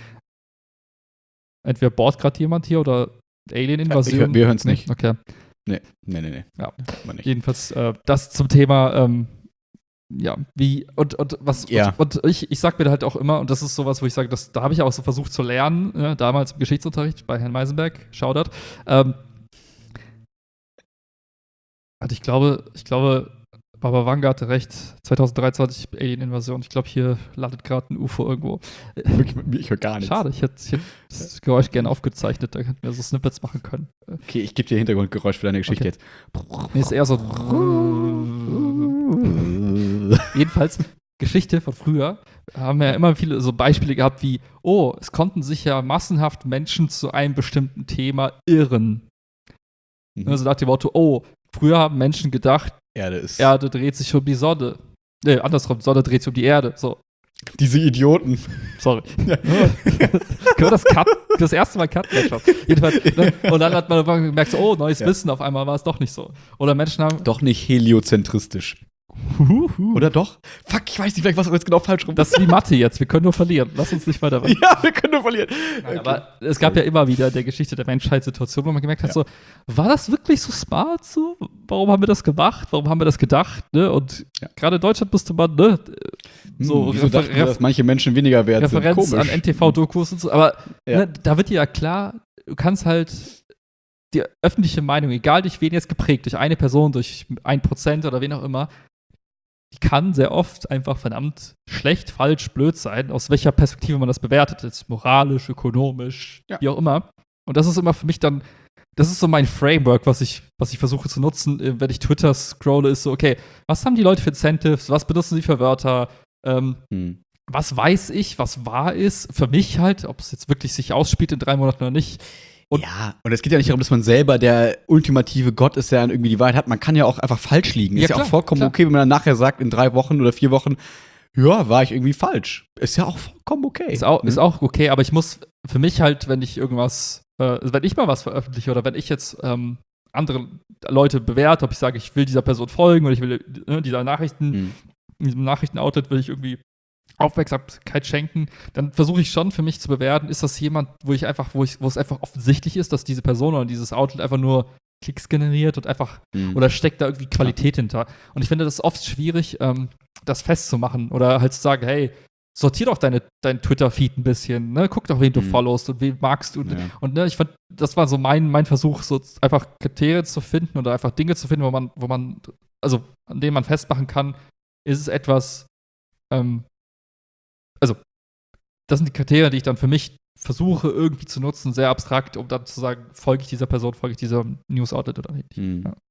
Entweder bohrt gerade jemand hier oder Alien-Invasion. Ich hör- wir hören's Nee? nicht. Okay. Nee, nee, nee, nee. Ja. Aber nicht. Jedenfalls äh, das zum Thema, ähm, ja, wie, und, und was, Ja. und, und ich, ich sag mir halt auch immer, und das ist sowas, wo ich sage, das, da habe ich auch so versucht zu lernen, ne, damals im Geschichtsunterricht bei Herrn Meisenberg, Shoutout. Ähm, und ich glaube, ich glaube, Baba Vanga hatte recht, zwanzig dreiundzwanzig Alien-Invasion. Ich glaube, hier landet gerade ein U F O irgendwo. Wirklich, ich höre gar nichts. Schade, ich hätte, ich hätte das Geräusch gerne aufgezeichnet, da hätten wir so Snippets machen können. Okay, ich gebe dir Hintergrundgeräusch für deine Geschichte Okay. jetzt. Nee, ist eher so. Jedenfalls, Geschichte von früher, haben wir ja immer viele so Beispiele gehabt wie, oh, es konnten sich ja massenhaft Menschen zu einem bestimmten Thema irren. Mhm. Also nach dem Motto, oh, früher haben Menschen gedacht, Erde ist. Erde dreht sich um die Sonne. Nee, andersrum, Sonne dreht sich um die Erde. So, Diese Idioten. sorry. Können wir das cut? Das erste Mal cutten, ja schon. Jedenfalls, ne? Und dann hat man irgendwann gemerkt, so, oh, neues Ja. Wissen, auf einmal war es doch nicht so. Oder Menschen haben. Doch nicht heliozentristisch. Oder doch? Fuck, ich weiß nicht, vielleicht war es jetzt genau falsch rum. Das ist wie Mathe jetzt, wir können nur verlieren. Lass uns nicht weiter weiter. ja, wir können nur verlieren. Nein, aber es gab ja immer wieder in der Geschichte der Menschheit Situationen, wo man gemerkt hat, Ja. so, war das wirklich so smart so? Warum haben wir das gemacht? Warum haben wir das gedacht? Ne? Und Ja. gerade in Deutschland musste man, ne, so hm, wieso Refer- dachten wir, dass manche Menschen weniger wert Referenz sind? an N T V-Dokus und so. Aber Ja. ne, da wird dir ja klar, du kannst halt die öffentliche Meinung, egal durch wen jetzt geprägt, durch eine Person, durch ein Prozent oder wen auch immer, die kann sehr oft einfach verdammt schlecht, falsch, blöd sein, aus welcher Perspektive man das bewertet. Jetzt moralisch, ökonomisch, Ja. wie auch immer. Und das ist immer für mich dann, das ist so mein Framework, was ich, was ich versuche zu nutzen, äh, wenn ich Twitter scrolle, ist so, okay, was haben die Leute für Incentives, was benutzen sie für Wörter, ähm, Hm. was weiß ich, was wahr ist, für mich halt, ob es jetzt wirklich sich ausspielt in drei Monaten oder nicht. Und- ja, und es geht ja nicht darum, dass man selber der ultimative Gott ist, der dann irgendwie die Wahrheit hat. Man kann ja auch einfach falsch liegen. Ja, ist ja klar, auch vollkommen klar. okay, wenn man dann nachher sagt, in drei Wochen oder vier Wochen, ja, war ich irgendwie falsch. Ist ja auch vollkommen okay. Ist auch, ne? ist auch okay, aber ich muss für mich halt, wenn ich irgendwas, äh, also wenn ich mal was veröffentliche oder wenn ich jetzt ähm, andere Leute bewerte, ob ich sage, ich will dieser Person folgen oder ich will äh, dieser Nachrichten, Hm. diesem Nachrichtenoutlet will ich irgendwie Aufmerksamkeit schenken, dann versuche ich schon für mich zu bewerten, ist das jemand, wo ich einfach, wo ich, wo es einfach offensichtlich ist, dass diese Person oder dieses Outlet einfach nur Klicks generiert und einfach, Hm. oder steckt da irgendwie Qualität hinter. Und ich finde das oft schwierig, ähm, das festzumachen oder halt zu sagen, hey, sortier doch deine, dein Twitter-Feed ein bisschen, ne? Guck doch, wen du Mhm. followst und wen magst du. Und, Ja. und ne, ich fand, das war so mein, mein Versuch, so einfach Kriterien zu finden oder einfach Dinge zu finden, wo man, wo man, also an denen man festmachen kann, ist es etwas, ähm, also das sind die Kriterien, die ich dann für mich versuche irgendwie zu nutzen, sehr abstrakt, um dann zu sagen, folge ich dieser Person, folge ich dieser News-Outlet oder nicht. Hm. Ja.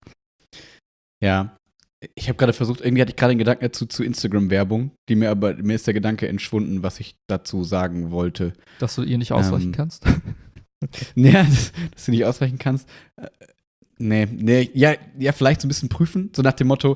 Ja. Ich habe gerade versucht, irgendwie hatte ich gerade einen Gedanken dazu zu Instagram-Werbung, die mir aber, mir ist der Gedanke entschwunden, was ich dazu sagen wollte. Dass du ihr nicht ausweichen Ähm, kannst. Ja, dass, dass du nicht ausreichen kannst. Äh, nee, nee, ja, ja, vielleicht so ein bisschen prüfen, so nach dem Motto,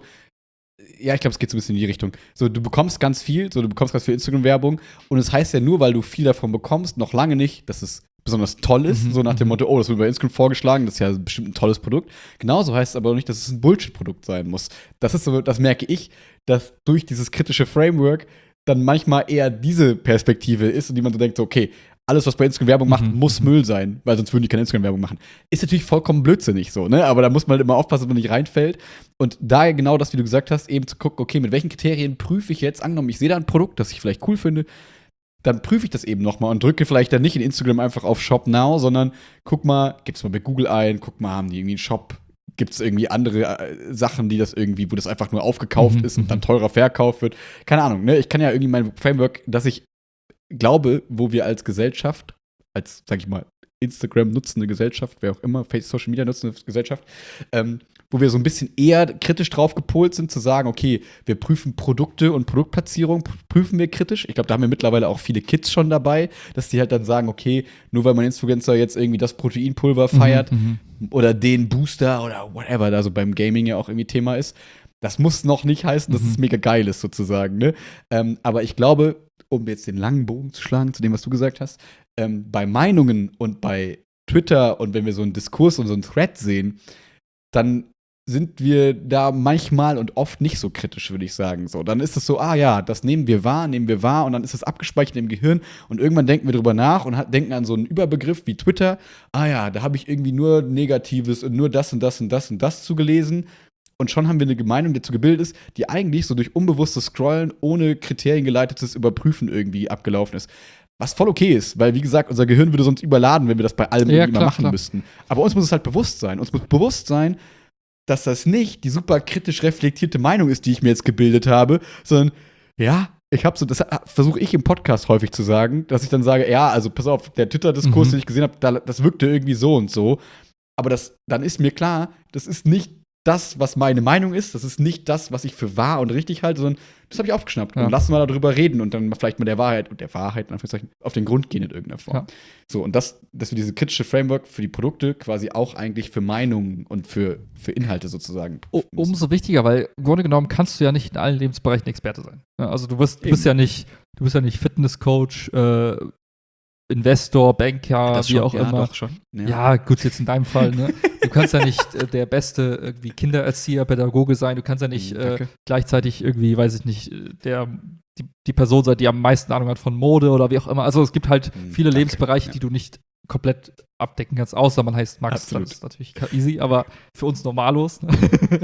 ja, ich glaube, es geht so ein bisschen in die Richtung. So, du bekommst ganz viel, so, du bekommst ganz viel Instagram-Werbung und es heißt ja nur, weil du viel davon bekommst, noch lange nicht, dass es besonders toll ist, Mhm, so nach dem mhm. Motto, oh, das wird bei Instagram vorgeschlagen, das ist ja bestimmt ein tolles Produkt. Genauso heißt es aber auch nicht, dass es ein Bullshit-Produkt sein muss. Das ist so, das merke ich, dass durch dieses kritische Framework dann manchmal eher diese Perspektive ist und die man so denkt, so, okay, alles, was bei Instagram Werbung macht, Mhm, muss mhm. Müll sein, weil sonst würden die keine Instagram-Werbung machen. Ist natürlich vollkommen blödsinnig so, ne? Aber da muss man halt immer aufpassen, dass man nicht reinfällt. Und daher genau das, wie du gesagt hast, eben zu gucken, okay, mit welchen Kriterien prüfe ich jetzt, angenommen, ich sehe da ein Produkt, das ich vielleicht cool finde, dann prüfe ich das eben nochmal und drücke vielleicht dann nicht in Instagram einfach auf Shop Now, sondern guck mal, gib's mal bei Google ein, guck mal, haben die irgendwie einen Shop, gibt's irgendwie andere äh, Sachen, die das irgendwie, wo das einfach nur aufgekauft Mhm, ist und dann mhm. teurer verkauft wird. Keine Ahnung, ne? Ich kann ja irgendwie mein Framework, dass ich glaube, wo wir als Gesellschaft, als, sag ich mal, Instagram nutzende Gesellschaft, wer auch immer, Face- Social Media nutzende Gesellschaft, ähm, wo wir so ein bisschen eher kritisch drauf gepolt sind, zu sagen, okay, wir prüfen Produkte und Produktplatzierung, pr- prüfen wir kritisch. Ich glaube, da haben wir mittlerweile auch viele Kids schon dabei, dass die halt dann sagen, okay, nur weil mein Influencer jetzt irgendwie das Proteinpulver feiert Mhm, oder den Booster oder whatever, da so beim Gaming ja auch irgendwie Thema ist, das muss noch nicht heißen, dass Mhm. es mega geil ist, sozusagen. Ne? Ähm, aber ich glaube, um jetzt den langen Bogen zu schlagen zu dem, was du gesagt hast, ähm, bei Meinungen und bei Twitter und wenn wir so einen Diskurs und so einen Thread sehen, dann sind wir da manchmal und oft nicht so kritisch, würde ich sagen. So, dann ist es so, ah ja, das nehmen wir wahr, nehmen wir wahr und dann ist es abgespeichert im Gehirn und irgendwann denken wir drüber nach und hat, denken an so einen Überbegriff wie Twitter. Ah ja, da habe ich irgendwie nur Negatives und nur das und das und das und das zugelesen. Und schon haben wir eine Meinung, die dazu gebildet ist, die eigentlich so durch unbewusstes Scrollen ohne kriteriengeleitetes Überprüfen irgendwie abgelaufen ist. Was voll okay ist, weil wie gesagt, unser Gehirn würde sonst überladen, wenn wir das bei allem Ja, irgendwie klar, immer machen klar. müssten. Aber uns muss es halt bewusst sein. Uns muss bewusst sein, dass das nicht die super kritisch reflektierte Meinung ist, die ich mir jetzt gebildet habe, sondern ja, ich habe so, das versuche ich im Podcast häufig zu sagen, dass ich dann sage, ja, also pass auf, der Twitter-Diskurs, Mhm. den ich gesehen habe, das wirkte irgendwie so und so. Aber das, dann ist mir klar, das ist nicht das, was meine Meinung ist, das ist nicht das, was ich für wahr und richtig halte, sondern das habe ich aufgeschnappt. Ja. Und lassen wir darüber reden und dann vielleicht mal der Wahrheit und der Wahrheit in Anführungszeichen auf den Grund gehen in irgendeiner Form. Ja. So, und das, dass wir diese kritische Framework für die Produkte quasi auch eigentlich für Meinungen und für, für Inhalte sozusagen O- prüfen müssen. Umso wichtiger, weil im Grunde genommen kannst du ja nicht in allen Lebensbereichen Experte sein. Ja, also du bist, du Eben. bist ja nicht, du bist ja nicht Fitnesscoach, äh, Investor, Banker, Das wie schon, auch ja, immer. doch schon. Ja. gut, jetzt in deinem Fall, ne? Du kannst ja nicht äh, der beste irgendwie Kindererzieher, Pädagoge sein, du kannst ja nicht Mhm, äh, danke. gleichzeitig irgendwie, weiß ich nicht, äh, der die, die Person sein, die am meisten Ahnung hat von Mode oder wie auch immer. Also es gibt halt Mhm, viele danke, Lebensbereiche, ja. die du nicht komplett abdecken kannst, außer man heißt Max. Absolut. Das ist natürlich easy, aber für uns normallos. Ne?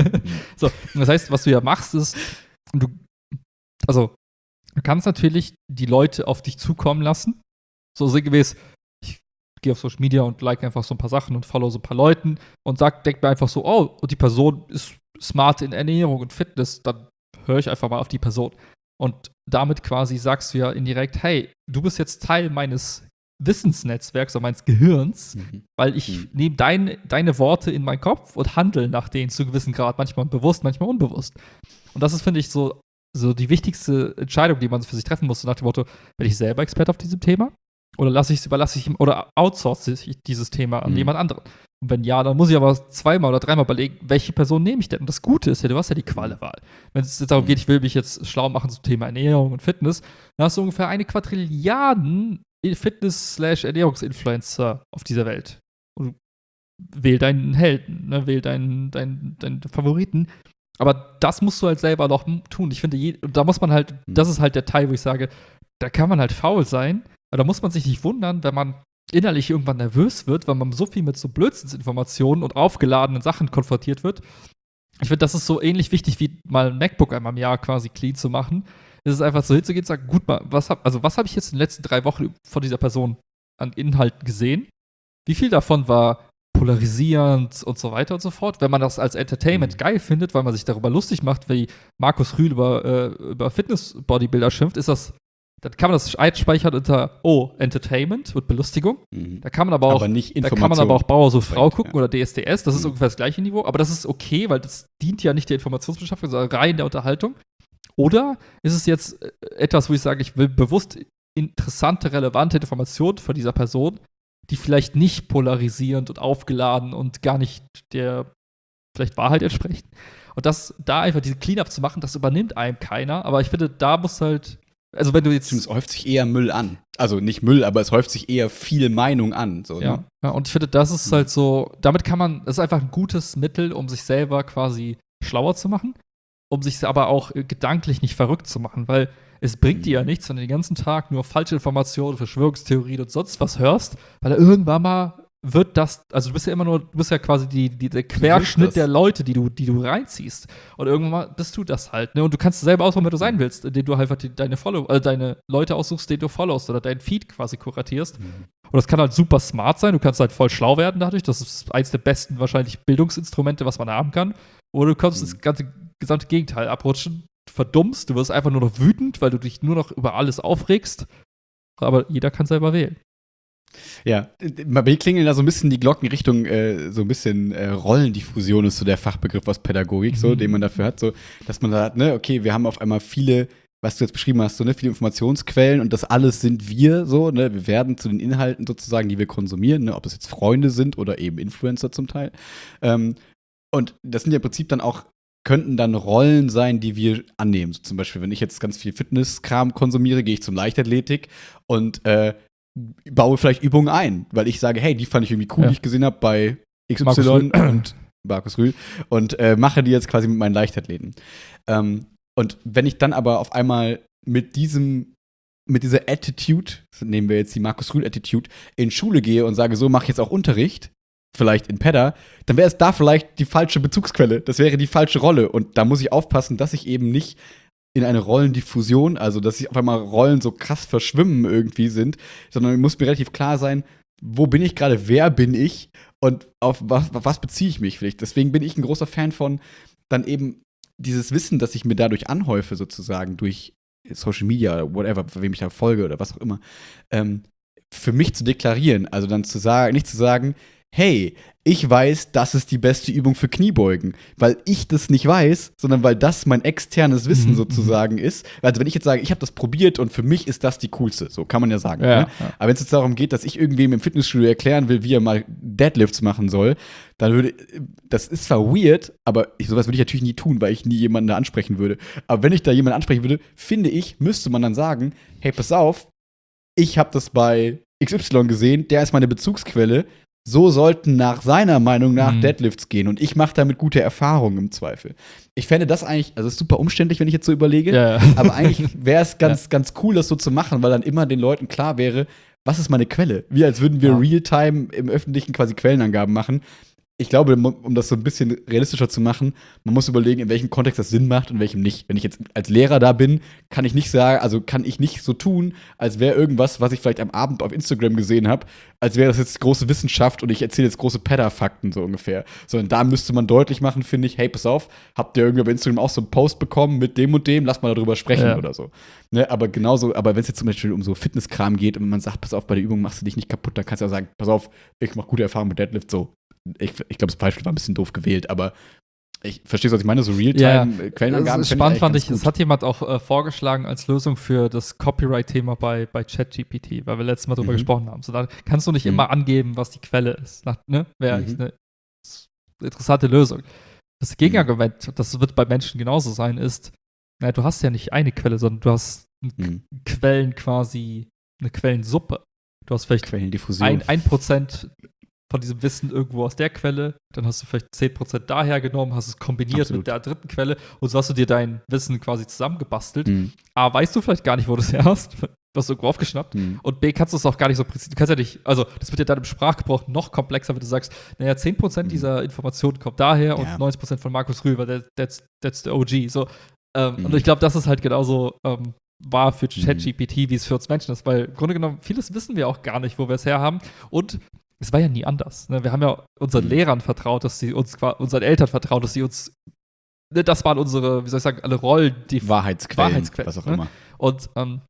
So, und das heißt, was du ja machst, ist, du, also du kannst natürlich die Leute auf dich zukommen lassen. So sinngemäß, ich gehe auf Social Media und like einfach so ein paar Sachen und follow so ein paar Leuten und sag, denk mir einfach so, oh, und die Person ist smart in Ernährung und Fitness, dann höre ich einfach mal auf die Person. Und damit quasi sagst du ja indirekt, hey, du bist jetzt Teil meines Wissensnetzwerks oder meines Gehirns, Mhm. weil ich Mhm. nehme dein, deine Worte in meinen Kopf und handle nach denen zu gewissen Grad, manchmal bewusst, manchmal unbewusst. Und das ist, finde ich, so, so die wichtigste Entscheidung, die man für sich treffen muss, so nach dem Motto, bin ich selber Experte auf diesem Thema? Oder lasse ich es, überlasse ich ihm, oder outsource ich dieses Thema an Mhm. jemand anderen? Und wenn ja, dann muss ich aber zweimal oder dreimal überlegen, welche Person nehme ich denn? Und das Gute ist ja, du hast ja die Qualwahl. Wenn es jetzt darum Mhm. geht, ich will mich jetzt schlau machen zum Thema Ernährung und Fitness, dann hast du ungefähr eine Quadrilliarden Fitness-Ernährungsinfluencer auf dieser Welt. Und wähl deinen Helden, ne? Wähl deinen, deinen, deinen Favoriten. Aber das musst du halt selber noch tun. Ich finde, je, da muss man halt, Mhm. das ist halt der Teil, wo ich sage, da kann man halt faul sein, aber da muss man sich nicht wundern, wenn man innerlich irgendwann nervös wird, weil man so viel mit so Blödsinnsinformationen und aufgeladenen Sachen konfrontiert wird. Ich finde, das ist so ähnlich wichtig, wie mal ein MacBook einmal im Jahr quasi clean zu machen. Es ist einfach so hinzugehen und sagen, gut, mal, was hab, also was habe ich jetzt in den letzten drei Wochen von dieser Person an Inhalten gesehen? Wie viel davon war polarisierend und so weiter und so fort? Wenn man das als Entertainment Mhm. geil findet, weil man sich darüber lustig macht, wie Markus Rühl über, äh, über Fitness-Bodybuilder schimpft, ist das dann kann man das einspeichern unter, oh, Entertainment, wird Belustigung. Mhm. Da kann man aber auch, aber nicht da kann man aber auch Bauer so Frau gucken ja. oder D S D S, das ist Mhm. ungefähr das gleiche Niveau, aber das ist okay, weil das dient ja nicht der Informationsbeschaffung, sondern rein der Unterhaltung. Oder ist es jetzt äh, etwas, wo ich sage, ich will bewusst interessante, relevante Informationen von dieser Person, die vielleicht nicht polarisierend und aufgeladen und gar nicht der vielleicht Wahrheit entsprechen. Und das, da einfach diese Cleanup zu machen, das übernimmt einem keiner. Aber ich finde, da muss halt, also wenn du jetzt. Es häuft sich eher Müll an. Also nicht Müll, aber es häuft sich eher viel Meinung an. So, ja, ne? ja, und ich finde, das ist Mhm. halt so, damit kann man, das ist einfach ein gutes Mittel, um sich selber quasi schlauer zu machen, um sich aber auch äh, gedanklich nicht verrückt zu machen, weil es bringt dir ja nichts, wenn du den ganzen Tag nur falsche Informationen, Verschwörungstheorien und sonst was hörst, weil da irgendwann mal wird das, also du bist ja immer nur, du bist ja quasi die, die, der Querschnitt der Leute, die du, die du reinziehst. Und irgendwann mal bist du das halt, ne? Und du kannst selber aussuchen, wer du sein willst, indem du einfach die, deine Follow, äh, deine Leute aussuchst, denen du followst oder deinen Feed quasi kuratierst. Mhm. Und das kann halt super smart sein, du kannst halt voll schlau werden dadurch. Das ist eins der besten wahrscheinlich Bildungsinstrumente, was man haben kann. Oder du kannst Mhm. das ganze gesamte Gegenteil abrutschen, verdummst, du wirst einfach nur noch wütend, weil du dich nur noch über alles aufregst. Aber jeder kann selber wählen. Ja, bei mir klingeln da so ein bisschen die Glocken Richtung äh, so ein bisschen äh, Rollendiffusion ist so der Fachbegriff aus Pädagogik, so, Mhm. den man dafür hat, so, dass man da hat, ne, okay, wir haben auf einmal viele, was du jetzt beschrieben hast, so, ne, viele Informationsquellen und das alles sind wir, so, ne, wir werden zu den Inhalten sozusagen, die wir konsumieren, ne, ob es jetzt Freunde sind oder eben Influencer zum Teil. Ähm, und das sind ja im Prinzip dann auch könnten dann Rollen sein, die wir annehmen. So zum Beispiel, wenn ich jetzt ganz viel Fitnesskram konsumiere, gehe ich zum Leichtathletik und äh, baue vielleicht Übungen ein, weil ich sage, hey, die fand ich irgendwie cool, Ja. die ich gesehen habe bei X Markus Y Rühl. und Markus Rühl und äh, mache die jetzt quasi mit meinen Leichtathleten. Ähm, und wenn ich dann aber auf einmal mit diesem mit dieser Attitude, nehmen wir jetzt die Markus Rühl Attitude, in Schule gehe und sage, so mache ich jetzt auch Unterricht, vielleicht in Pedda, dann wäre es da vielleicht die falsche Bezugsquelle. Das wäre die falsche Rolle. Und da muss ich aufpassen, dass ich eben nicht in eine Rollendiffusion, also dass sich auf einmal Rollen so krass verschwimmen irgendwie sind, sondern muss mir relativ klar sein, wo bin ich gerade, wer bin ich und auf was, auf was beziehe ich mich vielleicht. Deswegen bin ich ein großer Fan von dann eben dieses Wissen, das ich mir dadurch anhäufe, sozusagen, durch Social Media oder whatever, wem ich da folge oder was auch immer, ähm, für mich zu deklarieren. Also dann zu sagen, nicht zu sagen, hey, ich weiß, das ist die beste Übung für Kniebeugen, weil ich das nicht weiß, sondern weil das mein externes Wissen Mhm, sozusagen ist. Also wenn ich jetzt sage, ich habe das probiert und für mich ist das die coolste, so kann man ja sagen. Ja, ne? ja. Aber wenn es jetzt darum geht, dass ich irgendwem im Fitnessstudio erklären will, wie er mal Deadlifts machen soll, dann würde, das ist zwar weird, aber ich, sowas würde ich natürlich nie tun, weil ich nie jemanden da ansprechen würde. Aber wenn ich da jemanden ansprechen würde, finde ich, müsste man dann sagen, hey, pass auf, ich habe das bei X Y gesehen, der ist meine Bezugsquelle. So sollten nach seiner Meinung nach Mhm. Deadlifts gehen. Und ich mache damit gute Erfahrungen im Zweifel. Ich fände das eigentlich, also es ist super umständlich, wenn ich jetzt so überlege. Ja, ja. Aber eigentlich wäre es ganz, ganz cool, das so zu machen, weil dann immer den Leuten klar wäre, was ist meine Quelle? Wie als würden wir Ja. Realtime im Öffentlichen quasi Quellenangaben machen. Ich glaube, um das so ein bisschen realistischer zu machen, man muss überlegen, in welchem Kontext das Sinn macht und in welchem nicht. Wenn ich jetzt als Lehrer da bin, kann ich nicht sagen, also kann ich nicht so tun, als wäre irgendwas, was ich vielleicht am Abend auf Instagram gesehen habe, als wäre das jetzt große Wissenschaft und ich erzähle jetzt große Pedda-Fakten so ungefähr. Sondern da müsste man deutlich machen, finde ich, hey, pass auf, habt ihr irgendwie bei Instagram auch so einen Post bekommen mit dem und dem, lass mal darüber sprechen Ja. oder so. Ne, aber genauso, aber wenn es jetzt zum Beispiel um so Fitnesskram geht und man sagt, pass auf, bei der Übung machst du dich nicht kaputt, dann kannst du ja sagen, pass auf, ich mache gute Erfahrungen mit Deadlift, so. Ich, ich glaube, das Beispiel war ein bisschen doof gewählt, aber ich verstehe, was ich meine, so Ja, Realtime-Quellenangaben. das ist spannend fand ich, es hat jemand auch äh, vorgeschlagen als Lösung für das Copyright-Thema bei, bei ChatGPT, weil wir letztes Mal drüber Mhm. gesprochen haben. So, dann kannst du nicht Mhm. immer angeben, was die Quelle ist. Nach, ne? Wäre Mhm. eigentlich eine interessante Lösung. Das Gegenargument, das wird bei Menschen genauso sein, ist, naja, du hast ja nicht eine Quelle, sondern du hast ein Mhm. Quellen quasi, eine Quellensuppe. Du hast vielleicht Quellendiffusion. ein, ein Prozent von diesem Wissen irgendwo aus der Quelle, dann hast du vielleicht zehn Prozent daher genommen, hast es kombiniert Absolut. mit der dritten Quelle und so hast du dir dein Wissen quasi zusammengebastelt. Mhm. A, weißt du vielleicht gar nicht, wo du es her hast, du hast irgendwo aufgeschnappt. Mhm. Und B, kannst du es auch gar nicht so präzise, du kannst ja nicht, also das wird ja dann im Sprachgebrauch noch komplexer, wenn du sagst, naja, zehn Prozent Mhm. dieser Informationen kommt daher und Ja. neunzig Prozent von Markus Rühl, weil der, that's, that's the O G. So, ähm, Mhm. Und ich glaube, das ist halt genauso ähm, wahr für Mhm. ChatGPT, wie es für uns Menschen ist, weil im Grunde genommen, vieles wissen wir auch gar nicht, wo wir es her haben. Und es war ja nie anders. Ne? Wir haben ja unseren Mhm. Lehrern vertraut, dass sie uns, qua- unseren Eltern vertraut, dass sie uns, ne, das waren unsere, wie soll ich sagen, alle Rollen, die Wahrheitsquellen, Wahrheitsquellen, was auch ne? immer. Und, ähm,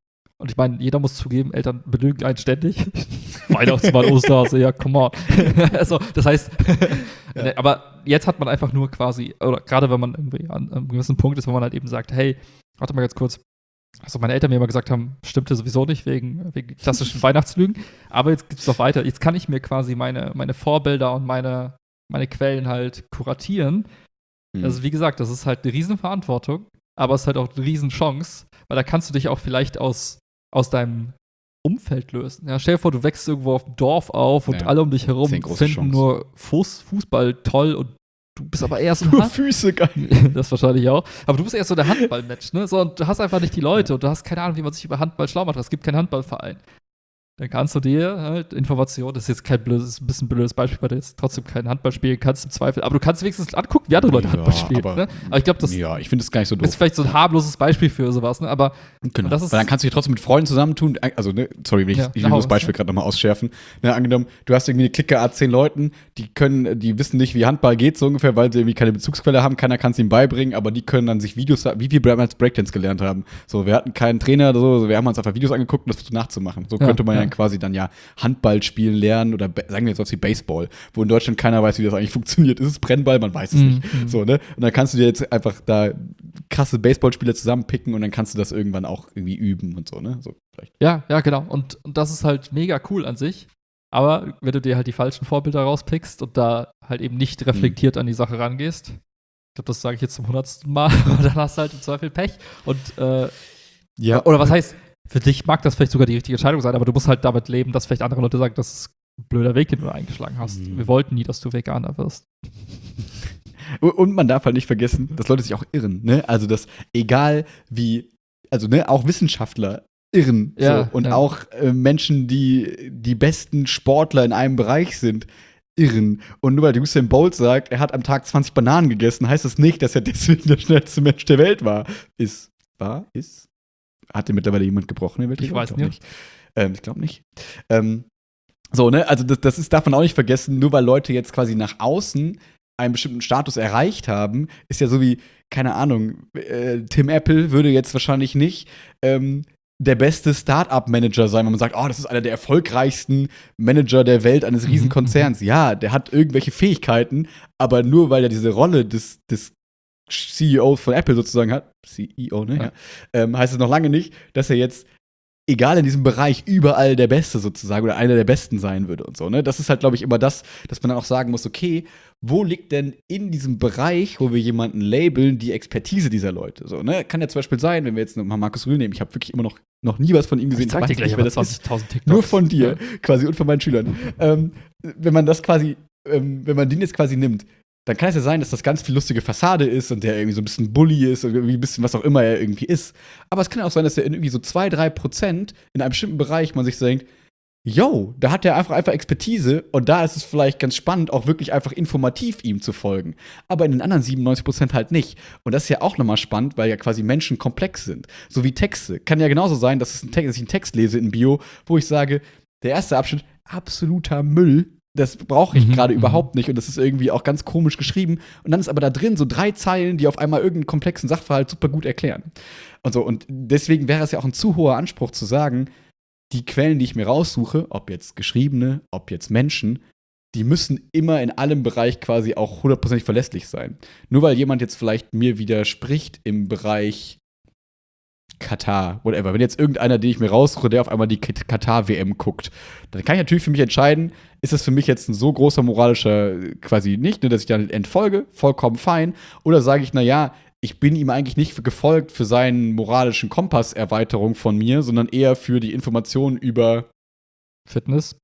Und ich meine, jeder muss zugeben, Eltern belügen einen ständig. Weihnachtsmann, Osterhase, ja, come on. Also, das heißt, Ja. ne, aber jetzt hat man einfach nur quasi, oder gerade wenn man irgendwie an einem gewissen Punkt ist, wo man halt eben sagt, hey, warte mal ganz kurz, also meine Eltern mir immer gesagt haben, stimmte sowieso nicht wegen, wegen klassischen Weihnachtslügen, aber jetzt gibt es noch weiter. Jetzt kann ich mir quasi meine, meine Vorbilder und meine, meine Quellen halt kuratieren. Hm. Also wie gesagt, das ist halt eine Riesenverantwortung, aber es ist halt auch eine Riesenchance, weil da kannst du dich auch vielleicht aus, aus deinem Umfeld lösen. Ja, stell dir vor, du wächst irgendwo auf dem Dorf auf und Ja, alle um dich herum das ist eine große finden Chance. nur Fuß, Fußball toll und du bist aber eher so ein Nur Hand Füße, geil. das wahrscheinlich auch. Aber du bist eher so der Handballmatch, ne? So, und du hast einfach nicht die Leute und du hast keine Ahnung, wie man sich über Handball schlau macht. Es gibt keinen Handballverein. Dann kannst du dir halt Informationen, das ist jetzt kein blödes, ist ein bisschen ein blödes Beispiel, weil du jetzt trotzdem keinen Handball spielen kannst im Zweifel, aber du kannst wenigstens angucken, wie andere Leute Ja, Handball spielen. aber- ne? aber ich glaube, das Ja, ich finde das gar nicht so doof. ist vielleicht so ein harmloses Beispiel für sowas, ne? Aber Genau. das ist- Weil dann kannst du dich trotzdem mit Freunden zusammentun. Also, ne, sorry, wenn ich, Ja, ich na, will hau das Beispiel raus, gerade nochmal ausschärfen. Ne, angenommen, du hast irgendwie eine Clique A zehn Leuten, die können, die wissen nicht, wie Handball geht, so ungefähr, weil sie irgendwie keine Bezugsquelle haben. Keiner kann es ihnen beibringen, aber die können dann sich Videos, wie wir damals Breakdance gelernt haben. So, wir hatten keinen Trainer oder so, wir haben uns einfach Videos angeguckt, um das nachzumachen. So Ja, könnte man ja. ja. quasi dann ja Handball spielen lernen oder be- sagen wir jetzt was wie Baseball, wo in Deutschland keiner weiß, wie das eigentlich funktioniert. Ist es Brennball? Man weiß es Mhm, nicht. mhm. So, ne? Und dann kannst du dir jetzt einfach da krasse Baseballspieler zusammenpicken und dann kannst du das irgendwann auch irgendwie üben und so, ne? So vielleicht. ja, ja, genau. Und, und das ist halt mega cool an sich. Aber wenn du dir halt die falschen Vorbilder rauspickst und da halt eben nicht reflektiert an die Sache rangehst, ich glaube, das sage ich jetzt zum hundertsten Mal, aber dann hast du halt im Zweifel Pech. Und, äh, Ja, oder was heißt, für dich mag das vielleicht sogar die richtige Entscheidung sein, aber du musst halt damit leben, dass vielleicht andere Leute sagen, das ist ein blöder Weg, den du eingeschlagen hast. Mhm. Wir wollten nie, dass du Veganer wirst. Und man darf halt nicht vergessen, dass Leute sich auch irren, ne? Also, dass egal wie, also, ne, auch Wissenschaftler irren. Ja, so. Und ja. auch äh, Menschen, die die besten Sportler in einem Bereich sind, irren. Und nur weil Usain Bolt sagt, er hat am Tag zwanzig Bananen gegessen, heißt das nicht, dass er deswegen der schnellste Mensch der Welt war. Ist, war, ist. Hat dir mittlerweile jemand gebrochen? Ich weiß glaub nicht. Ähm, ich glaube nicht. Ähm, so, ne, also das, das ist, darf man auch nicht vergessen, nur weil Leute jetzt quasi nach außen einen bestimmten Status erreicht haben, ist ja so wie, keine Ahnung, äh, Tim Apple würde jetzt wahrscheinlich nicht ähm, der beste Start-up-Manager sein, wenn man sagt, oh, das ist einer der erfolgreichsten Manager der Welt eines Mhm, Riesenkonzerns. Ja, der hat irgendwelche Fähigkeiten, aber nur weil er diese Rolle des, des C E Os von Apple sozusagen hat, C E O, ne? Ja. Ja. Ähm, heißt es noch lange nicht, dass er jetzt egal in diesem Bereich überall der Beste sozusagen oder einer der Besten sein würde und so, ne? Das ist halt, glaube ich, immer das, dass man dann auch sagen muss, okay, wo liegt denn in diesem Bereich, wo wir jemanden labeln, die Expertise dieser Leute? So, ne? Kann ja zum Beispiel sein, wenn wir jetzt nochmal Markus Rühl nehmen, ich habe wirklich immer noch, noch nie was von ihm gesehen, Ich zeig weiß dir gleich nicht, aber wer das ist. zwanzigtausend TikToks. Nur von dir, Ja. quasi, und von meinen Schülern. ähm, wenn man das quasi, ähm, wenn man den jetzt quasi nimmt, dann kann es ja sein, dass das ganz viel lustige Fassade ist und der irgendwie so ein bisschen Bully ist und irgendwie ein bisschen was auch immer er irgendwie ist. Aber es kann auch sein, dass er in irgendwie so zwei, drei Prozent in einem bestimmten Bereich man sich so denkt, yo, da hat er einfach einfach Expertise und da ist es vielleicht ganz spannend, auch wirklich einfach informativ ihm zu folgen. Aber in den anderen siebenundneunzig Prozent halt nicht. Und das ist ja auch nochmal spannend, weil ja quasi Menschen komplex sind. So wie Texte. Kann ja genauso sein, dass, es ein Text, dass ich einen Text lese in Bio, wo ich sage, der erste Abschnitt, absoluter Müll. Das brauche ich Mhm, gerade mhm. überhaupt nicht und das ist irgendwie auch ganz komisch geschrieben. Und dann ist aber da drin so drei Zeilen, die auf einmal irgendeinen komplexen Sachverhalt super gut erklären. Und so, und deswegen wäre es ja auch ein zu hoher Anspruch zu sagen, die Quellen, die ich mir raussuche, ob jetzt geschriebene, ob jetzt Menschen, die müssen immer in allem Bereich quasi auch hundertprozentig verlässlich sein. Nur weil jemand jetzt vielleicht mir widerspricht im Bereich Katar, whatever. Wenn jetzt irgendeiner, den ich mir raussuche, der auf einmal die Katar-W M guckt, dann kann ich natürlich für mich entscheiden, ist das für mich jetzt ein so großer moralischer quasi nicht, ne, dass ich dann entfolge, vollkommen fein, oder sage ich, na ja, ich bin ihm eigentlich nicht gefolgt für seinen moralischen Kompass-Erweiterung von mir, sondern eher für die Informationen über Fitness.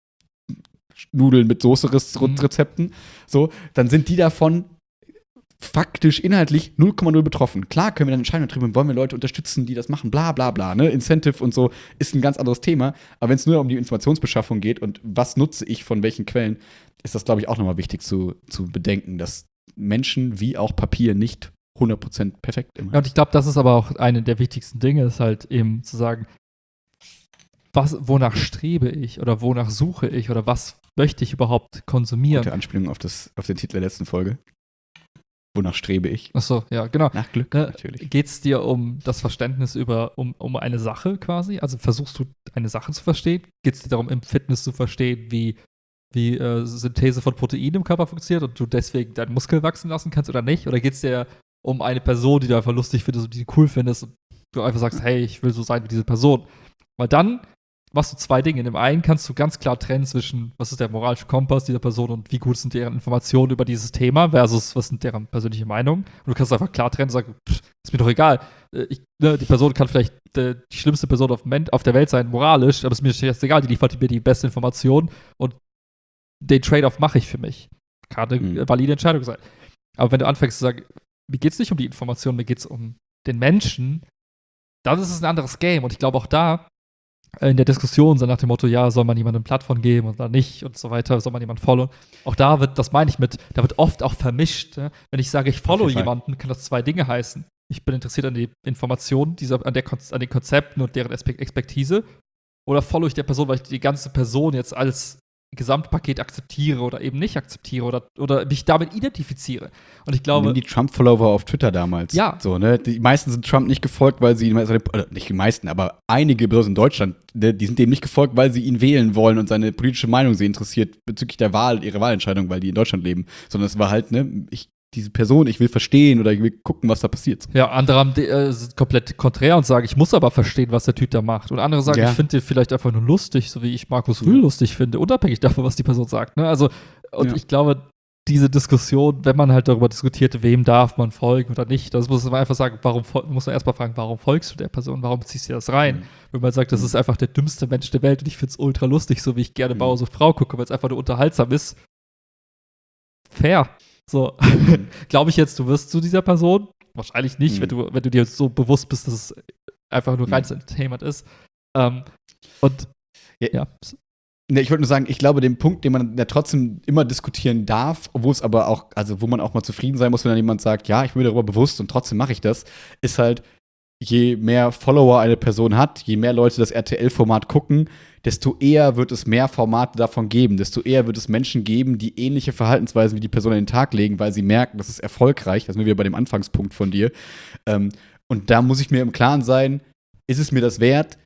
Nudeln mit Soße-Rezepten. Mhm. So, dann sind die davon faktisch, inhaltlich null Komma null betroffen. Klar können wir dann Entscheidungen treffen, wollen wir Leute unterstützen, die das machen, bla bla bla. Ne? Incentive und so ist ein ganz anderes Thema. Aber wenn es nur um die Informationsbeschaffung geht und was nutze ich von welchen Quellen, ist das, glaube ich, auch nochmal wichtig zu, zu bedenken, dass Menschen wie auch Papier nicht hundert Prozent perfekt immer Ja, und ich glaube, das ist aber auch eine der wichtigsten Dinge, ist halt eben zu sagen, was, wonach strebe ich oder wonach suche ich oder was möchte ich überhaupt konsumieren? Gute Anspielung auf, das, auf den Titel der letzten Folge. Wonach strebe ich? Achso, ja, genau. Nach Glück, ne, natürlich. Geht es dir um das Verständnis über, um, um eine Sache quasi? Also versuchst du eine Sache zu verstehen? Geht es dir darum, im Fitness zu verstehen, wie, wie äh, Synthese von Proteinen im Körper funktioniert und du deswegen deinen Muskel wachsen lassen kannst oder nicht? Oder geht es dir um eine Person, die du einfach lustig findest und die du cool findest und du einfach sagst, hey, ich will so sein wie diese Person? Weil dann machst du zwei Dinge. In dem einen kannst du ganz klar trennen zwischen, was ist der moralische Kompass dieser Person und wie gut sind deren Informationen über dieses Thema versus, was sind deren persönliche Meinungen. Und du kannst einfach klar trennen und sagen, pff, ist mir doch egal. Ich, ne, die Person kann vielleicht äh, die schlimmste Person auf, Men- auf der Welt sein, moralisch, aber es ist mir jetzt egal, die liefert mir die beste Information und den Trade-off mache ich für mich. Kann eine Mhm. valide Entscheidung sein. Aber wenn du anfängst zu sagen, mir geht es nicht um die Information, mir geht es um den Menschen, dann ist es ein anderes Game. Und ich glaube auch da, in der Diskussion, so nach dem Motto, ja, soll man jemandem eine Plattform geben oder nicht und so weiter, soll man jemanden followen. Auch da wird, das meine ich mit, da wird oft auch vermischt. Ne? Wenn ich sage, ich follow jemanden, kann das zwei Dinge heißen. Ich bin interessiert an die Informationen, dieser, an, der, an den Konzepten und deren Expertise. Oder follow ich der Person, weil ich die ganze Person jetzt als Gesamtpaket akzeptiere oder eben nicht akzeptiere oder, oder mich damit identifiziere. Und ich glaube. Nimm die Trump-Follower auf Twitter damals. Ja. So, ne? Die meisten sind Trump nicht gefolgt, weil sie ihn, also, oder nicht die meisten, aber einige, besonders in Deutschland, ne, die sind dem nicht gefolgt, weil sie ihn wählen wollen und seine politische Meinung sie interessiert bezüglich der Wahl, ihrer Wahlentscheidung, weil die in Deutschland leben. Sondern es war halt, ne, ich, diese Person, ich will verstehen oder ich will gucken, was da passiert. Ja, andere haben, äh, sind komplett konträr und sagen, ich muss aber verstehen, was der Typ da macht. Und andere sagen, Ja. ich finde den vielleicht einfach nur lustig, so wie ich Markus Rühl lustig finde, unabhängig davon, was die Person sagt. Ne? Also, und Ja. ich glaube, diese Diskussion, wenn man halt darüber diskutiert, wem darf man folgen oder nicht, das muss man einfach sagen, warum muss man erstmal fragen, warum folgst du der Person, warum ziehst du das rein? Mhm. Wenn man sagt, das Mhm. ist einfach der dümmste Mensch der Welt und ich finde es ultra lustig, so wie ich gerne Mhm. Bauer sucht Frau gucke, weil es einfach nur unterhaltsam ist. Fair. So, glaube ich jetzt, du wirst zu dieser Person? Wahrscheinlich nicht, Mhm. wenn du, wenn du dir so bewusst bist, dass es einfach nur reines Mhm. Entertainment ist. Ähm, und Ja. ja. Ne, ich wollte nur sagen, ich glaube, den Punkt, den man ja trotzdem immer diskutieren darf, obwohl es aber auch, also wo man auch mal zufrieden sein muss, wenn dann jemand sagt, ja, ich bin mir darüber bewusst und trotzdem mache ich das, ist halt, je mehr Follower eine Person hat, je mehr Leute das R T L-Format gucken, desto eher wird es mehr Formate davon geben, desto eher wird es Menschen geben, die ähnliche Verhaltensweisen wie die Person an den Tag legen, weil sie merken, das ist erfolgreich, das sind wir wieder bei dem Anfangspunkt von dir. Ähm, und da muss ich mir im Klaren sein, ist es mir das wert,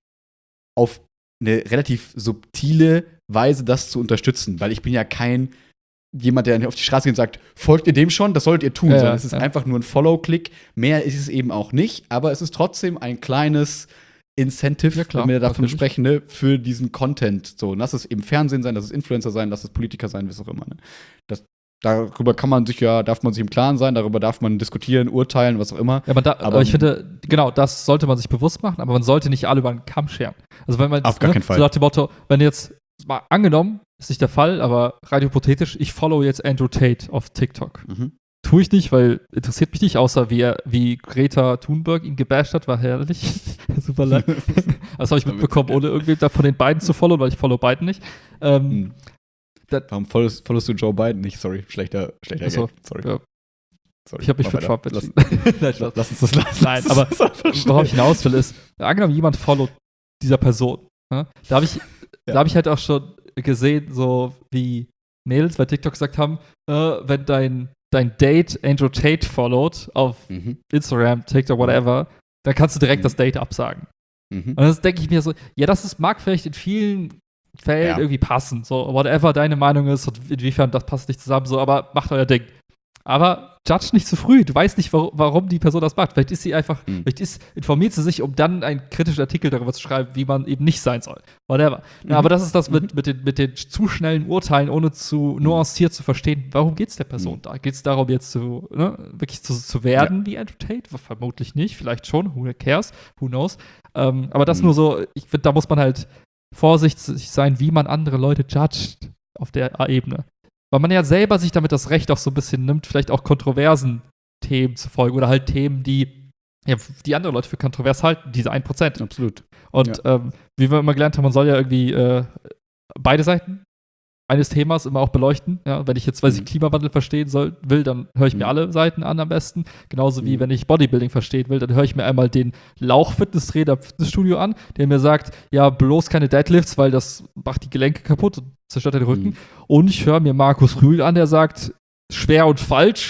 auf eine relativ subtile Weise das zu unterstützen, weil ich bin ja kein jemand, der auf die Straße geht und sagt, folgt ihr dem schon, das solltet ihr tun, Ja, sondern es ist ja. einfach nur ein Follow-Klick, mehr ist es eben auch nicht, aber es ist trotzdem ein kleines Incentive, Ja, klar, wenn wir davon natürlich. sprechen, ne, für diesen Content. So, lass es eben Fernsehen sein, lass es Influencer sein, lass es Politiker sein, was auch immer. Ne? Das, darüber kann man sich ja, darf man sich im Klaren sein, darüber darf man diskutieren, urteilen, was auch immer. Ja, man da, aber, Aber- ich finde, genau, das sollte man sich bewusst machen, aber man sollte nicht alle über einen Kamm scheren. Also wenn man Auf gar keinen Fall. so nach dem Motto, wenn jetzt, mal angenommen, ist nicht der Fall, aber rein hypothetisch, ich follow jetzt Andrew Tate auf TikTok. Mhm. Tue ich nicht, weil interessiert mich nicht, außer wie, er, wie Greta Thunberg ihn gebasht hat, war herrlich. Super leid. Das habe ich mitbekommen, ohne irgendwie da von den beiden zu followen, weil ich follow beiden nicht. Ähm, Hm. Das- Warum followst, followst du Joe Biden nicht? Sorry, schlechter, schlechter Ach so, Gag. Sorry. ja. Sorry. Ich habe mich Mach für weiter. Trump Lass, entschieden. Nein, Spaß. lass uns das lassen. Nein, aber worauf ich hinaus will, ist, angenommen, jemand followt dieser Person. Ne? Da habe ich, Ja. da hab ich halt auch schon gesehen, so wie Mädels bei TikTok gesagt haben, äh, wenn dein, dein Date Andrew Tate followt auf Mhm. Instagram, TikTok, whatever, dann kannst du direkt Mhm. das Date absagen. Mhm. Und das denke ich mir so, ja, das ist, mag vielleicht in vielen Fällen Ja. irgendwie passen, so, whatever deine Meinung ist und inwiefern das passt nicht zusammen, so, aber macht euer Ding. Aber judge nicht zu früh. Du weißt nicht, warum, warum die Person das macht. Vielleicht ist sie einfach, Mhm. vielleicht ist, informiert sie sich, um dann einen kritischen Artikel darüber zu schreiben, wie man eben nicht sein soll. Whatever. Mhm. Ja, aber das ist das mit, mit, den, mit den zu schnellen Urteilen, ohne zu nuanciert zu verstehen, warum geht es der Person Mhm. da? Geht es darum, jetzt zu, ne, wirklich zu, zu werden wie Andrew Tate? Vermutlich nicht, vielleicht schon, who cares, who knows. Ähm, aber das Mhm. nur so, ich finde, da muss man halt vorsichtig sein, wie man andere Leute judgt auf der Ebene. Weil man ja selber sich damit das Recht auch so ein bisschen nimmt, vielleicht auch kontroversen Themen zu folgen oder halt Themen, die, ja, die andere Leute für kontrovers halten, diese ein Prozent. Absolut. Und ähm, wie wir immer gelernt haben, man soll ja irgendwie äh, beide Seiten eines Themas immer auch beleuchten. Ja, wenn ich jetzt, weiß ich, Mhm. Klimawandel verstehen soll, will, dann höre ich mir Mhm. alle Seiten an am besten. Genauso wie Mhm. wenn ich Bodybuilding verstehen will, dann höre ich mir einmal den Lauch-Fitnesstrainer im Fitnessstudio an, der mir sagt, ja, bloß keine Deadlifts, weil das macht die Gelenke kaputt und zerstört den Rücken. Mhm. Und ich höre mir Markus Rühl an, der sagt, schwer und falsch,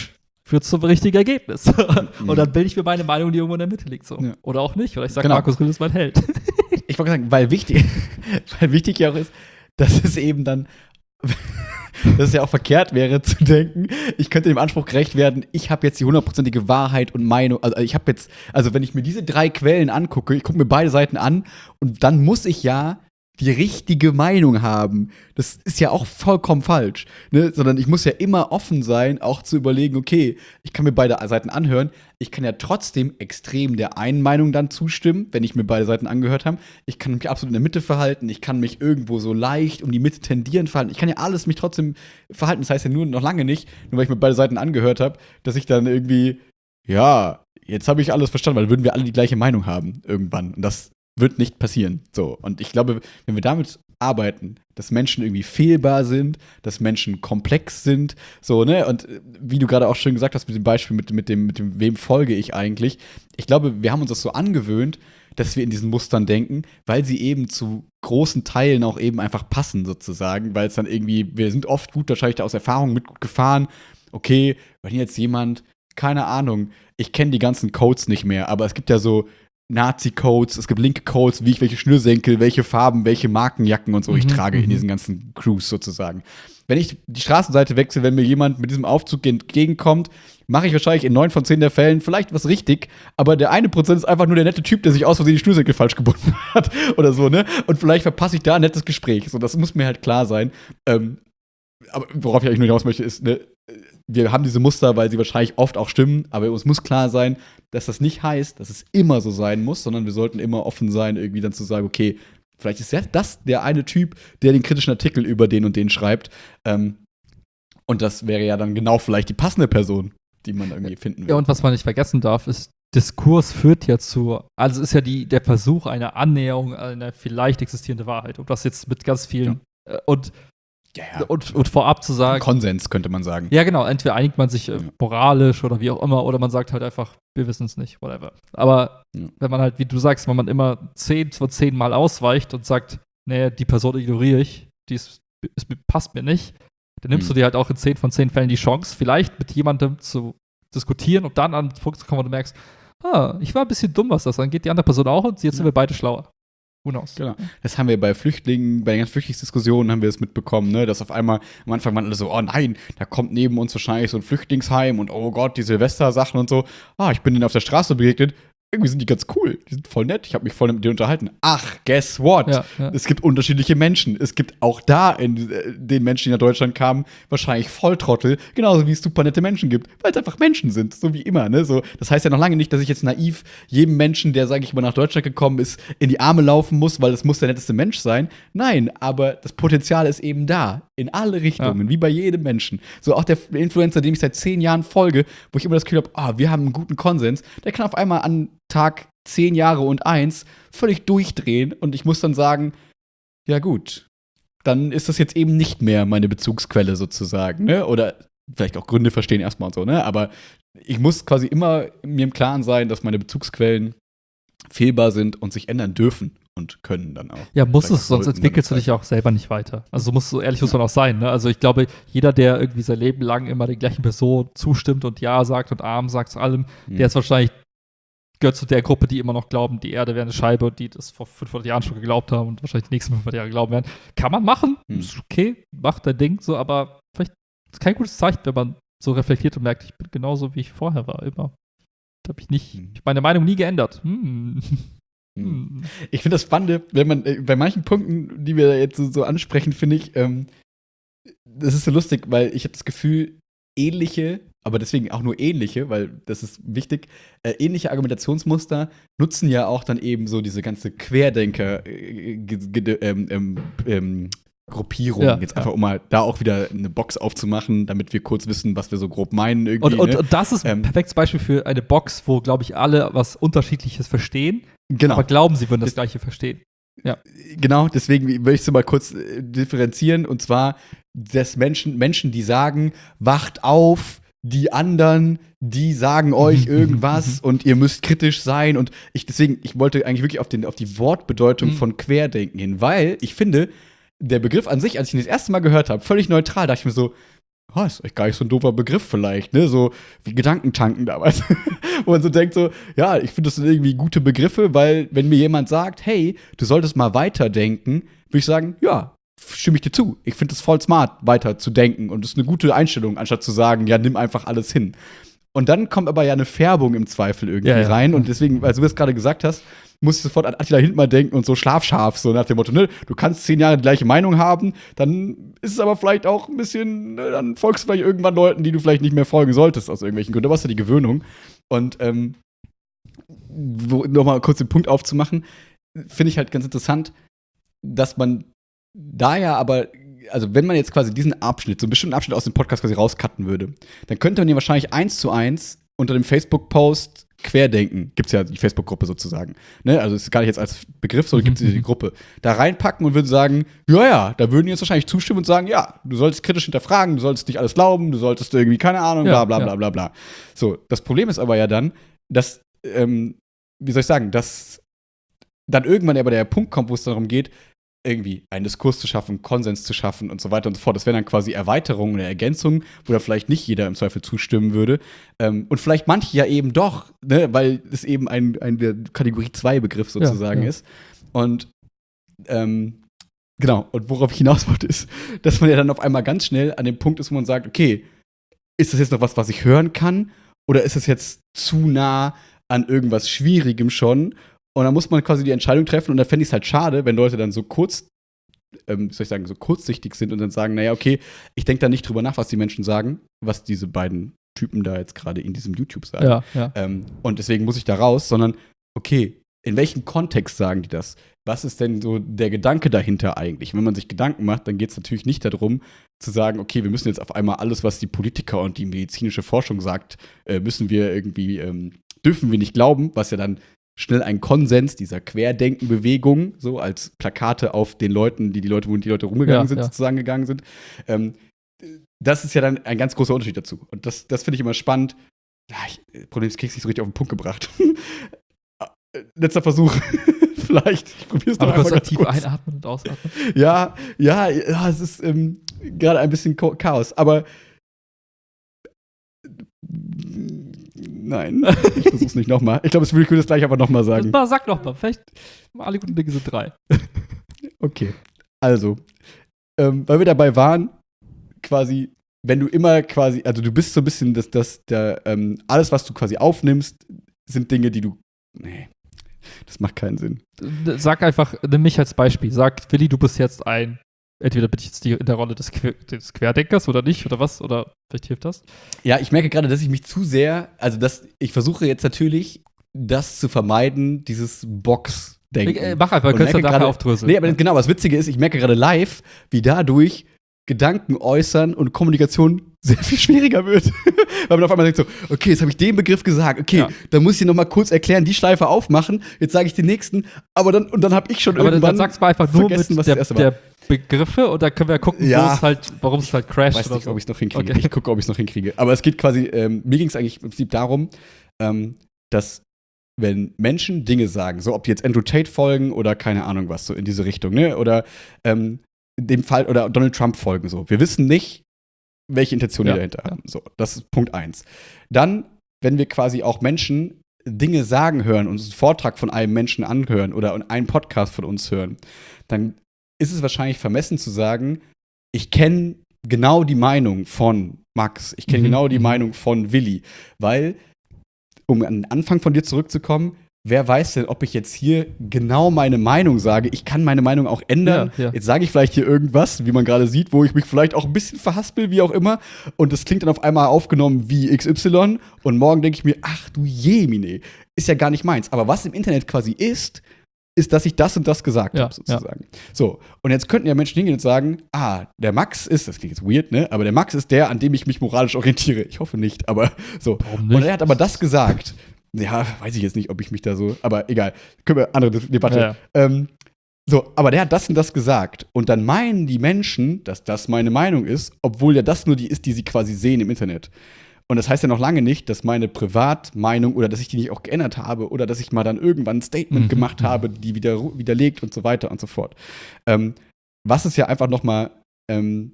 führt zum richtigen Ergebnis. Und dann bilde ich mir meine Meinung, die irgendwo in der Mitte liegt. So. Ja. Oder auch nicht. Oder ich sage, Genau. Markus Rühl ist mein Held. Ich wollte sagen, weil wichtig, weil wichtig ja auch ist, dass es eben dann, dass es ja auch verkehrt wäre zu denken, ich könnte dem Anspruch gerecht werden, ich habe jetzt die hundertprozentige Wahrheit und Meinung, also ich habe jetzt, also wenn ich mir diese drei Quellen angucke, ich gucke mir beide Seiten an und dann muss ich ja die richtige Meinung haben. Das ist ja auch vollkommen falsch, ne? Sondern ich muss ja immer offen sein, auch zu überlegen, okay, ich kann mir beide Seiten anhören, ich kann ja trotzdem extrem der einen Meinung dann zustimmen, wenn ich mir beide Seiten angehört habe. Ich kann mich absolut in der Mitte verhalten, ich kann mich irgendwo so leicht um die Mitte tendieren verhalten. Ich kann ja alles mich trotzdem verhalten. Das heißt ja nur noch lange nicht, nur weil ich mir beide Seiten angehört habe, dass ich dann irgendwie, ja, jetzt habe ich alles verstanden, weil dann würden wir alle die gleiche Meinung haben irgendwann. Und das wird nicht passieren. So. Und ich glaube, wenn wir damit arbeiten, dass Menschen irgendwie fehlbar sind, dass Menschen komplex sind, so, ne? Und wie du gerade auch schön gesagt hast mit dem Beispiel, mit, mit, dem, mit dem, wem folge ich eigentlich? Ich glaube, wir haben uns das so angewöhnt, dass wir in diesen Mustern denken, weil sie eben zu großen Teilen auch eben einfach passen, sozusagen, weil es dann irgendwie, wir sind oft gut, wahrscheinlich da aus Erfahrung mit gut gefahren. Okay, wenn jetzt jemand, keine Ahnung, ich kenne die ganzen Codes nicht mehr, aber es gibt ja so Nazi-Codes, es gibt linke Codes, wie ich welche Schnürsenkel, welche Farben, welche Markenjacken und so ich Mhm, trage in mhm. diesen ganzen Crews sozusagen. Wenn ich die Straßenseite wechsle, wenn mir jemand mit diesem Aufzug entgegenkommt, mache ich wahrscheinlich in neun von zehn der Fällen vielleicht was richtig, aber der eine Prozent ist einfach nur der nette Typ, der sich aus Versehen die Schnürsenkel falsch gebunden hat oder so, ne? Und vielleicht verpasse ich da ein nettes Gespräch. So, das muss mir halt klar sein. Ähm, aber worauf ich eigentlich nur hinaus möchte, ist, ne, wir haben diese Muster, weil sie wahrscheinlich oft auch stimmen, aber uns muss klar sein, dass das nicht heißt, dass es immer so sein muss, sondern wir sollten immer offen sein, irgendwie dann zu sagen, okay, vielleicht ist ja das der eine Typ, der den kritischen Artikel über den und den schreibt. Ähm, und das wäre ja dann genau vielleicht die passende Person, die man irgendwie finden will. Ja, und was man nicht vergessen darf, ist, Diskurs führt ja zu, also es ist ja die, der Versuch einer Annäherung an eine vielleicht existierende Wahrheit. Und das jetzt mit ganz vielen. Ja. Und Ja, ja. Und, und vorab zu sagen. Konsens könnte man sagen. Ja, genau. Entweder einigt man sich äh, moralisch oder wie auch immer, oder man sagt halt einfach, wir wissen es nicht, whatever. Aber ja. wenn man halt, wie du sagst, wenn man immer zehn von zehn Mal ausweicht und sagt, nee, die Person ignoriere ich, die ist, ist, passt mir nicht, dann nimmst mhm. du dir halt auch in zehn von zehn Fällen die Chance, vielleicht mit jemandem zu diskutieren und dann an den Punkt zu kommen, wo du merkst, ah, ich war ein bisschen dumm, was das angeht, die andere Person auch, und jetzt ja. sind wir beide schlauer. Who knows? Genau. Das haben wir bei Flüchtlingen, bei den ganzen Flüchtlingsdiskussionen haben wir es mitbekommen, ne, dass auf einmal am Anfang waren alle so, oh nein, da kommt neben uns wahrscheinlich so ein Flüchtlingsheim und oh Gott, die Silvester-Sachen und so. Ah, ich bin denen auf der Straße begegnet. Irgendwie sind die ganz cool. Die sind voll nett. Ich habe mich voll mit denen unterhalten. Ach, guess what? Ja, ja. Es gibt unterschiedliche Menschen. Es gibt auch da in äh, den Menschen, die nach Deutschland kamen, wahrscheinlich Volltrottel, genauso wie es super nette Menschen gibt, weil es einfach Menschen sind, so wie immer. Ne? So, das heißt ja noch lange nicht, dass ich jetzt naiv jedem Menschen, der, sage ich mal, nach Deutschland gekommen ist, in die Arme laufen muss, weil es muss der netteste Mensch sein. Nein, aber das Potenzial ist eben da. In alle Richtungen, ja. wie bei jedem Menschen. So auch der Influencer, dem ich seit zehn Jahren folge, wo ich immer das Gefühl habe, ah, wir haben einen guten Konsens, der kann auf einmal an Tag zehn Jahre und eins völlig durchdrehen und ich muss dann sagen, ja gut, dann ist das jetzt eben nicht mehr meine Bezugsquelle sozusagen, ne? Oder vielleicht auch Gründe verstehen erstmal und so, ne? Aber ich muss quasi immer mir im Klaren sein, dass meine Bezugsquellen fehlbar sind und sich ändern dürfen und können dann auch. Ja, muss es, sonst entwickelst du dich auch selber nicht weiter. Also so muss so ehrlich muss man auch sein, ne? Also ich glaube, jeder, der irgendwie sein Leben lang immer der gleichen Person zustimmt und Ja sagt und Arm sagt zu allem, mhm. der ist wahrscheinlich gehört zu der Gruppe, die immer noch glauben, die Erde wäre eine Scheibe und die das vor fünfhundert Jahren schon geglaubt haben und wahrscheinlich die nächsten fünfhundert Jahre glauben werden. Kann man machen, hm. ist okay, macht dein Ding so, aber vielleicht ist es kein gutes Zeichen, wenn man so reflektiert und merkt, ich bin genauso, wie ich vorher war, immer. Da habe ich nicht, hm. ich meine Meinung nie geändert. Hm. Hm. Ich finde das Spannende, wenn man äh, bei manchen Punkten, die wir jetzt so, so ansprechen, finde ich, ähm, das ist so lustig, weil ich habe das Gefühl, ähnliche aber deswegen auch nur ähnliche, weil das ist wichtig, äh, ähnliche Argumentationsmuster nutzen ja auch dann eben so diese ganze Querdenker äh, ähm, ähm, ähm, Gruppierung. Ja, jetzt einfach, ja. um mal da auch wieder eine Box aufzumachen, damit wir kurz wissen, was wir so grob meinen irgendwie. Und, und, ne? und das ist ein ähm, perfektes Beispiel für eine Box, wo, glaube ich, alle was Unterschiedliches verstehen, genau. aber glauben, sie würden das, das Gleiche verstehen. Ja. Genau, deswegen möchte ich so mal kurz äh, differenzieren, und zwar, dass Menschen, Menschen, die sagen, wacht auf, die anderen, die sagen euch irgendwas und ihr müsst kritisch sein, und ich deswegen, ich wollte eigentlich wirklich auf, den, auf die Wortbedeutung mhm. von Querdenken hin, weil ich finde, der Begriff an sich, als ich ihn das erste Mal gehört habe, völlig neutral, dachte ich mir so, oh, ist echt gar nicht so ein doofer Begriff vielleicht, ne? So wie Gedankentanken damals. Wo man so denkt so, ja, ich finde das sind irgendwie gute Begriffe, weil wenn mir jemand sagt, hey, du solltest mal weiterdenken, würde ich sagen, ja, stimme ich dir zu. Ich finde es voll smart, weiter zu denken und das ist eine gute Einstellung, anstatt zu sagen, ja, nimm einfach alles hin. Und dann kommt aber ja eine Färbung im Zweifel irgendwie ja, ja. rein und deswegen, als du das gerade gesagt hast, muss ich sofort an Attila Hildmann denken und so schlafscharf, so nach dem Motto, ne, du kannst zehn Jahre die gleiche Meinung haben, dann ist es aber vielleicht auch ein bisschen, ne, dann folgst du vielleicht irgendwann Leuten, die du vielleicht nicht mehr folgen solltest, aus irgendwelchen Gründen. Da war es ja die Gewöhnung. Und ähm, nochmal kurz den Punkt aufzumachen, finde ich halt ganz interessant, dass man da ja aber, also wenn man jetzt quasi diesen Abschnitt, so einen bestimmten Abschnitt aus dem Podcast quasi rauscutten würde, dann könnte man ja wahrscheinlich eins zu eins unter dem Facebook-Post Querdenken, gibt's ja die Facebook-Gruppe sozusagen, ne? Also es ist gar nicht jetzt als Begriff, sondern gibt es die Gruppe, da reinpacken und würden sagen, ja, ja, da würden die jetzt wahrscheinlich zustimmen und sagen, ja, du solltest kritisch hinterfragen, du solltest nicht alles glauben, du solltest irgendwie, keine Ahnung, bla Ja, bla ja. bla bla bla. So, das Problem ist aber ja dann, dass, ähm, wie soll ich sagen, dass dann irgendwann aber der Punkt kommt, wo es darum geht, irgendwie einen Diskurs zu schaffen, Konsens zu schaffen und so weiter und so fort. Das wären dann quasi Erweiterungen oder Ergänzungen, wo da vielleicht nicht jeder im Zweifel zustimmen würde. Ähm, und vielleicht manche ja eben doch, ne, weil es eben ein, ein der Kategorie zwei Begriff sozusagen Ja, ja. ist. Und ähm, genau, und worauf ich hinaus wollte, ist, dass man ja dann auf einmal ganz schnell an dem Punkt ist, wo man sagt, okay, ist das jetzt noch was, was ich hören kann? Oder ist es jetzt zu nah an irgendwas Schwierigem schon? Und dann muss man quasi die Entscheidung treffen und da fände ich es halt schade, wenn Leute dann so kurz, ähm, wie soll ich sagen, so kurzsichtig sind und dann sagen, naja, okay, ich denke da nicht drüber nach, was die Menschen sagen, was diese beiden Typen da jetzt gerade in diesem YouTube sagen. Ja, ja. Ähm, und deswegen muss ich da raus, sondern, okay, in welchem Kontext sagen die das? Was ist denn so der Gedanke dahinter eigentlich? Wenn man sich Gedanken macht, dann geht es natürlich nicht darum, zu sagen, okay, wir müssen jetzt auf einmal alles, was die Politiker und die medizinische Forschung sagt, äh, müssen wir irgendwie, ähm, dürfen wir nicht glauben, was ja dann schnell ein Konsens dieser Querdenken-Bewegung, so als Plakate auf den Leuten, die die Leute, wo die Leute rumgegangen Ja, sind, ja. sozusagen gegangen sind. Ähm, das ist ja dann ein ganz großer Unterschied dazu. Und das, das finde ich immer spannend. Ja, ich, Problem ist, ich krieg's nicht so richtig auf den Punkt gebracht. Letzter Versuch. Vielleicht. Ich probier's noch Aber einmal kurz ganz tief kurz. einatmen und ausatmen. Ja, ja, ja, es ist ähm, gerade ein bisschen Ko- Chaos, aber nein, ich versuch's nicht nochmal. Ich glaube, ich würde das gleich aber nochmal sagen. Na, sag doch mal, vielleicht alle guten Dinge sind drei. Okay, also, ähm, weil wir dabei waren, quasi, wenn du immer quasi, also du bist so ein bisschen, dass das, der, ähm, alles, was du quasi aufnimmst, sind Dinge, die du, nee, das macht keinen Sinn. Sag einfach, nimm mich als Beispiel. Sag, Willi, du bist jetzt ein, entweder bin ich jetzt die, in der Rolle des, Que- des Querdenkers oder nicht, oder was, oder vielleicht hilft das. Ja, ich merke gerade, dass ich mich zu sehr, also dass ich versuche jetzt natürlich, das zu vermeiden, dieses Box-Denken. Ich, äh, mach einfach, Und kannst du merke nachher gerade- aufdröseln. Nee, aber genau, was Witzige ist, ich merke gerade live, wie dadurch Gedanken äußern und Kommunikation sehr viel schwieriger wird. Weil man auf einmal denkt so, okay, jetzt habe ich den Begriff gesagt, okay, Ja. dann muss ich noch mal kurz erklären, die Schleife aufmachen, jetzt sage ich den nächsten, aber dann, und dann habe ich schon Aber dann, irgendwann dann sagst du mal einfach nur vergessen, mit was der, das erste war. der Begriffe und dann können wir gucken, Ja. wo es halt, warum es halt Ich crasht weiß oder nicht, so. ob ich es noch hinkriege. Okay. Ich gucke, ob ich es noch hinkriege. Aber es geht quasi, ähm, mir ging es eigentlich im Prinzip darum, ähm, dass wenn Menschen Dinge sagen, so ob die jetzt Andrew Tate folgen oder keine Ahnung was, so in diese Richtung, ne? Oder ähm, in dem Fall, oder Donald Trump folgen, so. Wir wissen nicht, welche Intention Ja, die dahinter ja. haben. So, das ist Punkt eins. Dann, wenn wir quasi auch Menschen Dinge sagen hören, uns einen Vortrag von einem Menschen anhören oder einen Podcast von uns hören, dann ist es wahrscheinlich vermessen zu sagen, ich kenne genau die Meinung von Max, ich kenne Mhm, genau die mhm. Meinung von Willi, weil, um an den Anfang von dir zurückzukommen, wer weiß denn, ob ich jetzt hier genau meine Meinung sage? Ich kann meine Meinung auch ändern. Ja, ja. Jetzt sage ich vielleicht hier irgendwas, wie man gerade sieht, wo ich mich vielleicht auch ein bisschen verhaspel, wie auch immer. Und das klingt dann auf einmal aufgenommen wie X Y. Und morgen denke ich mir, ach du Jemine, ist ja gar nicht meins. Aber was im Internet quasi ist, ist, dass ich das und das gesagt Ja, habe, sozusagen. So, und jetzt könnten ja Menschen hingehen und sagen, ah, der Max ist, das klingt jetzt weird, ne? Aber der Max ist der, an dem ich mich moralisch orientiere. Ich hoffe nicht, aber so. Warum nicht? Und er hat aber das gesagt. Ja, weiß ich jetzt nicht, ob ich mich da so, aber egal. Können wir andere Debatte. Ja, ja. Ähm, so, aber der hat das und das gesagt. Und dann meinen die Menschen, dass das meine Meinung ist, obwohl ja das nur die ist, die sie quasi sehen im Internet. Und das heißt ja noch lange nicht, dass meine Privatmeinung oder dass ich die nicht auch geändert habe oder dass ich mal dann irgendwann ein Statement Mhm. gemacht habe, die wieder, widerlegt und so weiter und so fort. Ähm, was es ja einfach noch mal ähm,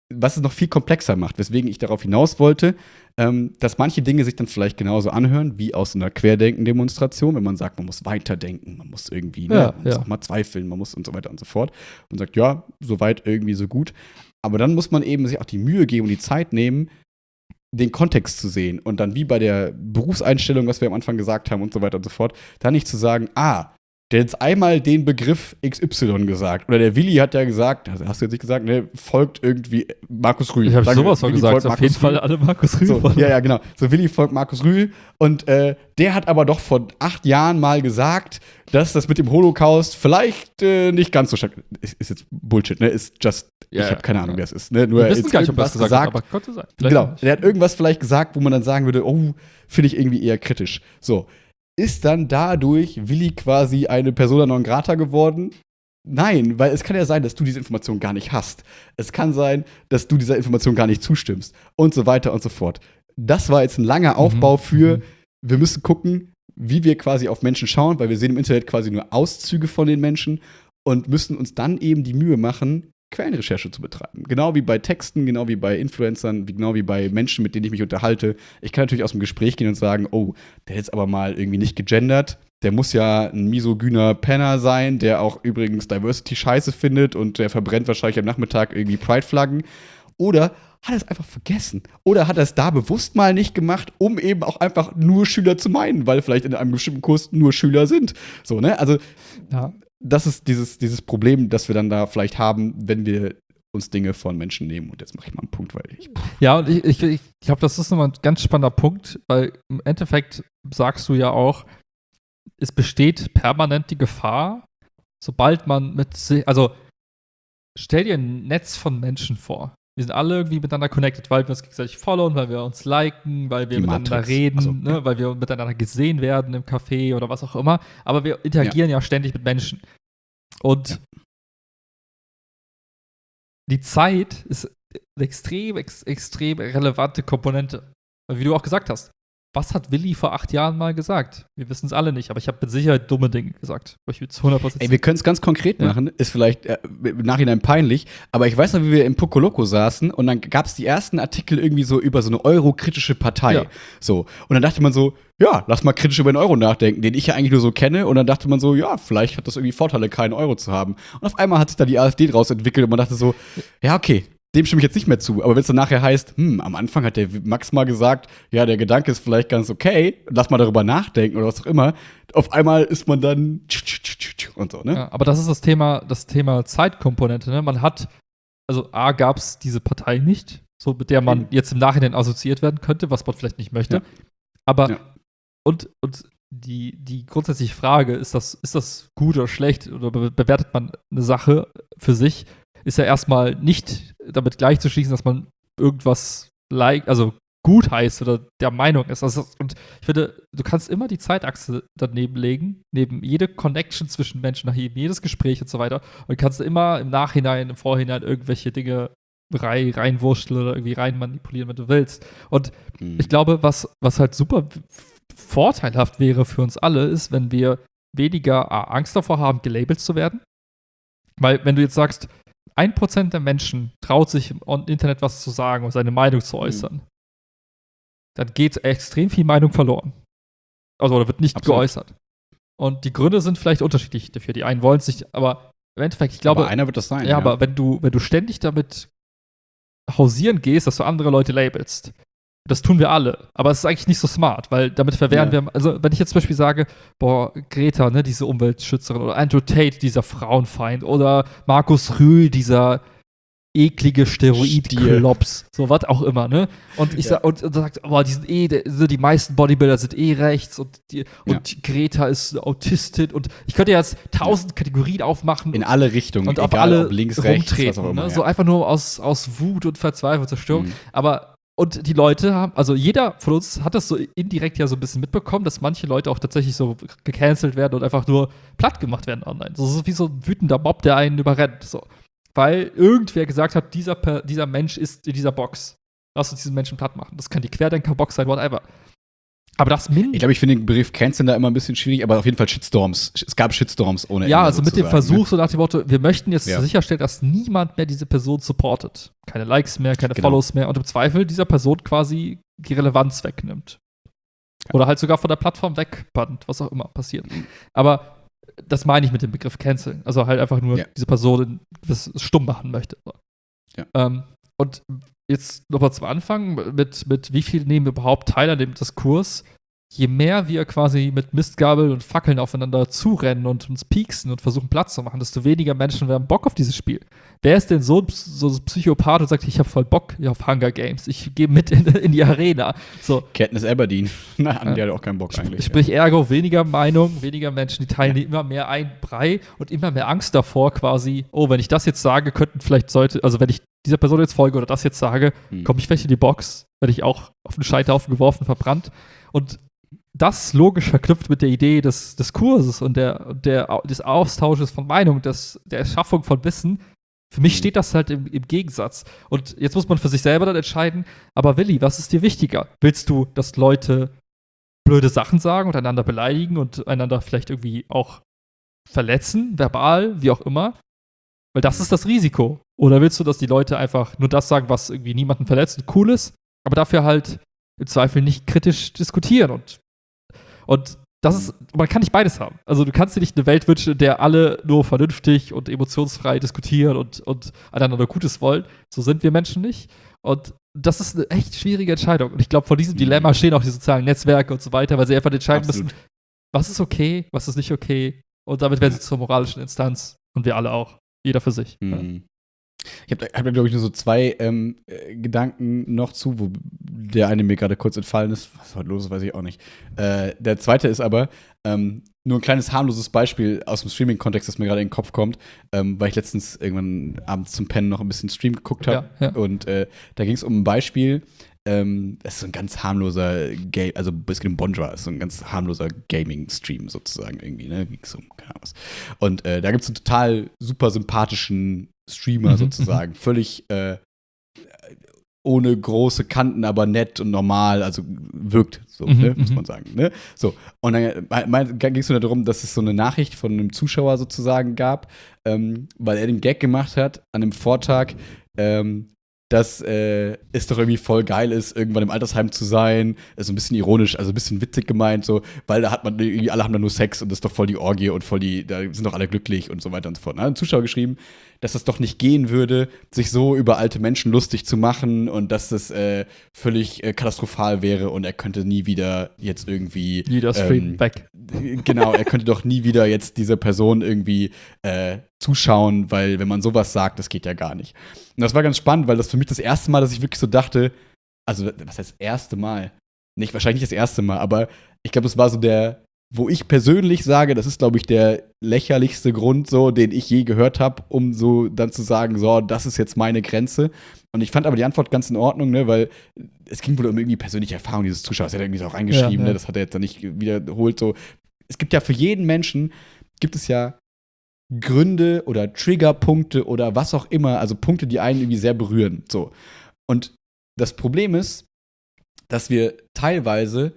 was es noch viel komplexer macht, weswegen ich darauf hinaus wollte, ähm, dass manche Dinge sich dann vielleicht genauso anhören wie aus einer Querdenken-Demonstration, wenn man sagt, man muss weiterdenken, man muss irgendwie, ne, Ja, man muss ja. auch mal zweifeln, man muss und so weiter und so fort. Und sagt, ja, soweit irgendwie so gut. Aber dann muss man eben sich auch die Mühe geben und die Zeit nehmen, den Kontext zu sehen und dann wie bei der Berufseinstellung, was wir am Anfang gesagt haben und so weiter und so fort, dann nicht zu sagen, ah, der hat jetzt einmal den Begriff X Y gesagt. Oder der Willi hat ja gesagt, also hast du jetzt nicht gesagt, ne, folgt irgendwie Markus Rühl. Ich habe Sagen sowas wir, von Willi gesagt, folgt auf Markus jeden Rühl. Fall alle Markus Rühl. So, folgen. ja, ja, genau. So, Willi folgt Markus Rühl. Und äh, der hat aber doch vor acht Jahren mal gesagt, dass das mit dem Holocaust vielleicht äh, nicht ganz so stark ist. Ist jetzt Bullshit, ne? Ist just, Ja, ich ja, habe keine ja. Ahnung, wer es ist. Ne? Nur Wir wissen jetzt gar nicht, ob er irgendwas das gesagt hat, aber könnte sein. Vielleicht Genau, nicht. der hat irgendwas vielleicht gesagt, wo man dann sagen würde, oh, finde ich irgendwie eher kritisch. So, ist dann dadurch Willi quasi eine Persona non grata geworden? Nein, weil es kann ja sein, dass du diese Information gar nicht hast. Es kann sein, dass du dieser Information gar nicht zustimmst und so weiter und so fort. Das war jetzt ein langer Aufbau Mhm. für, Mhm. wir müssen gucken, wie wir quasi auf Menschen schauen, weil wir sehen im Internet quasi nur Auszüge von den Menschen und müssen uns dann eben die Mühe machen, Quellenrecherche zu betreiben. Genau wie bei Texten, genau wie bei Influencern, wie genau wie bei Menschen, mit denen ich mich unterhalte. Ich kann natürlich aus dem Gespräch gehen und sagen, oh, der hat jetzt aber mal irgendwie nicht gegendert. Der muss ja ein misogyner Penner sein, der auch übrigens Diversity scheiße findet und der verbrennt wahrscheinlich am Nachmittag irgendwie Pride-Flaggen. Oder hat er es einfach vergessen? Oder hat er es da bewusst mal nicht gemacht, um eben auch einfach nur Schüler zu meinen, weil vielleicht in einem bestimmten Kurs nur Schüler sind. So, ne? Also, Ja. das ist dieses, dieses Problem, das wir dann da vielleicht haben, wenn wir uns Dinge von Menschen nehmen. Und jetzt mache ich mal einen Punkt, weil ich. Ja, und ich, ich, ich glaube, das ist nochmal ein ganz spannender Punkt, weil im Endeffekt sagst du ja auch, es besteht permanent die Gefahr, sobald man mit sich, also stell dir ein Netz von Menschen vor. Wir sind alle irgendwie miteinander connected, weil wir uns gegenseitig followen, weil wir uns liken, weil wir Die miteinander Matrix. reden, Also, ne, ja. weil wir miteinander gesehen werden im Café oder was auch immer. Aber wir interagieren ja, ständig mit Menschen. Und Ja. die Zeit ist eine extrem, ex, extrem relevante Komponente. Weil wie du auch gesagt hast, was hat Willi vor acht Jahren mal gesagt? Wir wissen es alle nicht, aber ich habe mit Sicherheit dumme Dinge gesagt. Aber ich will zu hundert Prozent Ey, wir können es ganz konkret Ja. machen, ist vielleicht äh, im Nachhinein peinlich, aber ich weiß noch, wie wir im Pokoloko saßen und dann gab es die ersten Artikel irgendwie so über so eine eurokritische Partei. Ja. So. Und dann dachte man so, ja, lass mal kritisch über den Euro nachdenken, den ich ja eigentlich nur so kenne. Und dann dachte man so, ja, vielleicht hat das irgendwie Vorteile, keinen Euro zu haben. Und auf einmal hat sich da die AfD draus entwickelt und man dachte so, ja, okay, dem stimme ich jetzt nicht mehr zu. Aber wenn es dann nachher heißt, hm, am Anfang hat der Max mal gesagt, ja, der Gedanke ist vielleicht ganz okay, lass mal darüber nachdenken oder was auch immer. Auf einmal ist man dann und so, ne? Ja, aber das ist das Thema, das Thema Zeitkomponente. Ne? Man hat, also A, gab es diese Partei nicht, so mit der man Mhm. jetzt im Nachhinein assoziiert werden könnte, was man vielleicht nicht möchte. Ja. Aber Ja. und, und die, die grundsätzliche Frage, ist das, ist das gut oder schlecht oder be- bewertet man eine Sache für sich, ist ja erstmal nicht damit gleichzuschließen, dass man irgendwas like, also gut heißt oder der Meinung ist. Also, und ich finde, du kannst immer die Zeitachse daneben legen, neben jede Connection zwischen Menschen, nach jedem, jedes Gespräch und so weiter. Und kannst du immer im Nachhinein, im Vorhinein irgendwelche Dinge rein, reinwurschteln oder irgendwie rein manipulieren, wenn du willst. Und Hm. ich glaube, was, was halt super f- vorteilhaft wäre für uns alle, ist, wenn wir weniger A, Angst davor haben, gelabelt zu werden. Weil, wenn du jetzt sagst, ein Prozent der Menschen traut sich im On- Internet was zu sagen und seine Meinung zu äußern, dann geht extrem viel Meinung verloren. Also, oder wird nicht Absolut. geäußert. Und die Gründe sind vielleicht unterschiedlich dafür. Die einen wollen es nicht, aber im Endeffekt, ich glaube, aber einer wird das sein. ja, aber wenn du, wenn du ständig damit hausieren gehst, dass du andere Leute labelst, das tun wir alle, aber es ist eigentlich nicht so smart, weil damit verwehren Ja. wir, also wenn ich jetzt zum Beispiel sage, boah, Greta, ne, diese Umweltschützerin, oder Andrew Tate, dieser Frauenfeind, oder Markus Rühl, dieser eklige Steroidklops, so was auch immer, ne? Und ich Ja. sag, und, und sagt, boah, die sind eh, der- so die meisten Bodybuilder sind eh rechts und, die, und Greta ist eine Autistin und ich könnte jetzt tausend Kategorien aufmachen In alle Richtungen, und auf egal alle ob links, rechts, was rumtreten, auch immer. ne? ja. So einfach nur aus, aus Wut und Verzweiflung und Zerstörung. Mhm. Aber, und die Leute haben, also jeder von uns hat das so indirekt ja so ein bisschen mitbekommen, dass manche Leute auch tatsächlich so gecancelt werden und einfach nur platt gemacht werden online. So, so wie so ein wütender Mob, der einen überrennt. So. Weil irgendwer gesagt hat, dieser, Per- dieser Mensch ist in dieser Box. Lass uns diesen Menschen platt machen. Das kann die Querdenker-Box sein, whatever. Aber das Min- Ich glaube, ich finde den Begriff Canceln da immer ein bisschen schwierig, aber auf jeden Fall Shitstorms. Es gab Shitstorms ohne Ende. Ja, also mit dem sozusagen, Versuch, ne? so nach dem Motto, wir möchten jetzt Ja. sicherstellen, dass niemand mehr diese Person supportet. Keine Likes mehr, keine Genau. Follows mehr und im Zweifel dieser Person quasi die Relevanz wegnimmt. Oder halt sogar von der Plattform wegbannt, was auch immer passiert. Aber das meine ich mit dem Begriff Canceln. Also halt einfach nur Ja. diese Person das stumm machen möchte. So. Ja. Ähm, und jetzt nochmal zum Anfang, mit, mit wie viel nehmen wir überhaupt teil an dem Diskurs? Je mehr wir quasi mit Mistgabeln und Fackeln aufeinander zurennen und uns pieksen und versuchen Platz zu machen, desto weniger Menschen haben Bock auf dieses Spiel. Wer ist denn so, so ein Psychopath und sagt, ich habe voll Bock auf Hunger Games, ich gehe mit in, in die Arena. So. Katniss Everdeen. Na, Ja. die hat auch keinen Bock eigentlich. Sprich ergo, weniger Meinung, weniger Menschen, die teilen immer mehr ein Brei und immer mehr Angst davor quasi, oh, wenn ich das jetzt sage, könnten vielleicht Leute, also wenn ich dieser Person jetzt folge oder das jetzt sage, Hm. komme ich vielleicht in die Box, werde ich auch auf den Scheiterhaufen geworfen, verbrannt. Und das logisch verknüpft mit der Idee des Diskurses und der, der, des Austausches von Meinung, des, der Erschaffung von Wissen. Für mich Mhm. steht das halt im, im Gegensatz. Und jetzt muss man für sich selber dann entscheiden, aber Willi, was ist dir wichtiger? Willst du, dass Leute blöde Sachen sagen und einander beleidigen und einander vielleicht irgendwie auch verletzen, verbal, wie auch immer? Weil das ist das Risiko. Oder willst du, dass die Leute einfach nur das sagen, was irgendwie niemanden verletzt und cool ist, aber dafür halt im Zweifel nicht kritisch diskutieren und Und das ist, man kann nicht beides haben. Also du kannst dir nicht eine Welt wünschen, in der alle nur vernünftig und emotionsfrei diskutieren und, und einander Gutes wollen. So sind wir Menschen nicht. Und das ist eine echt schwierige Entscheidung. Und ich glaube, vor diesem Mhm. Dilemma stehen auch die sozialen Netzwerke und so weiter, weil sie einfach entscheiden Absolut. müssen, was ist okay, was ist nicht okay. Und damit werden sie zur moralischen Instanz. Und wir alle auch. Jeder für sich. Ja. Mhm. Ich habe da, hab da glaube ich, nur so zwei ähm, äh, Gedanken noch zu, wo der eine mir gerade kurz entfallen ist. Was heute los ist, weiß ich auch nicht. Äh, der zweite ist aber ähm, nur ein kleines harmloses Beispiel aus dem Streaming-Kontext, das mir gerade in den Kopf kommt, ähm, weil ich letztens irgendwann abends zum Pennen noch ein bisschen Stream geguckt habe. Ja, ja. Und äh, da ging es um ein Beispiel. Ähm, das ist so ein ganz harmloser Game, also es geht um Bonjour, ist so ein ganz harmloser Gaming-Stream sozusagen irgendwie, ne? Ging's um, keine Ahnung was. Und äh, da gibt es einen total super sympathischen Streamer Mhm, sozusagen, völlig äh, ohne große Kanten, aber nett und normal, also wirkt so, Mhm, ne, muss mhm. man sagen. Ne? So, und dann ging es nur darum, dass es so eine Nachricht von einem Zuschauer sozusagen gab, ähm, weil er den Gag gemacht hat an dem Vortag, ähm, dass äh, es doch irgendwie voll geil ist, irgendwann im Altersheim zu sein. Also ein bisschen ironisch, also ein bisschen witzig gemeint, so, weil da hat man irgendwie, alle haben da nur Sex und das ist doch voll die Orgie und voll die, da sind doch alle glücklich und so weiter und so fort. Da hat ein Zuschauer geschrieben, dass das doch nicht gehen würde, sich so über alte Menschen lustig zu machen und dass das äh, völlig äh, katastrophal wäre und er könnte nie wieder jetzt irgendwie Jeder Stream ähm, weg. Genau, er könnte doch nie wieder jetzt dieser Person irgendwie äh, zuschauen, weil wenn man sowas sagt, das geht ja gar nicht. Und das war ganz spannend, weil das für mich das erste Mal, dass ich wirklich so dachte, also was heißt das erste Mal? Nicht, wahrscheinlich nicht das erste Mal, aber ich glaube, das war so der, wo ich persönlich sage, das ist, glaube ich, der lächerlichste Grund, so, den ich je gehört habe, um so dann zu sagen, so, das ist jetzt meine Grenze. Und ich fand aber die Antwort ganz in Ordnung, ne, weil es ging wohl um irgendwie persönliche Erfahrung dieses Zuschauers. Er hat irgendwie so auch reingeschrieben, Ja, ja. ne, das hat er jetzt dann nicht wiederholt. So. Es gibt ja für jeden Menschen, gibt es ja Gründe oder Triggerpunkte oder was auch immer, also Punkte, die einen irgendwie sehr berühren. So. Und das Problem ist, dass wir teilweise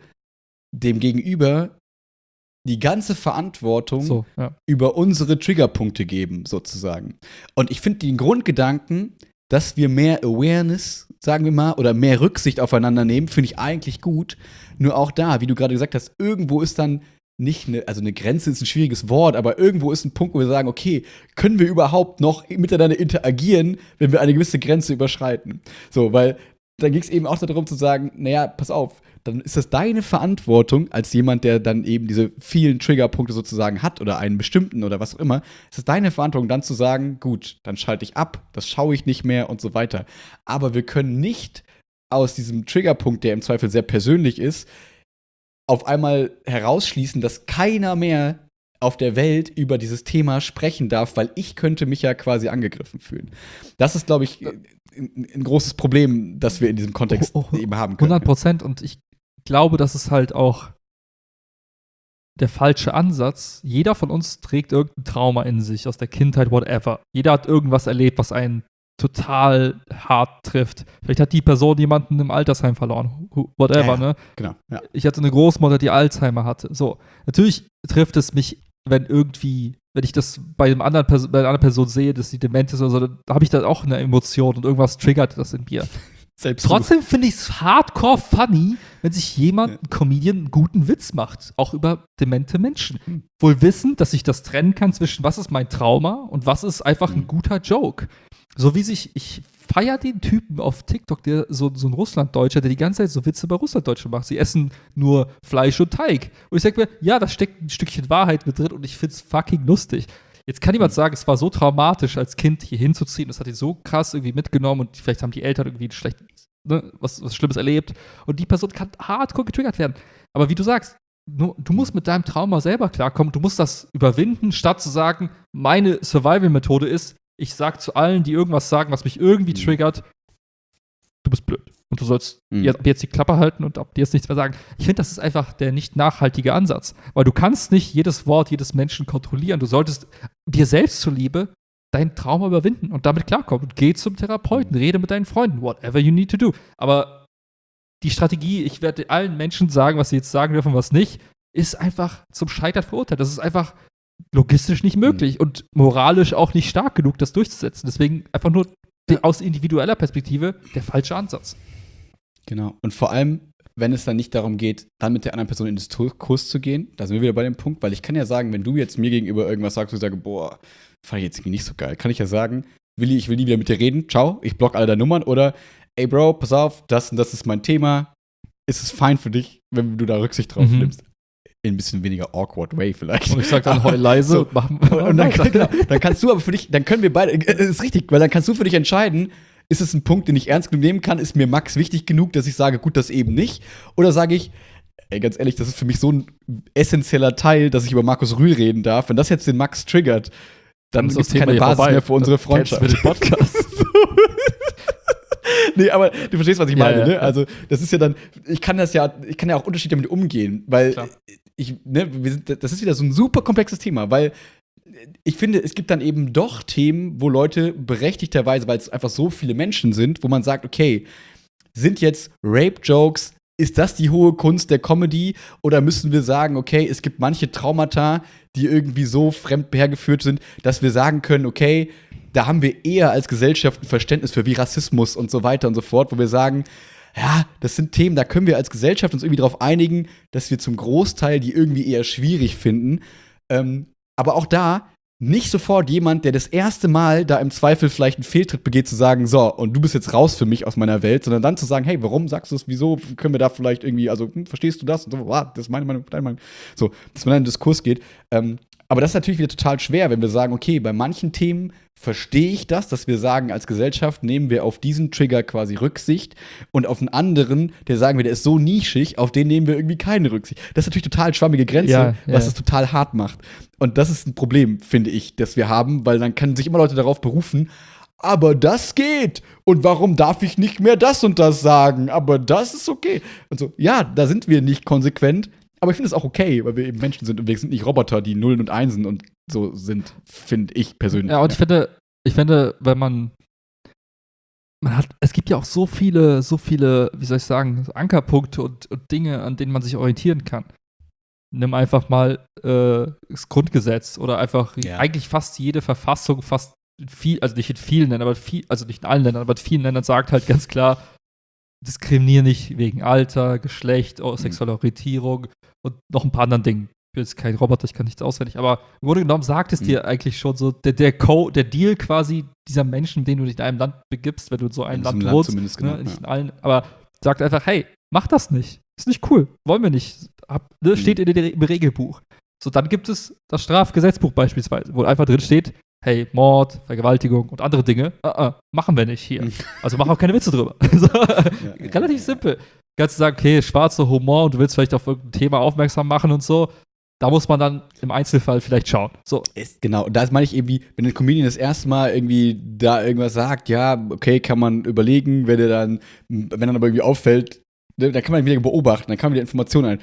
dem Gegenüber die ganze Verantwortung So, ja. über unsere Triggerpunkte geben, sozusagen. Und ich finde den Grundgedanken, dass wir mehr Awareness, sagen wir mal, oder mehr Rücksicht aufeinander nehmen, finde ich eigentlich gut. Nur auch da, wie du gerade gesagt hast, irgendwo ist dann nicht eine, also eine Grenze ist ein schwieriges Wort, aber irgendwo ist ein Punkt, wo wir sagen, okay, können wir überhaupt noch miteinander interagieren, wenn wir eine gewisse Grenze überschreiten? So, weil dann ging es eben auch darum zu sagen, naja, pass auf, dann ist das deine Verantwortung als jemand, der dann eben diese vielen Triggerpunkte sozusagen hat oder einen bestimmten oder was auch immer, ist es deine Verantwortung dann zu sagen, gut, dann schalte ich ab, das schaue ich nicht mehr und so weiter. Aber wir können nicht aus diesem Triggerpunkt, der im Zweifel sehr persönlich ist, auf einmal herausschließen, dass keiner mehr auf der Welt über dieses Thema sprechen darf, weil ich könnte mich ja quasi angegriffen fühlen. Das ist, glaube ich, ein, ein großes Problem, das wir in diesem Kontext Oh, oh, eben haben können. hundert Prozent. Und ich glaube, das ist halt auch der falsche Ansatz. Jeder von uns trägt irgendein Trauma in sich, aus der Kindheit, whatever. Jeder hat irgendwas erlebt, was einen total hart trifft. Vielleicht hat die Person jemanden im Altersheim verloren. Whatever, Ja, ja. ne? Genau, ja. Ich hatte eine Großmutter, die Alzheimer hatte. So, natürlich trifft es mich, wenn irgendwie, wenn ich das bei, einem anderen Pers- bei einer anderen Person sehe, dass sie dement ist oder so, dann habe ich da auch eine Emotion und irgendwas triggert das in mir. Selbst Trotzdem finde ich es hardcore funny, wenn sich jemand, Ja. ein Comedian, einen guten Witz macht. Auch über demente Menschen. Hm. Wohl wissend, dass ich das trennen kann zwischen was ist mein Trauma und was ist einfach ein Hm. guter Joke. So wie sich, ich feiere den Typen auf TikTok, der so, so ein Russlanddeutscher, der die ganze Zeit so Witze über Russlanddeutsche macht. Sie essen nur Fleisch und Teig. Und ich denke mir, ja, da steckt ein Stückchen Wahrheit mit drin und ich finde es fucking lustig. Jetzt kann jemand sagen, es war so traumatisch, als Kind hier hinzuziehen, das hat ihn so krass irgendwie mitgenommen und vielleicht haben die Eltern irgendwie schlecht, ne, was, was Schlimmes erlebt und die Person kann hardcore getriggert werden. Aber wie du sagst, du, du musst mit deinem Trauma selber klarkommen, du musst das überwinden, statt zu sagen, meine Survival-Methode ist, ich sag zu allen, die irgendwas sagen, was mich irgendwie Mhm. triggert, du bist blöd. Und du sollst Mhm. jetzt, ab jetzt die Klappe halten und ab jetzt nichts mehr sagen. Ich finde, das ist einfach der nicht nachhaltige Ansatz. Weil du kannst nicht jedes Wort jedes Menschen kontrollieren. Du solltest dir selbst zuliebe dein Trauma überwinden und damit klarkommen. Und geh zum Therapeuten, rede mit deinen Freunden, whatever you need to do. Aber die Strategie, ich werde allen Menschen sagen, was sie jetzt sagen dürfen, was nicht, ist einfach zum Scheitern verurteilt. Das ist einfach logistisch nicht möglich und moralisch auch nicht stark genug, das durchzusetzen. Deswegen einfach nur aus individueller Perspektive der falsche Ansatz. Genau. Und vor allem, wenn es dann nicht darum geht, dann mit der anderen Person in den Diskurs zu gehen, da sind wir wieder bei dem Punkt, weil ich kann ja sagen, wenn du jetzt mir gegenüber irgendwas sagst, wo ich sage, boah, fand ich jetzt irgendwie nicht so geil, kann ich ja sagen, Willi, ich will nie wieder mit dir reden, ciao, ich block alle deine Nummern oder, ey Bro, pass auf, das und das ist mein Thema, ist es fein für dich, wenn du da Rücksicht drauf Mhm. nimmst? In ein bisschen weniger awkward way vielleicht. Und ich sag dann heul leise So. und machen Und, und dann, genau, dann kannst du aber für dich, dann können wir beide, das ist richtig, weil dann kannst du für dich entscheiden, ist es ein Punkt, den ich ernst genug nehmen kann, ist mir Max wichtig genug, dass ich sage, gut, das eben nicht, oder sage ich, ey, ganz ehrlich, das ist für mich so ein essentieller Teil, dass ich über Markus Rühl reden darf, wenn das jetzt den Max triggert, dann ist gibt das es keine Thema hier Basis vorbei. mehr für unsere Dann Freundschaft. cancelen wir den Podcast. Nee, aber du verstehst, was ich Ja, meine, ja, ne? ja. Also, das ist ja dann, ich kann das ja, ich kann ja auch unterschiedlich damit umgehen, weil Klar. ich, ne, wir sind, das ist wieder so ein super komplexes Thema, weil ich finde, es gibt dann eben doch Themen, wo Leute berechtigterweise, weil es einfach so viele Menschen sind, wo man sagt, okay, sind jetzt Rape-Jokes, ist das die hohe Kunst der Comedy? Oder müssen wir sagen, okay, es gibt manche Traumata, die irgendwie so fremd hergeführt sind, dass wir sagen können, okay, da haben wir eher als Gesellschaft ein Verständnis für wie Rassismus und so weiter und so fort, wo wir sagen, ja, das sind Themen, da können wir als Gesellschaft uns irgendwie darauf einigen, dass wir zum Großteil die irgendwie eher schwierig finden. Ähm, aber auch da nicht sofort jemand, der das erste Mal da im Zweifel vielleicht einen Fehltritt begeht, zu sagen, so, und du bist jetzt raus für mich aus meiner Welt, sondern dann zu sagen, hey, warum sagst du das, wieso können wir da vielleicht irgendwie, also, hm, verstehst du das? Und so, ah, das ist meine Meinung, deine Meinung. So, dass man dann in den Diskurs geht. Ähm, aber das ist natürlich wieder total schwer, wenn wir sagen, okay, bei manchen Themen verstehe ich das, dass wir sagen, als Gesellschaft nehmen wir auf diesen Trigger quasi Rücksicht und auf einen anderen, der sagen wir, der ist so nischig, auf den nehmen wir irgendwie keine Rücksicht. Das ist natürlich total schwammige Grenze, Ja, ja. was es total hart macht. Und das ist ein Problem, finde ich, das wir haben, weil dann können sich immer Leute darauf berufen, aber das geht. Und warum darf ich nicht mehr das und das sagen? Aber das ist okay. Und so, ja, da sind wir nicht konsequent. Aber ich finde es auch okay, weil wir eben Menschen sind und wir sind nicht Roboter, die Nullen und Einsen und so sind, finde ich persönlich. Ja, und ich finde, ich finde, wenn man man hat, es gibt ja auch so viele, so viele, wie soll ich sagen, so Ankerpunkte und, und Dinge, an denen man sich orientieren kann. Nimm einfach mal äh, das Grundgesetz oder einfach Ja. eigentlich fast jede Verfassung, fast viel, also nicht in vielen Ländern, aber viel, also nicht in allen Ländern, aber in vielen Ländern sagt halt ganz klar, diskriminiere nicht wegen Alter, Geschlecht, oh, sexueller Orientierung und noch ein paar anderen Dingen. Ich bin jetzt kein Roboter, ich kann nichts auswendig, aber im Grunde genommen sagt es Mhm. dir eigentlich schon so, der, der, Co der Deal quasi dieser Menschen, den du dich in einem Land begibst, wenn du in so einem In Land diesem Land wohnst, zumindest, genau, ne, nicht ja. in allen, aber sagt einfach, hey, mach das nicht. Ist nicht cool. Wollen wir nicht. Hab, ne, Mhm. steht in der, im Regelbuch. So, dann gibt es das Strafgesetzbuch beispielsweise, wo einfach drin steht, hey, Mord, Vergewaltigung und andere Dinge, uh -uh, machen wir nicht hier. Mhm. Also mach auch keine Witze drüber. so, ja, relativ ja. simpel. Kannst du sagen, okay, schwarzer Humor und du willst vielleicht auf irgendein Thema aufmerksam machen und so. Da muss man dann im Einzelfall vielleicht schauen. So. Ist, genau, und da meine ich irgendwie, wenn ein Comedian das erste Mal irgendwie da irgendwas sagt, ja, okay, kann man überlegen, wenn er dann, wenn dann aber irgendwie auffällt, ne, dann kann man ihn wieder beobachten, dann kann man wieder Informationen ein.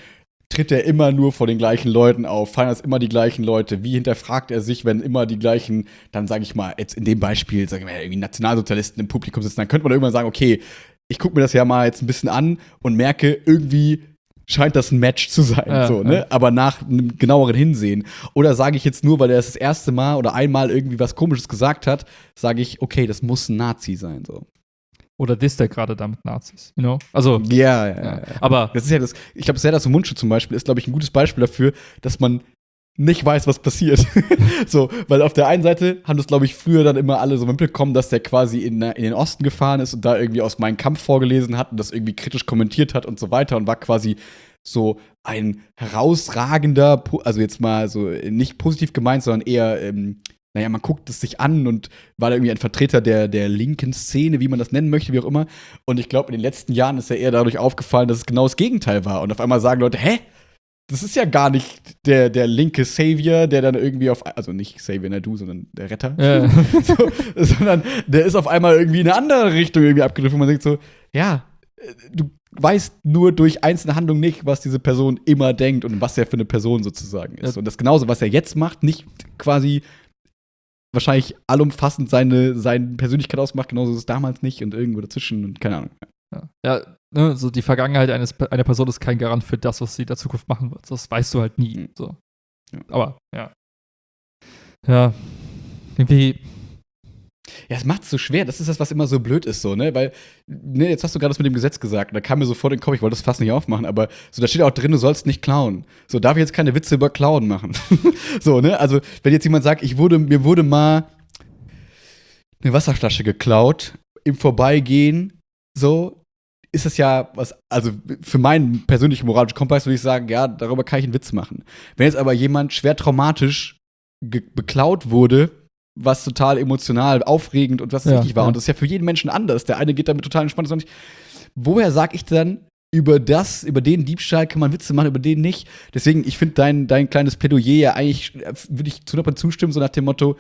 tritt er immer nur vor den gleichen Leuten auf? Feiern das immer die gleichen Leute? Wie hinterfragt er sich, wenn immer die gleichen, dann sage ich mal, jetzt in dem Beispiel, sagen wir mal, irgendwie Nationalsozialisten im Publikum sitzen, dann könnte man irgendwann sagen, okay, ich gucke mir das ja mal jetzt ein bisschen an und merke, irgendwie scheint das ein Match zu sein, ja, so, ne? Ja. Aber nach einem genaueren Hinsehen. Oder sage ich jetzt nur, weil er das, das erste Mal oder einmal irgendwie was Komisches gesagt hat, sage ich, okay, das muss ein Nazi sein, so. Oder disst der gerade damit Nazis, you know? Also, Ja, ja, ja. ja. Aber Das ist ja das, ich glaube, Serdar Somuncu zum Beispiel ist, glaube ich, ein gutes Beispiel dafür, dass man nicht weiß, was passiert. So, weil auf der einen Seite haben das, glaube ich, früher dann immer alle so mitbekommen, dass der quasi in, in den Osten gefahren ist und da irgendwie aus Mein Kampf vorgelesen hat und das irgendwie kritisch kommentiert hat und so weiter und war quasi so ein herausragender, also jetzt mal so nicht positiv gemeint, sondern eher, ähm, naja, man guckt es sich an und war da irgendwie ein Vertreter der, der linken Szene, wie man das nennen möchte, wie auch immer. Und ich glaube, in den letzten Jahren ist er eher dadurch aufgefallen, dass es genau das Gegenteil war. Und auf einmal sagen Leute, hä? Das ist ja gar nicht der, der linke Savior, der dann irgendwie auf, also nicht Savior, ne, du, sondern der Retter. Ja. So, sondern der ist auf einmal irgendwie in eine andere Richtung irgendwie abgedriftet, wo man denkt so, ja, du weißt nur durch einzelne Handlungen nicht, was diese Person immer denkt und was er für eine Person sozusagen ist. Ja. Und das genauso, was er jetzt macht, nicht quasi wahrscheinlich allumfassend seine, seine Persönlichkeit ausmacht, genauso ist es damals nicht und irgendwo dazwischen und keine Ahnung. Ja, ja, ne, so die Vergangenheit eines, einer Person ist kein Garant für das, was sie in der Zukunft machen wird. Das weißt du halt nie. Mhm. So. Ja. Aber, ja. Ja, irgendwie. Ja, es macht es so schwer. Das ist das, was immer so blöd ist, so, ne? Weil, ne, jetzt hast du gerade das mit dem Gesetz gesagt. Da kam mir sofort in den Kopf, ich wollte das fast nicht aufmachen, aber so, da steht auch drin, du sollst nicht klauen. So, darf ich jetzt keine Witze über Klauen machen? So, ne? Also, wenn jetzt jemand sagt, ich wurde, mir wurde mal eine Wasserflasche geklaut im Vorbeigehen, so, ist es ja was, also für meinen persönlichen moralischen Kompass würde ich sagen, ja, darüber kann ich einen Witz machen. Wenn jetzt aber jemand schwer traumatisch ge- beklaut wurde, was total emotional, aufregend und was Ja, richtig war, ja. und das ist ja für jeden Menschen anders. Der eine geht damit total entspannt, das andere nicht. Woher sag ich dann, über das, über den Diebstahl kann man Witze machen, über den nicht? Deswegen, ich finde dein, dein kleines Plädoyer ja eigentlich, äh, würde ich zu hundert Prozent zustimmen, so nach dem Motto,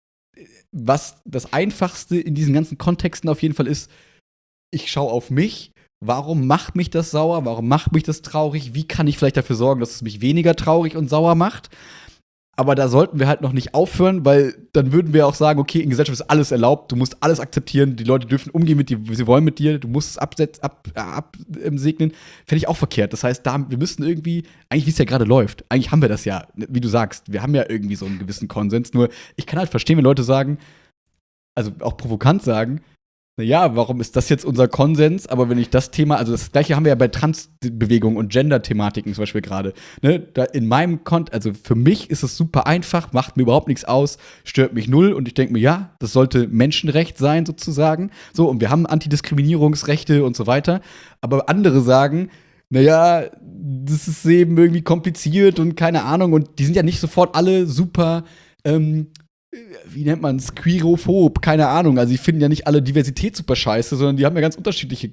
was das Einfachste in diesen ganzen Kontexten auf jeden Fall ist, ich schaue auf mich. Warum macht mich das sauer? Warum macht mich das traurig? Wie kann ich vielleicht dafür sorgen, dass es mich weniger traurig und sauer macht? Aber da sollten wir halt noch nicht aufhören, weil dann würden wir auch sagen, okay, in Gesellschaft ist alles erlaubt, du musst alles akzeptieren, die Leute dürfen umgehen mit dir, wie sie wollen mit dir, du musst es absegnen, ab, äh, ab, ähm, segnen. Fände ich auch verkehrt. Das heißt, da, wir müssten irgendwie, eigentlich wie es ja gerade läuft, eigentlich haben wir das ja, wie du sagst, wir haben ja irgendwie so einen gewissen Konsens, nur ich kann halt verstehen, wenn Leute sagen, also auch provokant sagen, naja, warum ist das jetzt unser Konsens? Aber wenn ich das Thema, also das gleiche haben wir ja bei Transbewegungen und Gender-Thematiken zum Beispiel gerade. Ne? Da in meinem Kont, also für mich ist es super einfach, macht mir überhaupt nichts aus, stört mich null und ich denke mir, ja, das sollte Menschenrecht sein sozusagen. So, und wir haben Antidiskriminierungsrechte und so weiter. Aber andere sagen, naja, das ist eben irgendwie kompliziert und keine Ahnung. Und die sind ja nicht sofort alle super, ähm, wie nennt man es, queerophob, keine Ahnung. Also die finden ja nicht alle Diversität super scheiße, sondern die haben ja ganz unterschiedliche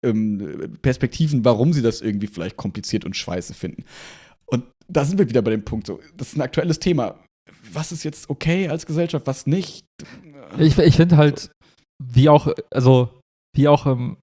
ähm, Perspektiven, warum sie das irgendwie vielleicht kompliziert und scheiße finden. Und da sind wir wieder bei dem Punkt, so, das ist ein aktuelles Thema. Was ist jetzt okay als Gesellschaft, was nicht? Ich, ich finde halt, wie auch, also, wie auch im,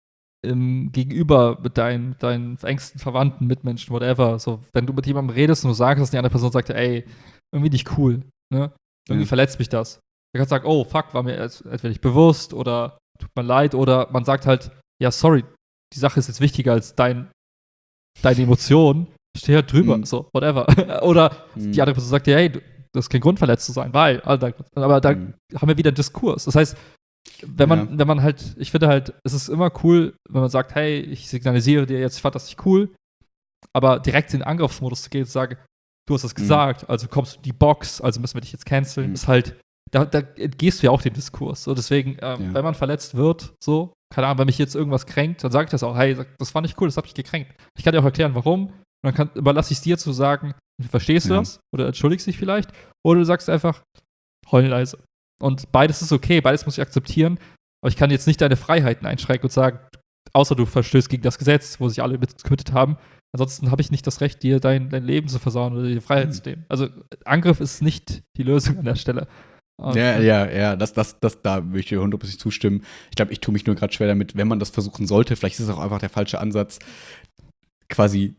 im Gegenüber mit deinen, deinen engsten Verwandten, Mitmenschen, whatever, so, wenn du mit jemandem redest und du sagst, dass die andere Person sagt, ey, irgendwie nicht cool, ne? Irgendwie Ja. verletzt mich das. Der kann sagen, oh, fuck, war mir entweder nicht bewusst oder tut mir leid oder man sagt halt, ja, sorry, die Sache ist jetzt wichtiger als dein, deine Emotionen. Steh halt drüber, Mhm. so, whatever. Oder Mhm. die andere Person sagt dir, hey, du, das ist kein Grund, verletzt zu sein, weil, Alter, aber da Mhm. haben wir wieder einen Diskurs. Das heißt, wenn man, Ja. wenn man halt, ich finde halt, es ist immer cool, wenn man sagt, hey, ich signalisiere dir jetzt, ich fand das nicht cool, aber direkt in den Angriffsmodus zu gehen und zu sagen, du hast das Mhm. gesagt, also kommst du in die Box, also müssen wir dich jetzt canceln, Mhm. ist halt, da, da entgehst du ja auch dem Diskurs. So, deswegen, ähm, Ja. wenn man verletzt wird, so, keine Ahnung, wenn mich jetzt irgendwas kränkt, dann sage ich das auch, hey, das war nicht cool, das hat mich gekränkt. Ich kann dir auch erklären, warum. Und dann kann, überlasse ich es dir zu sagen, verstehst du Ja. das? Oder entschuldigst dich vielleicht? Oder du sagst einfach, heul leise. Und beides ist okay, beides muss ich akzeptieren. Aber ich kann jetzt nicht deine Freiheiten einschränken und sagen, außer du verstößt gegen das Gesetz, wo sich alle mit committed haben. Ansonsten habe ich nicht das Recht, dir dein, dein Leben zu versauen oder dir die Freiheit Mhm. zu nehmen. Also Angriff ist nicht die Lösung an der Stelle. Und, Ja, äh, ja, ja, das, das, das, da würde ich dir hundertprozentig zustimmen. Ich glaube, ich tue mich nur gerade schwer damit, wenn man das versuchen sollte, vielleicht ist es auch einfach der falsche Ansatz, quasi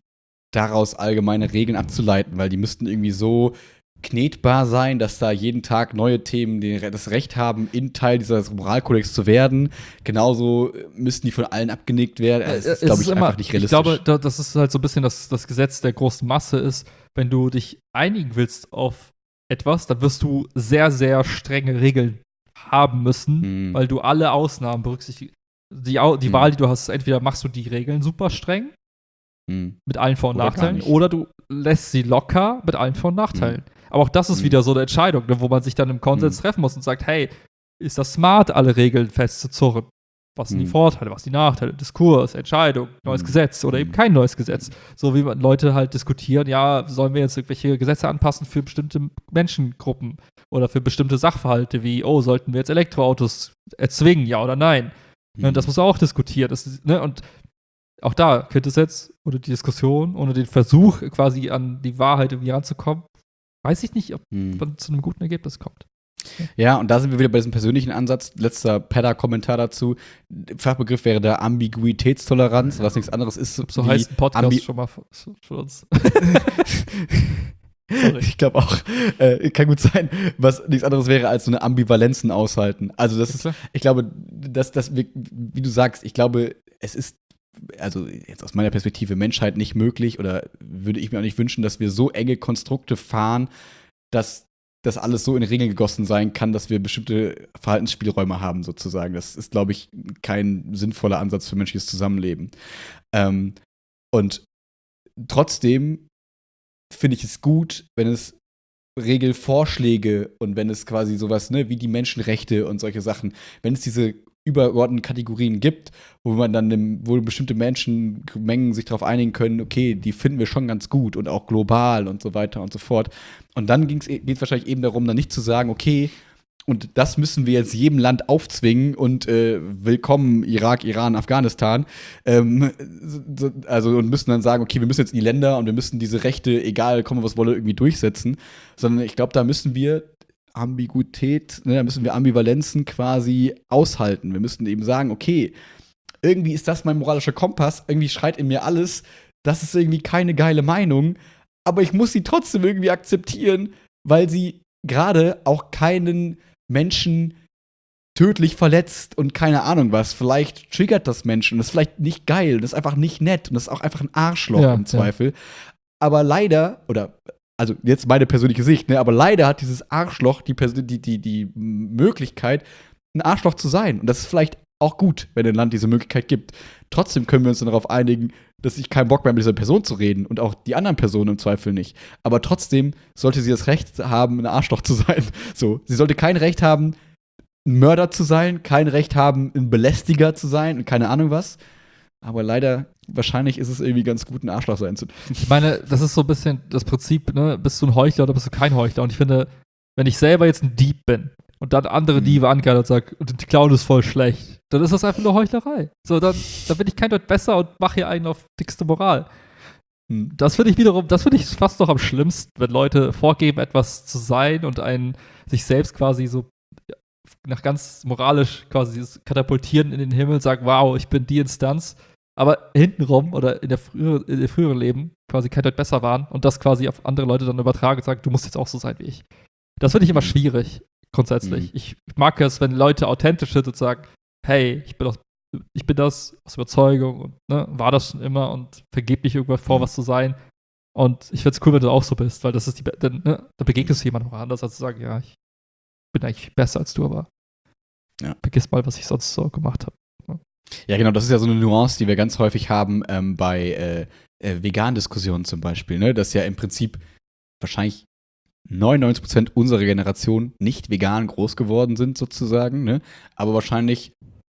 daraus allgemeine Regeln abzuleiten, weil die müssten irgendwie so knetbar sein, dass da jeden Tag neue Themen die, das Recht haben, in Teil dieses Moralkodex zu werden. Genauso müssten die von allen abgenickt werden. Das ist, glaube ich, immer, einfach nicht realistisch. Ich glaube, da, das ist halt so ein bisschen das, das Gesetz der großen Masse ist, wenn du dich einigen willst auf etwas, dann wirst du sehr, sehr strenge Regeln haben müssen, Mhm. weil du alle Ausnahmen berücksichtigst. Die, Au- die Mhm. Wahl, die du hast, ist entweder machst du die Regeln super streng, Hm. mit allen Vor- und Oder gar Nachteilen, nicht. oder du lässt sie locker mit allen Vor- und Nachteilen. Aber auch das ist Mhm. wieder so eine Entscheidung, ne, wo man sich dann im Konsens Mhm. treffen muss und sagt, hey, ist das smart, alle Regeln festzuzurren? Was sind die Mhm. Vorteile, was sind die Nachteile? Diskurs, Entscheidung, neues Mhm. Gesetz oder Mhm. eben kein neues Gesetz. So wie man Leute halt diskutieren, ja, sollen wir jetzt irgendwelche Gesetze anpassen für bestimmte Menschengruppen oder für bestimmte Sachverhalte, wie, oh, sollten wir jetzt Elektroautos erzwingen, ja oder nein? Ne, das muss auch diskutiert. Das ist, ne, und auch da könnte es jetzt, ohne die Diskussion, ohne den Versuch, quasi an die Wahrheit irgendwie ranzukommen, weiß ich nicht, ob Mhm. man zu einem guten Ergebnis kommt. Ja, und da sind wir wieder bei diesem persönlichen Ansatz. Letzter Pedda-Kommentar dazu. Fachbegriff wäre da Ambiguitätstoleranz, was nichts anderes ist. So wie heißt ein Podcast Ambi- schon mal für, für uns. Ich glaube auch, äh, kann gut sein, was nichts anderes wäre als so eine Ambivalenzen aushalten. Also das ist, Klar. ich glaube, dass das, wie wie du sagst, ich glaube, es ist, also jetzt aus meiner Perspektive Menschheit nicht möglich oder würde ich mir auch nicht wünschen, dass wir so enge Konstrukte fahren, dass das alles so in Regeln gegossen sein kann, dass wir bestimmte Verhaltensspielräume haben, sozusagen. Das ist, glaube ich, kein sinnvoller Ansatz für menschliches Zusammenleben. Ähm, und trotzdem finde ich es gut, wenn es Regelvorschläge und wenn es quasi sowas, ne, wie die Menschenrechte und solche Sachen, wenn es diese übergeordneten Kategorien gibt, wo man dann, im, wo bestimmte Menschenmengen sich darauf einigen können, okay, die finden wir schon ganz gut und auch global und so weiter und so fort. Und dann geht es wahrscheinlich eben darum, dann nicht zu sagen, okay, und das müssen wir jetzt jedem Land aufzwingen und äh, willkommen Irak, Iran, Afghanistan. Ähm, so, also und müssen dann sagen, okay, wir müssen jetzt in die Länder und wir müssen diese Rechte, egal, komme was wolle, irgendwie durchsetzen. Sondern ich glaube, da müssen wir Ambiguität, ne, da müssen wir Ambivalenzen quasi aushalten. Wir müssen eben sagen, okay, irgendwie ist das mein moralischer Kompass, irgendwie schreit in mir alles, das ist irgendwie keine geile Meinung, aber ich muss sie trotzdem irgendwie akzeptieren, weil sie gerade auch keinen Menschen tödlich verletzt und keine Ahnung was. Vielleicht triggert das Menschen und das ist vielleicht nicht geil, das ist einfach nicht nett und das ist auch einfach ein Arschloch Ja, im Zweifel. Aber leider, oder also jetzt meine persönliche Sicht, ne, aber leider hat dieses Arschloch die, Pers- die, die, die Möglichkeit, ein Arschloch zu sein. Und das ist vielleicht auch gut, wenn ein Land diese Möglichkeit gibt. Trotzdem können wir uns dann darauf einigen, dass ich keinen Bock mehr mit dieser Person zu reden und auch die anderen Personen im Zweifel nicht. Aber trotzdem sollte sie das Recht haben, ein Arschloch zu sein. So, sie sollte kein Recht haben, ein Mörder zu sein, kein Recht haben, ein Belästiger zu sein und keine Ahnung was. Aber leider, wahrscheinlich ist es irgendwie ganz gut, ein Arschloch sein zu dürfen. Ich meine, das ist so ein bisschen das Prinzip, ne, bist du ein Heuchler oder bist du kein Heuchler? Und ich finde, wenn ich selber jetzt ein Dieb bin und dann andere Mhm. Diebe angreifen und sagen, die Clown ist voll schlecht, dann ist das einfach nur Heuchlerei. So, dann, dann bin ich kein Deut besser und mache hier einen auf dickste Moral. Hm. Das finde ich wiederum, das finde ich fast noch am schlimmsten, wenn Leute vorgeben, etwas zu sein und einen sich selbst quasi so nach ganz moralisch quasi katapultieren in den Himmel, sagen, wow, ich bin die Instanz, aber hintenrum oder in der früheren, in der früheren Leben quasi kein Deut besser waren und das quasi auf andere Leute dann übertragen und sagen, du musst jetzt auch so sein wie ich. Das finde ich immer Mhm. schwierig, grundsätzlich. Mhm. Ich mag es, wenn Leute authentisch sind und sagen, hey, ich bin aus, ich bin das aus Überzeugung und ne, war das schon immer und vergeb nicht irgendwas vor, Mhm. was zu sein. Und ich finde es cool, wenn du auch so bist, weil das ist die, Be- dann, ne, da begegnest du jemandem auch anders, als zu sagen, ja, ich bin eigentlich viel besser als du, aber Ja. vergiss mal, was ich sonst so gemacht habe. Ja, genau, das ist ja so eine Nuance, die wir ganz häufig haben ähm, bei äh, äh, Vegan-Diskussionen zum Beispiel, ne? Dass ja im Prinzip wahrscheinlich neunundneunzig Prozent unserer Generation nicht vegan groß geworden sind, sozusagen, ne? Aber wahrscheinlich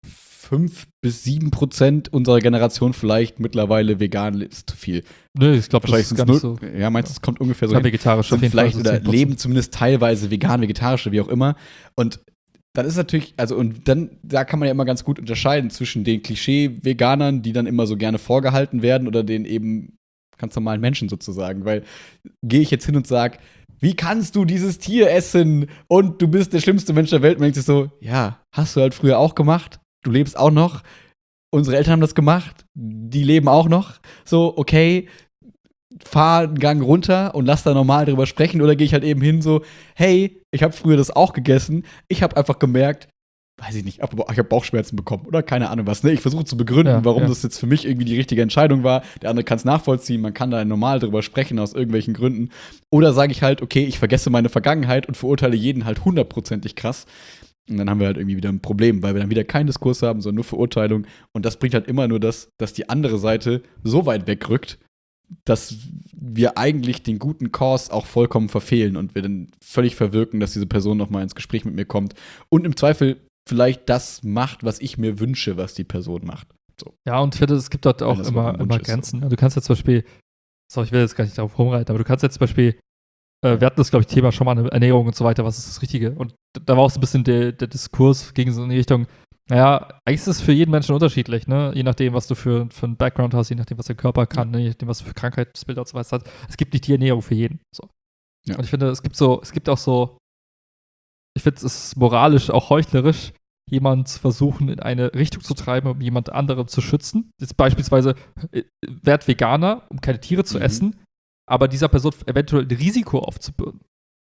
fünf bis sieben Prozent unserer Generation vielleicht mittlerweile vegan ist zu viel. Nö, ich glaube, das Wahrscheinlich ist sind gar es nicht null. so. Ja, meinst du, es kommt ungefähr so Ja, hin? vegetarisch Sind auf jeden vielleicht Fall. oder zehn Prozent. leben zumindest teilweise vegan, vegetarische, wie auch immer. Und dann ist natürlich, also und dann, da kann man ja immer ganz gut unterscheiden zwischen den Klischee-Veganern, die dann immer so gerne vorgehalten werden, oder den eben ganz normalen Menschen sozusagen. Weil gehe ich jetzt hin und sage, wie kannst du dieses Tier essen und du bist der schlimmste Mensch der Welt, und man denkt sich so, ja, hast du halt früher auch gemacht, du lebst auch noch, unsere Eltern haben das gemacht, die leben auch noch, so, okay, fahr einen Gang runter und lass da normal drüber sprechen, oder gehe ich halt eben hin so, hey, ich habe früher das auch gegessen, ich habe einfach gemerkt, weiß ich nicht, ich habe Bauchschmerzen bekommen oder keine Ahnung was. Ne? Ich versuche zu begründen, Ja, warum ja. das jetzt für mich irgendwie die richtige Entscheidung war. Der andere kann es nachvollziehen, man kann da normal drüber sprechen aus irgendwelchen Gründen. Oder sage ich halt, okay, ich vergesse meine Vergangenheit und verurteile jeden halt hundertprozentig krass. Und dann haben wir halt irgendwie wieder ein Problem, weil wir dann wieder keinen Diskurs haben, sondern nur Verurteilung. Und das bringt halt immer nur das, dass die andere Seite so weit wegrückt, dass wir eigentlich den guten Kurs auch vollkommen verfehlen und wir dann völlig verwirken, dass diese Person noch mal ins Gespräch mit mir kommt und im Zweifel vielleicht das macht, was ich mir wünsche, was die Person macht. So. Ja, und ich finde, es gibt dort auch das immer, überhaupt ein immer Wunsch ist, Grenzen. Du kannst jetzt zum Beispiel, sorry, ich will jetzt gar nicht darauf rumreiten, aber du kannst jetzt zum Beispiel, äh, wir hatten das, glaube ich, Thema schon mal, eine Ernährung und so weiter, was ist das Richtige? Und da war auch so ein bisschen der, der Diskurs gegen so in die Richtung, naja, eigentlich ist es für jeden Menschen unterschiedlich, ne? Je nachdem, was du für, für einen Background hast, je nachdem, was dein Körper kann, ne? Je nachdem, was du für Krankheitsbilder und so weiter hast. Es gibt nicht die Ernährung für jeden. So. Ja. Und ich finde, es gibt so, es gibt auch so, ich finde, es ist moralisch auch heuchlerisch, jemanden zu versuchen, in eine Richtung zu treiben, um jemand anderem zu schützen. Jetzt beispielsweise, äh, werd Veganer, um keine Tiere zu Mhm. essen, aber dieser Person eventuell ein Risiko aufzubürden.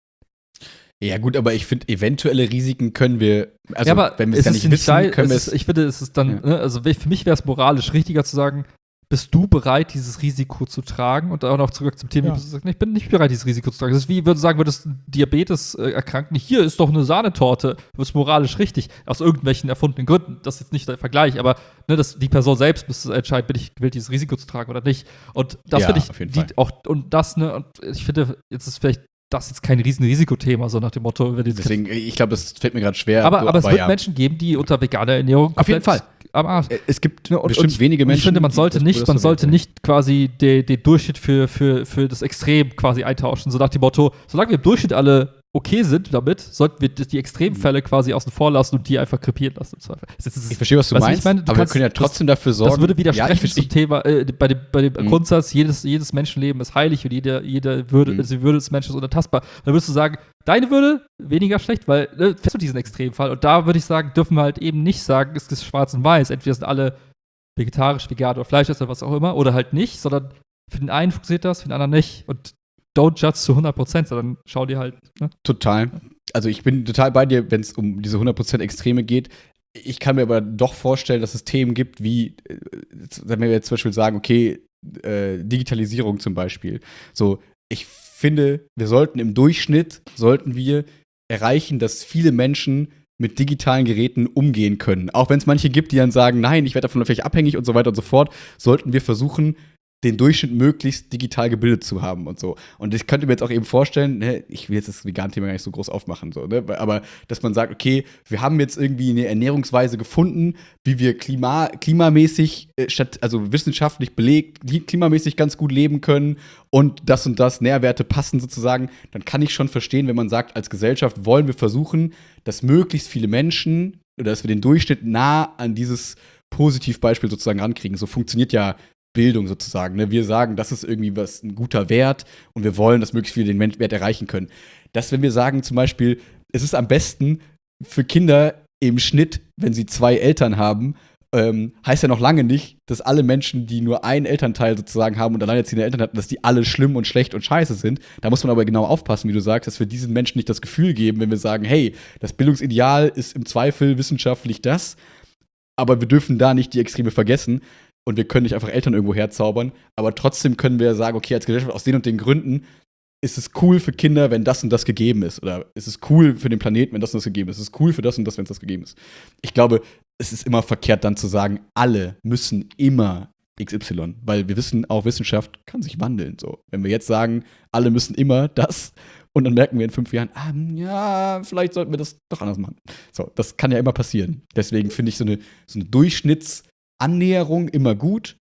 Ja, gut, aber ich finde, eventuelle Risiken können wir, also ja, aber wenn wir es ja ist nicht nicht wissen, geil, können wir es es. ist, ich finde, es ist dann, Ja. ne, also für mich wäre es moralisch richtiger zu sagen, bist du bereit, dieses Risiko zu tragen und auch noch zu akzeptieren, Ja. wie du sagst, nee, ich bin nicht bereit, dieses Risiko zu tragen. Das ist wie, wenn du sagen würdest, Diabetes äh, erkranken, hier ist doch eine Sahnetorte, das ist moralisch richtig, aus irgendwelchen erfundenen Gründen, das ist jetzt nicht der Vergleich, aber ne, das, die Person selbst müsste entscheiden, bin ich gewillt, dieses Risiko zu tragen oder nicht. Und das Ja, finde ich, auf jeden die, Fall. auch, und das, ne, und ich finde, jetzt ist vielleicht das ist jetzt kein riesen Risikothema, so nach dem Motto, wenn die jetzt Deswegen, ich glaube, es fällt mir gerade schwer. aber, so, aber es wird ja. Menschen geben, die unter veganer Ernährung Auf jeden komplett Fall. am Arsch. Es gibt Ja, und- bestimmt und- wenige und Menschen. ich finde, man die sollte das- nicht, das man so sollte wählen. nicht quasi den den Durchschnitt für, für, für das Extrem quasi eintauschen. So nach dem Motto, solange wir im Durchschnitt alle okay sind damit, sollten wir die Extremfälle quasi außen vor lassen und die einfach krepieren lassen im Zweifel. Das ist- Ich verstehe, was du Weißt du, wie meinst, ich meine? Du aber kannst- wir können ja trotzdem dafür sorgen. Das würde ja, widersprechen ich verstehe. zum Thema, äh, bei dem, bei dem Mhm. Grundsatz, jedes, jedes Menschenleben ist heilig und jede, jede Würde, Mhm. also die Würde des Menschen ist unantastbar. Dann würdest du sagen, deine Würde weniger schlecht, weil ne, fährst du diesen Extremfall. Und da würde ich sagen, dürfen wir halt eben nicht sagen, es ist schwarz und weiß. Entweder sind alle vegetarisch, vegan oder Fleischesser, was auch immer, oder halt nicht, sondern für den einen funktioniert das, für den anderen nicht. Und don't judge zu hundert Prozent, sondern schau dir halt, ne? Total. Also ich bin total bei dir, wenn es um diese hundert Prozent Extreme geht. Ich kann mir aber doch vorstellen, dass es Themen gibt, wie, äh, wenn wir jetzt zum Beispiel sagen, okay, äh, Digitalisierung zum Beispiel. So, ich finde, wir sollten im Durchschnitt, sollten wir erreichen, dass viele Menschen mit digitalen Geräten umgehen können. Auch wenn es manche gibt, die dann sagen, nein, ich werde davon vielleicht abhängig und so weiter und so fort, sollten wir versuchen, den Durchschnitt möglichst digital gebildet zu haben und so. Und ich könnte mir jetzt auch eben vorstellen, ne, ich will jetzt das Vegan-Thema gar nicht so groß aufmachen, so, ne, aber dass man sagt, okay, wir haben jetzt irgendwie eine Ernährungsweise gefunden, wie wir klima klimamäßig, äh, statt, also wissenschaftlich belegt, kli- klimamäßig ganz gut leben können und das und das Nährwerte passen sozusagen, dann kann ich schon verstehen, wenn man sagt, als Gesellschaft wollen wir versuchen, dass möglichst viele Menschen oder dass wir den Durchschnitt nah an dieses Positivbeispiel sozusagen rankriegen. So funktioniert ja Bildung sozusagen. Ne? Wir sagen, das ist irgendwie was ein guter Wert und wir wollen, dass möglichst viele den Wert erreichen können. Dass, wenn wir sagen, zum Beispiel, es ist am besten für Kinder im Schnitt, wenn sie zwei Eltern haben, ähm, heißt ja noch lange nicht, dass alle Menschen, die nur einen Elternteil sozusagen haben und alleinerziehende Eltern hatten, dass die alle schlimm und schlecht und scheiße sind. Da muss man aber genau aufpassen, wie du sagst, dass wir diesen Menschen nicht das Gefühl geben, wenn wir sagen, hey, das Bildungsideal ist im Zweifel wissenschaftlich das, aber wir dürfen da nicht die Extreme vergessen. Und wir können nicht einfach Eltern irgendwo herzaubern, aber trotzdem können wir sagen, okay, als Gesellschaft aus den und den Gründen ist es cool für Kinder, wenn das und das gegeben ist. Oder ist es cool für den Planeten, wenn das und das gegeben ist. Es ist cool für das und das, wenn es das gegeben ist. Ich glaube, es ist immer verkehrt, dann zu sagen, alle müssen immer X Y. Weil wir wissen, auch Wissenschaft kann sich wandeln. So. Wenn wir jetzt sagen, alle müssen immer das, und dann merken wir in fünf Jahren, ah, ja, vielleicht sollten wir das doch anders machen. So, das kann ja immer passieren. Deswegen finde ich so eine, so eine Durchschnitts- Annäherung immer gut,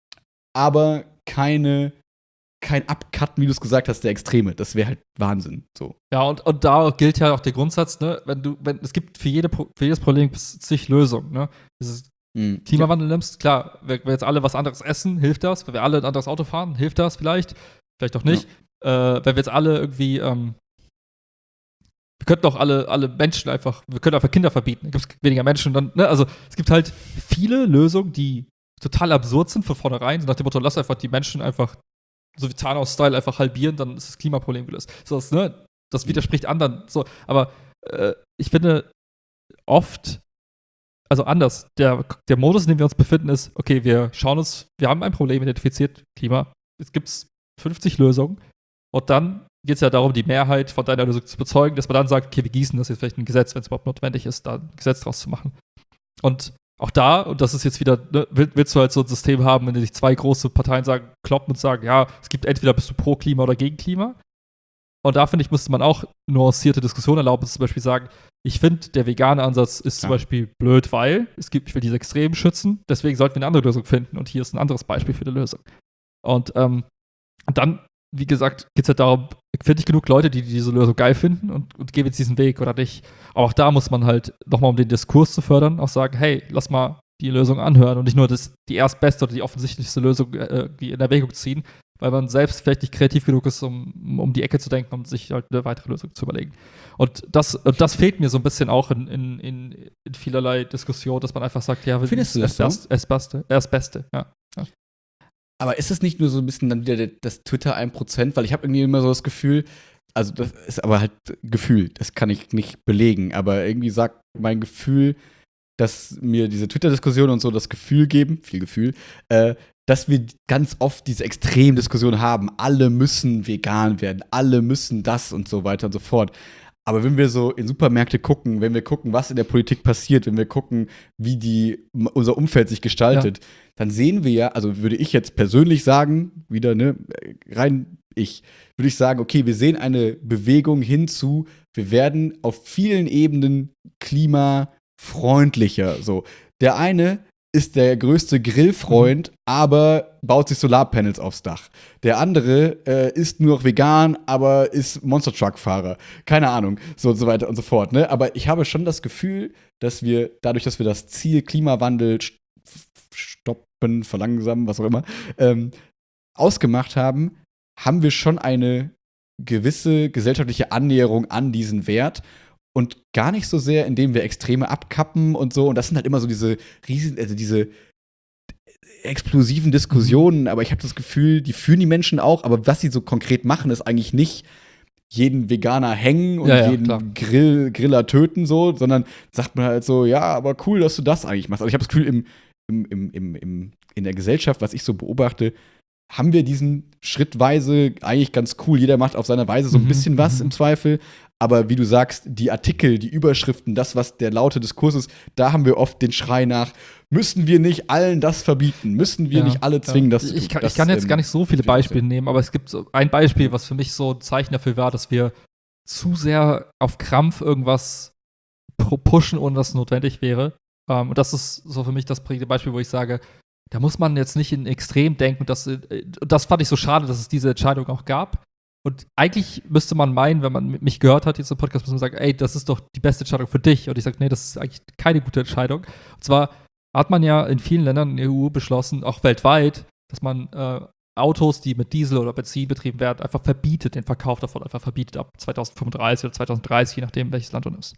aber keine, kein Abcutten, wie du es gesagt hast, der Extreme. Das wäre halt Wahnsinn. So. Ja, und, und da gilt ja auch der Grundsatz, ne, wenn du, wenn, es gibt für, jede, für jedes Problem zig Lösungen, ne? Dieses Mhm. Klimawandel nimmst, klar, wenn wir jetzt alle was anderes essen, hilft das. Wenn wir alle ein anderes Auto fahren, hilft das vielleicht. Vielleicht auch nicht. Ja. Äh, wenn wir jetzt alle irgendwie, ähm, wir könnten auch alle, alle Menschen einfach, wir können einfach Kinder verbieten, dann gibt es weniger Menschen. Dann, ne? Also es gibt halt viele Lösungen, die total absurd sind von vornherein, so nach dem Motto, lass einfach die Menschen einfach so wie Thanos-Style einfach halbieren, dann ist das Klimaproblem gelöst. So, das, ne, das widerspricht anderen. So, aber äh, ich finde oft, also anders, der, der Modus, in dem wir uns befinden, ist, okay, wir schauen uns, wir haben ein Problem identifiziert, Klima, es gibt fünfzig Lösungen und dann geht es ja darum, die Mehrheit von deiner Lösung zu bezeugen, dass man dann sagt, okay, wir gießen das jetzt vielleicht ein Gesetz, wenn es überhaupt notwendig ist, da ein Gesetz draus zu machen. Und auch da, und das ist jetzt wieder, ne, willst du halt so ein System haben, in dem sich zwei große Parteien sagen, kloppen und sagen, ja, es gibt entweder bist du pro Klima oder gegen Klima. Und da, finde ich, müsste man auch nuancierte Diskussionen erlauben, zum Beispiel sagen, ich finde, der vegane Ansatz ist ja. zum Beispiel blöd, weil es gibt, ich will diese Extremen schützen, deswegen sollten wir eine andere Lösung finden. Und hier ist ein anderes Beispiel für eine Lösung. Und ähm, dann, wie gesagt, geht es halt darum, finde ich genug Leute, die diese Lösung geil finden und, und gehen jetzt diesen Weg oder nicht. Aber auch da muss man halt nochmal, um den Diskurs zu fördern, auch sagen, hey, lass mal die Lösung anhören und nicht nur das, die erstbeste oder die offensichtlichste Lösung äh, in Erwägung ziehen, weil man selbst vielleicht nicht kreativ genug ist, um, um die Ecke zu denken, um sich halt eine weitere Lösung zu überlegen. Und das, und das fehlt mir so ein bisschen auch in, in, in, in vielerlei Diskussion, dass man einfach sagt, ja, findest du das so? Das Beste, das Beste, ja. ja. Aber ist es nicht nur so ein bisschen dann wieder das Twitter ein Prozent? Weil ich habe irgendwie immer so das Gefühl, also das ist aber halt Gefühl, das kann ich nicht belegen, aber irgendwie sagt mein Gefühl, dass mir diese Twitter-Diskussion und so das Gefühl geben, viel Gefühl, äh, dass wir ganz oft diese Extremdiskussion haben, alle müssen vegan werden, alle müssen das und so weiter und so fort. Aber wenn wir so in Supermärkte gucken, wenn wir gucken, was in der Politik passiert, wenn wir gucken, wie die, unser Umfeld sich gestaltet, ja. dann sehen wir ja, also würde ich jetzt persönlich sagen, wieder, ne, rein ich, würde ich sagen, okay, wir sehen eine Bewegung hinzu, wir werden auf vielen Ebenen klimafreundlicher. So. Der eine ist der größte Grillfreund, mhm. aber baut sich Solarpanels aufs Dach. Der andere äh, ist nur noch vegan, aber ist Monster-Truck-Fahrer. Keine Ahnung, so und so weiter und so fort. Ne? Aber ich habe schon das Gefühl, dass wir, dadurch, dass wir das Ziel Klimawandel stoppen, verlangsamen, was auch immer, ähm, ausgemacht haben, haben wir schon eine gewisse gesellschaftliche Annäherung an diesen Wert. Und gar nicht so sehr, indem wir Extreme abkappen und so. Und das sind halt immer so diese riesen, also diese explosiven Diskussionen. Aber ich habe das Gefühl, die führen die Menschen auch. Aber was sie so konkret machen, ist eigentlich nicht jeden Veganer hängen und ja, ja, jeden Grill, Griller töten, so, sondern sagt man halt so, ja, aber cool, dass du das eigentlich machst. Also ich habe das Gefühl, im, im, im, im, im, in der Gesellschaft, was ich so beobachte, haben wir diesen schrittweise eigentlich ganz cool. Jeder macht auf seine Weise so ein bisschen was im Zweifel. Aber wie du sagst, die Artikel, die Überschriften, das, was der laute Diskurs ist, da haben wir oft den Schrei nach, müssen wir nicht allen das verbieten? Müssen wir ja, nicht alle zwingen, ja. das zu ich tun? kann, Das, ich kann jetzt ähm, gar nicht so viele Beispiele nehmen, aber es gibt so ein Beispiel, was für mich so ein Zeichen dafür war, dass wir zu sehr auf Krampf irgendwas pushen, ohne dass es notwendig wäre. Um, und das ist so für mich das prägende Beispiel, wo ich sage, da muss man jetzt nicht in Extrem denken. Und das, das fand ich so schade, dass es diese Entscheidung auch gab. Und eigentlich müsste man meinen, wenn man mich gehört hat, jetzt im Podcast, muss man sagen, ey, das ist doch die beste Entscheidung für dich. Und ich sage, nee, das ist eigentlich keine gute Entscheidung. Und zwar hat man ja in vielen Ländern in der E U beschlossen, auch weltweit, dass man äh, Autos, die mit Diesel oder Benzin betrieben werden, einfach verbietet, den Verkauf davon einfach verbietet ab zwanzig fünfunddreißig oder zwanzig dreißig, je nachdem, welches Land du nimmst.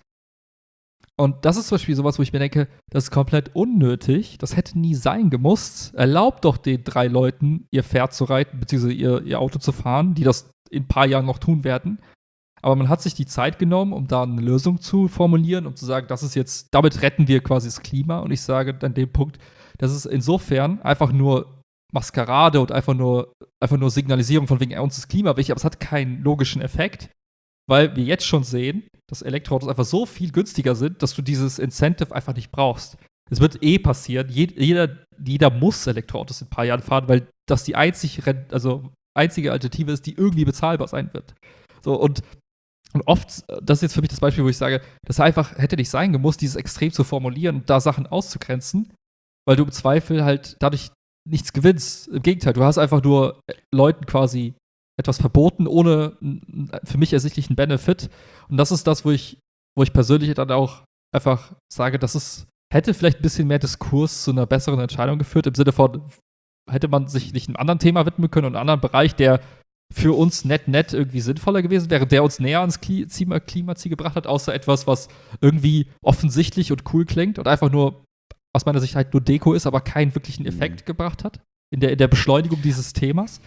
Und das ist zum Beispiel sowas, wo ich mir denke, das ist komplett unnötig, das hätte nie sein gemusst. Erlaubt doch den drei Leuten, ihr Pferd zu reiten, beziehungsweise ihr, ihr Auto zu fahren, die das in ein paar Jahren noch tun werden. Aber man hat sich die Zeit genommen, um da eine Lösung zu formulieren, um zu sagen, das ist jetzt, damit retten wir quasi das Klima. Und ich sage an dem Punkt, das ist insofern einfach nur Maskerade und einfach nur, einfach nur Signalisierung von wegen, uns ist Klima wichtig, aber es hat keinen logischen Effekt, weil wir jetzt schon sehen, dass Elektroautos einfach so viel günstiger sind, dass du dieses Incentive einfach nicht brauchst. Es wird eh passieren. Jed- jeder, jeder muss Elektroautos in ein paar Jahren fahren, weil das die einzig, also einzige Alternative ist, die irgendwie bezahlbar sein wird. So, und, und oft, das ist jetzt für mich das Beispiel, wo ich sage, das einfach hätte nicht sein gemusst, dieses Extrem zu formulieren und da Sachen auszugrenzen, weil du im Zweifel halt dadurch nichts gewinnst. Im Gegenteil, du hast einfach nur Leuten quasi etwas verboten, ohne für mich ersichtlichen Benefit. Und das ist das, wo ich, wo ich persönlich dann auch einfach sage, das ist, hätte vielleicht ein bisschen mehr Diskurs zu einer besseren Entscheidung geführt, im Sinne von, hätte man sich nicht einem anderen Thema widmen können und einem anderen Bereich, der für uns nett, nett irgendwie sinnvoller gewesen wäre, der uns näher ans Klima- Klimaziel gebracht hat, außer etwas, was irgendwie offensichtlich und cool klingt und einfach nur, aus meiner Sicht halt nur Deko ist, aber keinen wirklichen Effekt mhm. gebracht hat in der, in der Beschleunigung dieses Themas.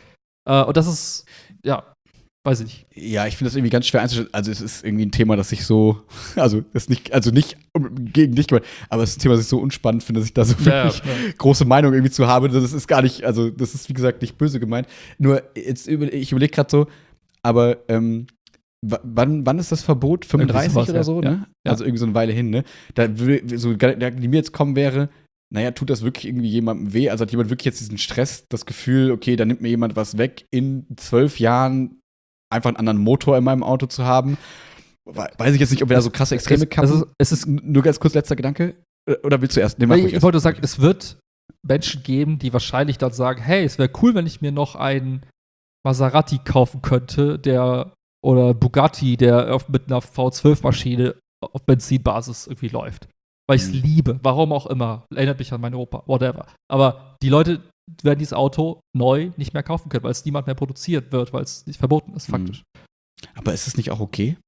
Äh, und das ist, ja, weiß ich nicht. Ja, ich finde das irgendwie ganz schwer einzustellen. Also es ist irgendwie ein Thema, das ich so, also das ist nicht, also nicht gegen dich, aber es ist ein Thema, das ich so unspannend finde, dass ich da so wirklich Ja, ja. große Meinung irgendwie zu habe. Das ist gar nicht, also das ist wie gesagt nicht böse gemeint. Nur jetzt über, ich überlege gerade so, aber ähm, w- wann, wann ist das Verbot? fünfunddreißig sowas, oder ja. so, Ja. ne? Ja. Also irgendwie so eine Weile hin, ne? Da würde so der, die mir jetzt kommen wäre, naja, tut das wirklich irgendwie jemandem weh? Also hat jemand wirklich jetzt diesen Stress, das Gefühl, okay, da nimmt mir jemand was weg, in zwölf Jahren einfach einen anderen Motor in meinem Auto zu haben? We- Weiß ich jetzt nicht, ob wir da so krasse Extreme Es- kamen. es ist- es ist- N- Nur ganz kurz letzter Gedanke. Äh, Oder willst du erst? Nee, mach Ich, ruhig ich erst. wollte sagen, es wird Menschen geben, die wahrscheinlich dann sagen, hey, es wäre cool, wenn ich mir noch einen Maserati kaufen könnte, der oder Bugatti, der auf, mit einer V zwölf Maschine auf Benzinbasis irgendwie läuft. Weil ich es Mhm. liebe, warum auch immer. Erinnert mich an meinen Opa, whatever. Aber die Leute werden dieses Auto neu nicht mehr kaufen können, weil es niemand mehr produziert wird, weil es nicht verboten ist, Mhm. faktisch. Aber ist es nicht auch okay?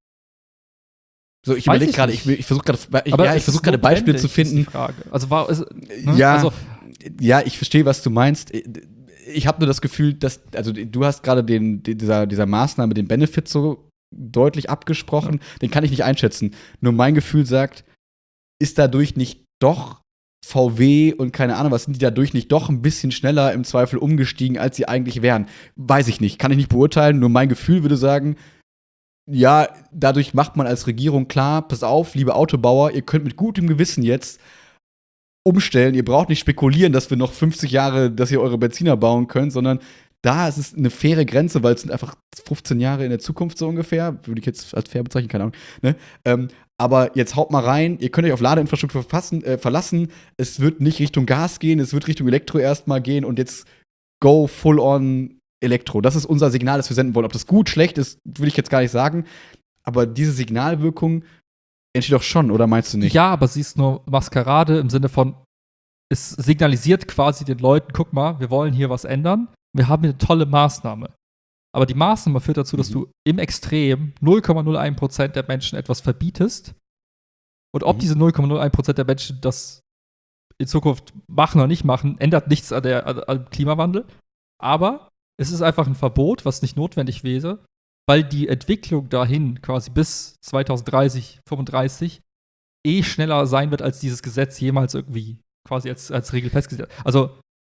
So, ich Weiß überlege ich gerade, nicht. ich, ich versuche gerade, ich, Aber ja, ich es versuche ist gerade Beispiele zu notwendig, ist die finden. Frage. Also, war, ist, ne? Ja, Also, ja, ich verstehe, was du meinst. Ich habe nur das Gefühl, dass, also du hast gerade den, den- dieser, dieser Maßnahme, den Benefit so deutlich abgesprochen, den kann ich nicht einschätzen. Nur mein Gefühl sagt, ist dadurch nicht doch V W und keine Ahnung, was sind die dadurch nicht doch ein bisschen schneller im Zweifel umgestiegen, als sie eigentlich wären? Weiß ich nicht, kann ich nicht beurteilen, nur mein Gefühl würde sagen, ja, dadurch macht man als Regierung klar, pass auf, liebe Autobauer, ihr könnt mit gutem Gewissen jetzt umstellen. Ihr braucht nicht spekulieren, dass wir noch fünfzig Jahre, dass ihr eure Benziner bauen könnt, sondern da ist es eine faire Grenze, weil es sind einfach fünfzehn Jahre in der Zukunft so ungefähr. Würde ich jetzt als fair bezeichnen, keine Ahnung. Ne? Ähm, aber jetzt haut mal rein, ihr könnt euch auf Ladeinfrastruktur verfassen, äh, verlassen. Es wird nicht Richtung Gas gehen, es wird Richtung Elektro erstmal gehen und jetzt go full on Elektro. Das ist unser Signal, das wir senden wollen. Ob das gut, schlecht ist, würde ich jetzt gar nicht sagen. Aber diese Signalwirkung entsteht doch schon, oder meinst du nicht? ja, aber sie ist nur Maskerade im Sinne von, es signalisiert quasi den Leuten, guck mal, wir wollen hier was ändern. Wir haben hier eine tolle Maßnahme. Aber die Maßnahme führt dazu, dass Mhm. du im Extrem null Komma null eins Prozent der Menschen etwas verbietest. Und ob Mhm. diese null Komma null eins Prozent der Menschen das in Zukunft machen oder nicht machen, ändert nichts an der, an, am Klimawandel. Aber es ist einfach ein Verbot, was nicht notwendig wäre, weil die Entwicklung dahin quasi bis zwanzig dreißig, fünfunddreißig eh schneller sein wird, als dieses Gesetz jemals irgendwie quasi als, als Regel festgesetzt. Also,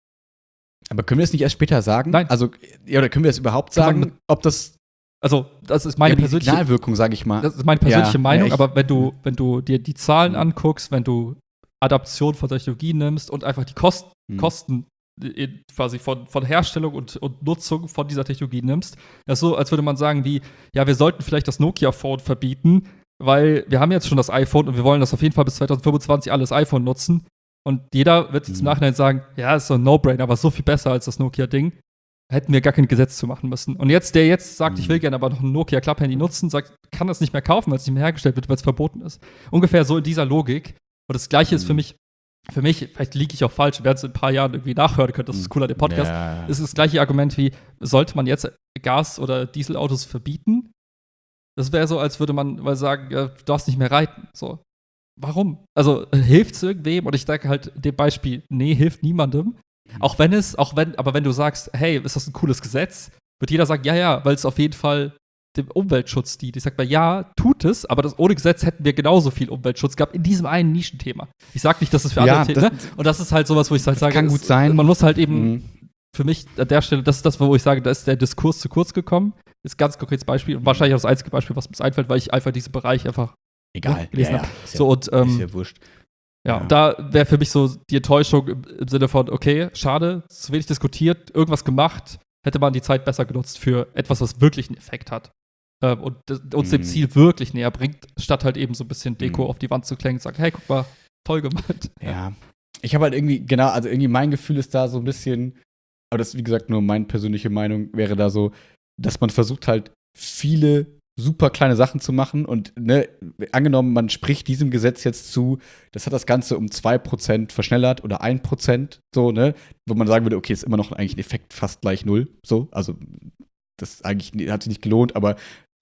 Aber können wir es nicht erst später sagen? Nein. Also, ja, oder können wir es überhaupt Kann man sagen, ob das also das ist meine ja, die persönliche Signalwirkung, sage ich mal. Das ist meine persönliche Ja, Meinung, ja, ich- aber wenn du, wenn du dir die Zahlen Mhm. anguckst, wenn du Adaption von Technologien nimmst und einfach die Kost, Mhm. Kosten in, quasi von, von Herstellung und, und Nutzung von dieser Technologie nimmst, das ist so, als würde man sagen, wie, ja, wir sollten vielleicht das Nokia-Phone verbieten, weil wir haben jetzt schon das iPhone und wir wollen das auf jeden Fall bis zwanzig fünfundzwanzig alles iPhone nutzen. Und jeder wird jetzt im Mhm. Nachhinein sagen, ja, ist so ein No-Brainer, aber so viel besser als das Nokia-Ding. Hätten wir gar kein Gesetz zu machen müssen. Und jetzt, der jetzt sagt, Mhm. ich will gerne aber noch ein Nokia-Club-Handy nutzen, sagt, kann das nicht mehr kaufen, weil es nicht mehr hergestellt wird, weil es verboten ist. Ungefähr so in dieser Logik. Und das Gleiche ist für Mhm. mich, für mich, vielleicht liege ich auch falsch, wir werden es in ein paar Jahren irgendwie nachhören können, das ist cooler, der Podcast. Ja. Es ist das gleiche Argument wie, sollte man jetzt Gas- oder Dieselautos verbieten? Das wäre so, als würde man mal sagen, ja, du darfst nicht mehr reiten. So. Warum? Also, hilft es irgendwem? Und ich sage halt dem Beispiel, nee, hilft niemandem. Auch wenn es, auch wenn, aber wenn du sagst, hey, ist das ein cooles Gesetz, wird jeder sagen, ja, ja, weil es auf jeden Fall dem Umweltschutz dient. Ich sag mal, ja, tut es, aber das, ohne Gesetz hätten wir genauso viel Umweltschutz gehabt in diesem einen Nischenthema. Ich sag nicht, dass es für Ja, andere Themen, das- ne? Und das ist halt sowas, wo ich halt sage, kann es, gut sein. Man muss halt eben Mhm. für mich an der Stelle, das ist das, wo ich sage, da ist der Diskurs zu kurz gekommen. Ist ein ganz konkretes Beispiel und wahrscheinlich auch das einzige Beispiel, was mir einfällt, weil ich einfach diesen Bereich einfach Egal. gelesen ja, hab. ja. Ist ja, so und ähm, ist ja wurscht. ja, Ja. und da wäre für mich so die Enttäuschung im, im Sinne von, okay, schade, zu wenig diskutiert, irgendwas gemacht, hätte man die Zeit besser genutzt für etwas, was wirklich einen Effekt hat. Ähm, und d- uns dem Mhm. Ziel wirklich näher bringt, statt halt eben so ein bisschen Deko Mhm. auf die Wand zu klängen und sagen, hey, guck mal, toll gemacht. Ja. Ich habe halt irgendwie, genau, also irgendwie mein Gefühl ist da so ein bisschen, aber das ist wie gesagt nur meine persönliche Meinung, wäre da so, dass man versucht halt viele super kleine Sachen zu machen und ne, angenommen, man spricht diesem Gesetz jetzt zu, das hat das Ganze um zwei Prozent verschnellert oder ein Prozent, so, ne, wo man sagen würde, okay, ist immer noch eigentlich ein Effekt fast gleich null, so, also das eigentlich hat sich nicht gelohnt, aber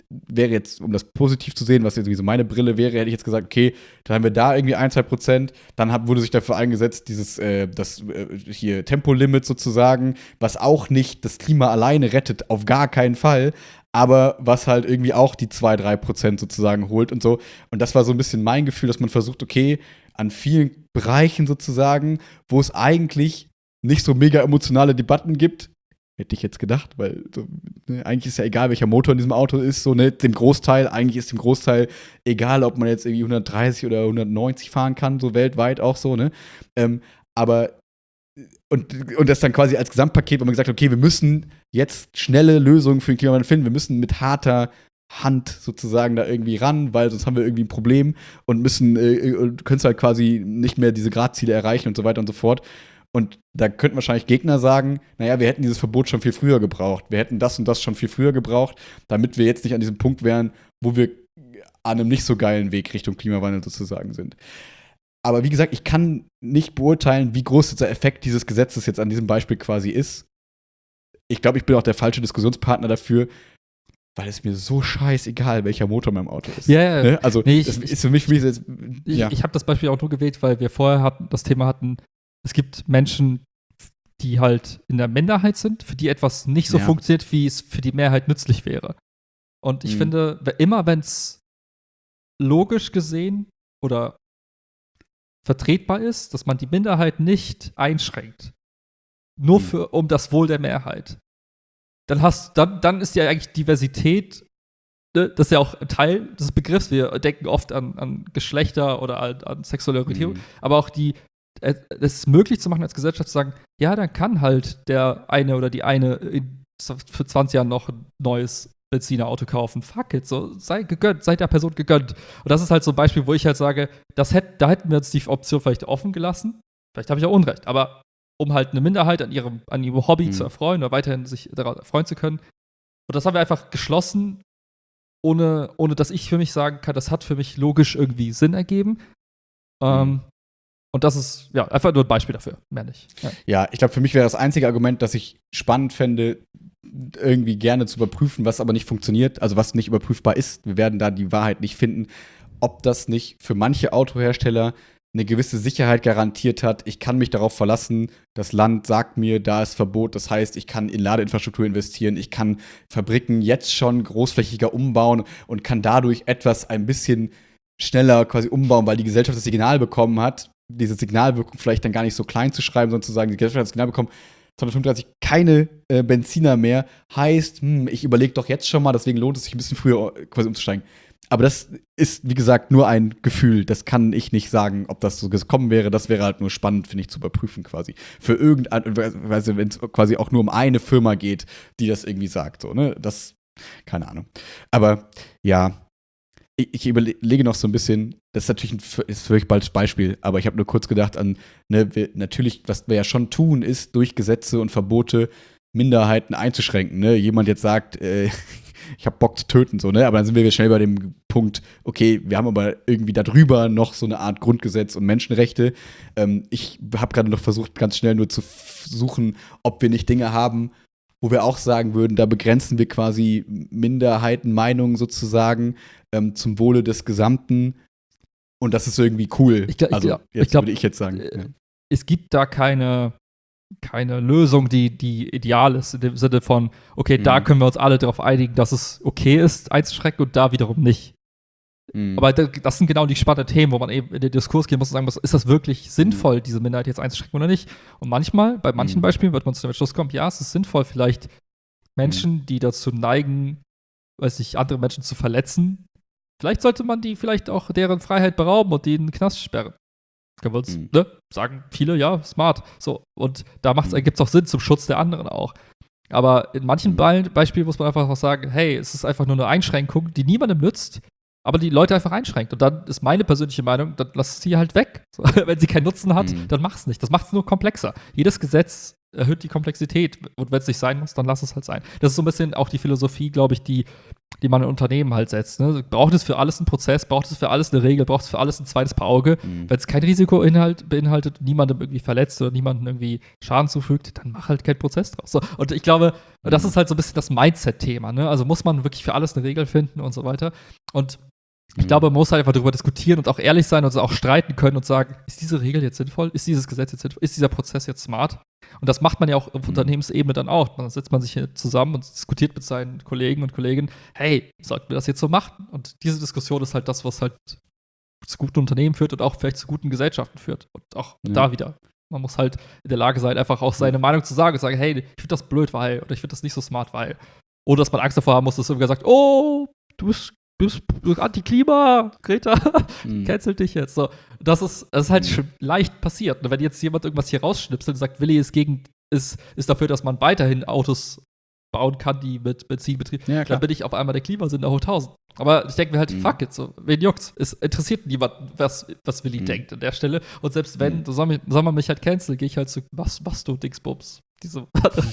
wäre jetzt, um das positiv zu sehen, was jetzt so meine Brille wäre, hätte ich jetzt gesagt, okay, dann haben wir da irgendwie ein, zwei Prozent, dann hat, wurde sich dafür eingesetzt, dieses, äh, das äh, hier Tempolimit sozusagen, was auch nicht das Klima alleine rettet, auf gar keinen Fall, aber was halt irgendwie auch die zwei, drei Prozent sozusagen holt und so. Und das war so ein bisschen mein Gefühl, dass man versucht, okay, an vielen Bereichen sozusagen, wo es eigentlich nicht so mega emotionale Debatten gibt, hätte ich jetzt gedacht, weil so, ne, eigentlich ist ja egal, welcher Motor in diesem Auto ist, so, ne, dem Großteil, eigentlich ist dem Großteil egal, ob man jetzt irgendwie hundertdreißig oder hundertneunzig fahren kann, so weltweit auch so, ne, ähm, aber und, und das dann quasi als Gesamtpaket, wo man gesagt hat, okay, wir müssen jetzt schnelle Lösungen für den Klimawandel finden, wir müssen mit harter Hand sozusagen da irgendwie ran, weil sonst haben wir irgendwie ein Problem und müssen, äh, können halt quasi nicht mehr diese Gradziele erreichen und so weiter und so fort. Und da könnten wahrscheinlich Gegner sagen, naja, wir hätten dieses Verbot schon viel früher gebraucht. Wir hätten das und das schon viel früher gebraucht, damit wir jetzt nicht an diesem Punkt wären, wo wir an einem nicht so geilen Weg Richtung Klimawandel sozusagen sind. Aber wie gesagt, ich kann nicht beurteilen, wie groß dieser Effekt dieses Gesetzes jetzt an diesem Beispiel quasi ist. Ich glaube, ich bin auch der falsche Diskussionspartner dafür, weil es mir so scheißegal, welcher Motor in meinem Auto ist. Ja, ja. Ne? Also, nee, ich, das ist für mich wie jetzt, Ich, ja. ich habe das Beispiel auch nur gewählt, weil wir vorher hatten, das Thema hatten, es gibt Menschen, die halt in der Minderheit sind, für die etwas nicht so Ja. funktioniert, wie es für die Mehrheit nützlich wäre. Und ich Mhm. finde, we- immer wenn es logisch gesehen oder vertretbar ist, dass man die Minderheit nicht einschränkt, nur Mhm. für, um das Wohl der Mehrheit, dann hast dann, dann ist ja eigentlich Diversität, ne, das ist ja auch ein Teil des Begriffs. Wir denken oft an, an Geschlechter oder an, an sexuelle Orientierung, Mhm. aber auch die, äh, es ist möglich zu machen als Gesellschaft zu sagen, ja, dann kann halt der eine oder die eine in, für zwanzig Jahren noch ein neues Benzinerauto kaufen. Fuck it, so sei gegönnt, sei der Person gegönnt. Und das ist halt so ein Beispiel, wo ich halt sage, das hätt, da hätten wir uns die Option vielleicht offen gelassen. Vielleicht habe ich auch Unrecht, aber um halt eine Minderheit an ihrem, an ihrem Hobby Mhm. zu erfreuen oder weiterhin sich daran erfreuen zu können. Und das haben wir einfach geschlossen, ohne, ohne dass ich für mich sagen kann, das hat für mich logisch irgendwie Sinn ergeben. Ähm, und das ist ja einfach nur ein Beispiel dafür, mehr nicht. Ja. Ja, ich glaube, für mich wäre das einzige Argument, das ich spannend fände, irgendwie gerne zu überprüfen, was aber nicht funktioniert, also was nicht überprüfbar ist. Wir werden da die Wahrheit nicht finden, ob das nicht für manche Autohersteller eine gewisse Sicherheit garantiert hat. Ich kann mich darauf verlassen, das Land sagt mir, da ist Verbot. Das heißt, ich kann in Ladeinfrastruktur investieren, ich kann Fabriken jetzt schon großflächiger umbauen und kann dadurch etwas ein bisschen schneller quasi umbauen, weil die Gesellschaft das Signal bekommen hat, diese Signalwirkung vielleicht dann gar nicht so klein zu schreiben, sondern zu sagen, die Gesellschaft hat das Signal bekommen, zweihundertfünfunddreißig keine äh, Benziner mehr, heißt, hm, ich überlege doch jetzt schon mal, deswegen lohnt es sich ein bisschen früher äh, quasi umzusteigen. Aber das ist, wie gesagt, nur ein Gefühl. Das kann ich nicht sagen, ob das so gekommen wäre. Das wäre halt nur spannend, finde ich, zu überprüfen quasi. Für irgendein, also wenn es quasi auch nur um eine Firma geht, die das irgendwie sagt. So, ne? Das, keine Ahnung. Aber ja, ich, ich überlege noch so ein bisschen, das ist natürlich ein ist völlig baldes Beispiel, aber ich habe nur kurz gedacht an, ne, wir, natürlich, was wir ja schon tun, ist durch Gesetze und Verbote Minderheiten einzuschränken. Ne? Jemand jetzt sagt, äh, ich habe Bock zu töten, so, ne? Aber dann sind wir schnell bei dem Punkt, okay, wir haben aber irgendwie darüber noch so eine Art Grundgesetz und Menschenrechte. Ähm, ich habe gerade noch versucht, ganz schnell nur zu f- suchen, ob wir nicht Dinge haben, wo wir auch sagen würden, da begrenzen wir quasi Minderheitenmeinungen sozusagen ähm, zum Wohle des Gesamten. Und das ist irgendwie cool. Ich glaub- ich also, glaub- jetzt ich glaub, würde ich jetzt sagen. äh, ja. Es gibt da keine, keine Lösung, die, die ideal ist, in dem Sinne von, okay, da Mhm. können wir uns alle darauf einigen, dass es okay ist, einzuschrecken und da wiederum nicht. Mhm. Aber da- das sind genau die spannenden Themen, wo man eben in den Diskurs gehen muss und sagen muss, ist das wirklich sinnvoll, diese Minderheit jetzt einzuschränken oder nicht? Und manchmal, bei manchen Mhm. Beispielen wird man zu dem Schluss kommen, ja, es ist sinnvoll, vielleicht Menschen, die dazu neigen, weiß ich, andere Menschen zu verletzen, vielleicht sollte man die vielleicht auch deren Freiheit berauben und die in den Knast sperren. Können wir uns, Mhm. ne, sagen viele, ja, smart. So, und da Mhm. gibt es auch Sinn zum Schutz der anderen auch. Aber in manchen Mhm. Be Beispielen muss man einfach auch sagen, hey, es ist einfach nur eine Einschränkung, die niemandem nützt, aber die Leute einfach einschränkt. Und dann ist meine persönliche Meinung, dann lass sie halt weg. So, wenn sie keinen Nutzen hat, Mhm. dann mach's nicht. Das macht es nur komplexer. Jedes Gesetz erhöht die Komplexität. Und wenn es nicht sein muss, dann lass es halt sein. Das ist so ein bisschen auch die Philosophie, glaube ich, die die man in Unternehmen halt setzt. Ne? Braucht es für alles einen Prozess, braucht es für alles eine Regel, braucht es für alles ein zweites Paar Auge. Mhm. Wenn es kein Risikoinhalt beinhaltet, niemandem irgendwie verletzt oder niemandem irgendwie Schaden zufügt, dann mach halt keinen Prozess draus. So, und ich glaube, mhm. das ist halt so ein bisschen das Mindset-Thema. Ne? Also muss man wirklich für alles eine Regel finden und so weiter. Und ich glaube, man muss halt einfach darüber diskutieren und auch ehrlich sein und auch streiten können und sagen, ist diese Regel jetzt sinnvoll? Ist dieses Gesetz jetzt sinnvoll? Ist dieser Prozess jetzt smart? Und das macht man ja auch auf mhm. Unternehmensebene dann auch. Dann setzt man sich hier zusammen und diskutiert mit seinen Kollegen und Kolleginnen, hey, sollten wir das jetzt so machen? Und diese Diskussion ist halt das, was halt zu guten Unternehmen führt und auch vielleicht zu guten Gesellschaften führt. Und auch ja. da wieder. Man muss halt in der Lage sein, einfach auch seine Meinung zu sagen und sagen, hey, ich finde das blöd, weil, oder ich finde das nicht so smart, weil. Oder dass man Angst davor haben muss, dass irgendwer sagt, oh, du bist Du bist Anti-Klima, Greta, mhm. cancelt dich jetzt. So, das ist, das ist halt mhm. schon leicht passiert. Und wenn jetzt jemand irgendwas hier rausschnipselt und sagt, Willi ist gegen, ist, ist dafür, dass man weiterhin Autos bauen kann, die mit Benzin betrieben, ja, dann bin ich auf einmal der Klimasünder hoch tausend. Aber ich denke mir halt, mhm. fuck it, so, wen juckt's? Es interessiert niemanden, was, was Willi mhm. denkt an der Stelle. Und selbst wenn, mhm. soll, mich, soll man mich halt canceln, gehe ich halt zu, was machst du, Dingsbums? Diese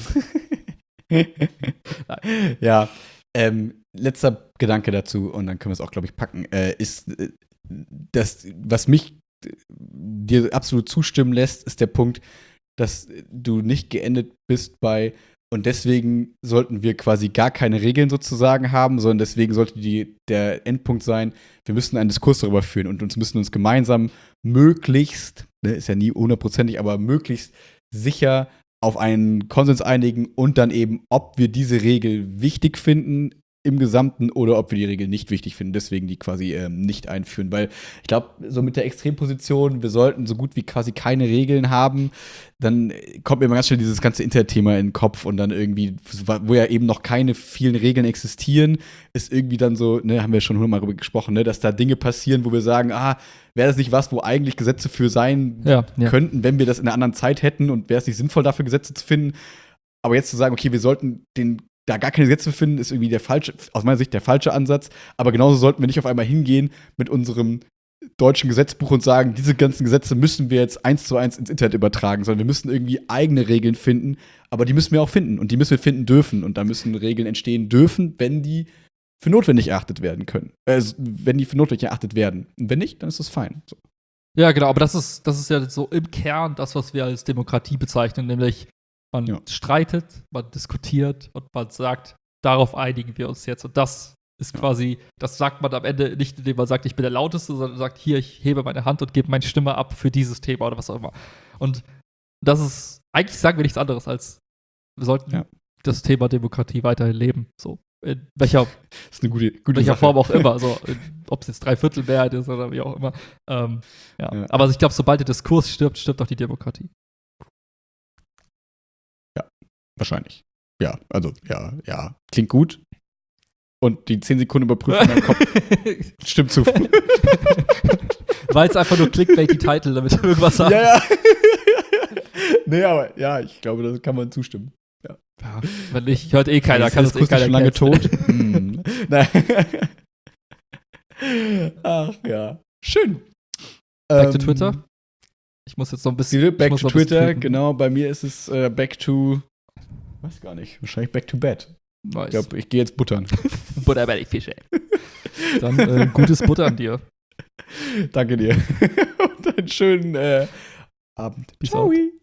Ja, ähm, letzter Gedanke dazu, und dann können wir es auch, glaube ich, packen, äh, ist, äh, das, was mich äh, dir absolut zustimmen lässt, ist der Punkt, dass du nicht geendet bist bei, und deswegen sollten wir quasi gar keine Regeln sozusagen haben, sondern deswegen sollte die, der Endpunkt sein, wir müssen einen Diskurs darüber führen und uns müssen uns gemeinsam möglichst, ne, ist ja nie hundertprozentig, aber möglichst sicher auf einen Konsens einigen und dann eben, ob wir diese Regel wichtig finden im Gesamten oder ob wir die Regel nicht wichtig finden, deswegen die quasi ähm, nicht einführen. Weil ich glaube, so mit der Extremposition, wir sollten so gut wie quasi keine Regeln haben, dann kommt mir immer ganz schnell dieses ganze Internetthema in den Kopf und dann irgendwie, wo ja eben noch keine vielen Regeln existieren, ist irgendwie dann so, ne, haben wir schon hundertmal darüber gesprochen, ne, dass da Dinge passieren, wo wir sagen, ah, wäre das nicht was, wo eigentlich Gesetze für sein ja, ja. könnten, wenn wir das in einer anderen Zeit hätten und wäre es nicht sinnvoll, dafür Gesetze zu finden. Aber jetzt zu sagen, okay, wir sollten den da gar keine Gesetze finden, ist irgendwie der falsche, aus meiner Sicht der falsche Ansatz. Aber genauso sollten wir nicht auf einmal hingehen mit unserem deutschen Gesetzbuch und sagen, diese ganzen Gesetze müssen wir jetzt eins zu eins ins Internet übertragen, sondern wir müssen irgendwie eigene Regeln finden. Aber die müssen wir auch finden und die müssen wir finden dürfen. Und da müssen Regeln entstehen dürfen, wenn die für notwendig erachtet werden können. Äh, wenn die für notwendig erachtet werden. Und wenn nicht, dann ist das fein. So. Ja, genau. Aber das ist, das ist ja so im Kern das, was wir als Demokratie bezeichnen, nämlich man ja. streitet, man diskutiert und man sagt, darauf einigen wir uns jetzt. Und das ist ja. quasi, das sagt man am Ende nicht, indem man sagt, ich bin der Lauteste, sondern sagt, hier, ich hebe meine Hand und gebe meine Stimme ab für dieses Thema oder was auch immer. Und das ist, eigentlich sagen wir nichts anderes als, wir sollten ja. das Thema Demokratie weiterhin leben. So, in welcher, das ist eine gute, gute welcher Sache. Form auch immer. Also, ob es jetzt Dreiviertelmehrheit ist oder wie auch immer. Ähm, ja. Ja. Aber ich glaube, sobald der Diskurs stirbt, stirbt auch die Demokratie. Wahrscheinlich. Ja, also, ja, ja. Klingt gut. Und die zehn Sekunden überprüfen in meinem Kopf. Stimmt zu. Weil es einfach nur Clickbait die Titel, damit wir irgendwas sagen. Ja, ja. Nee, aber ja, ich glaube, da kann man zustimmen. Ja. Ja, wenn nicht, hört eh keiner. Das kann das eh keiner schon lange tot. hm. Ach ja. Schön. Back ähm, to Twitter. Ich muss jetzt noch ein bisschen. Back to Twitter, genau. Bei mir ist es äh, back to. Weiß gar nicht. Wahrscheinlich back to bed. Nice. Ich glaube, ich gehe jetzt buttern. Butter bei die Fische. Dann äh, gutes Buttern dir. Danke dir. Und einen schönen äh, Abend. Bis Ciao.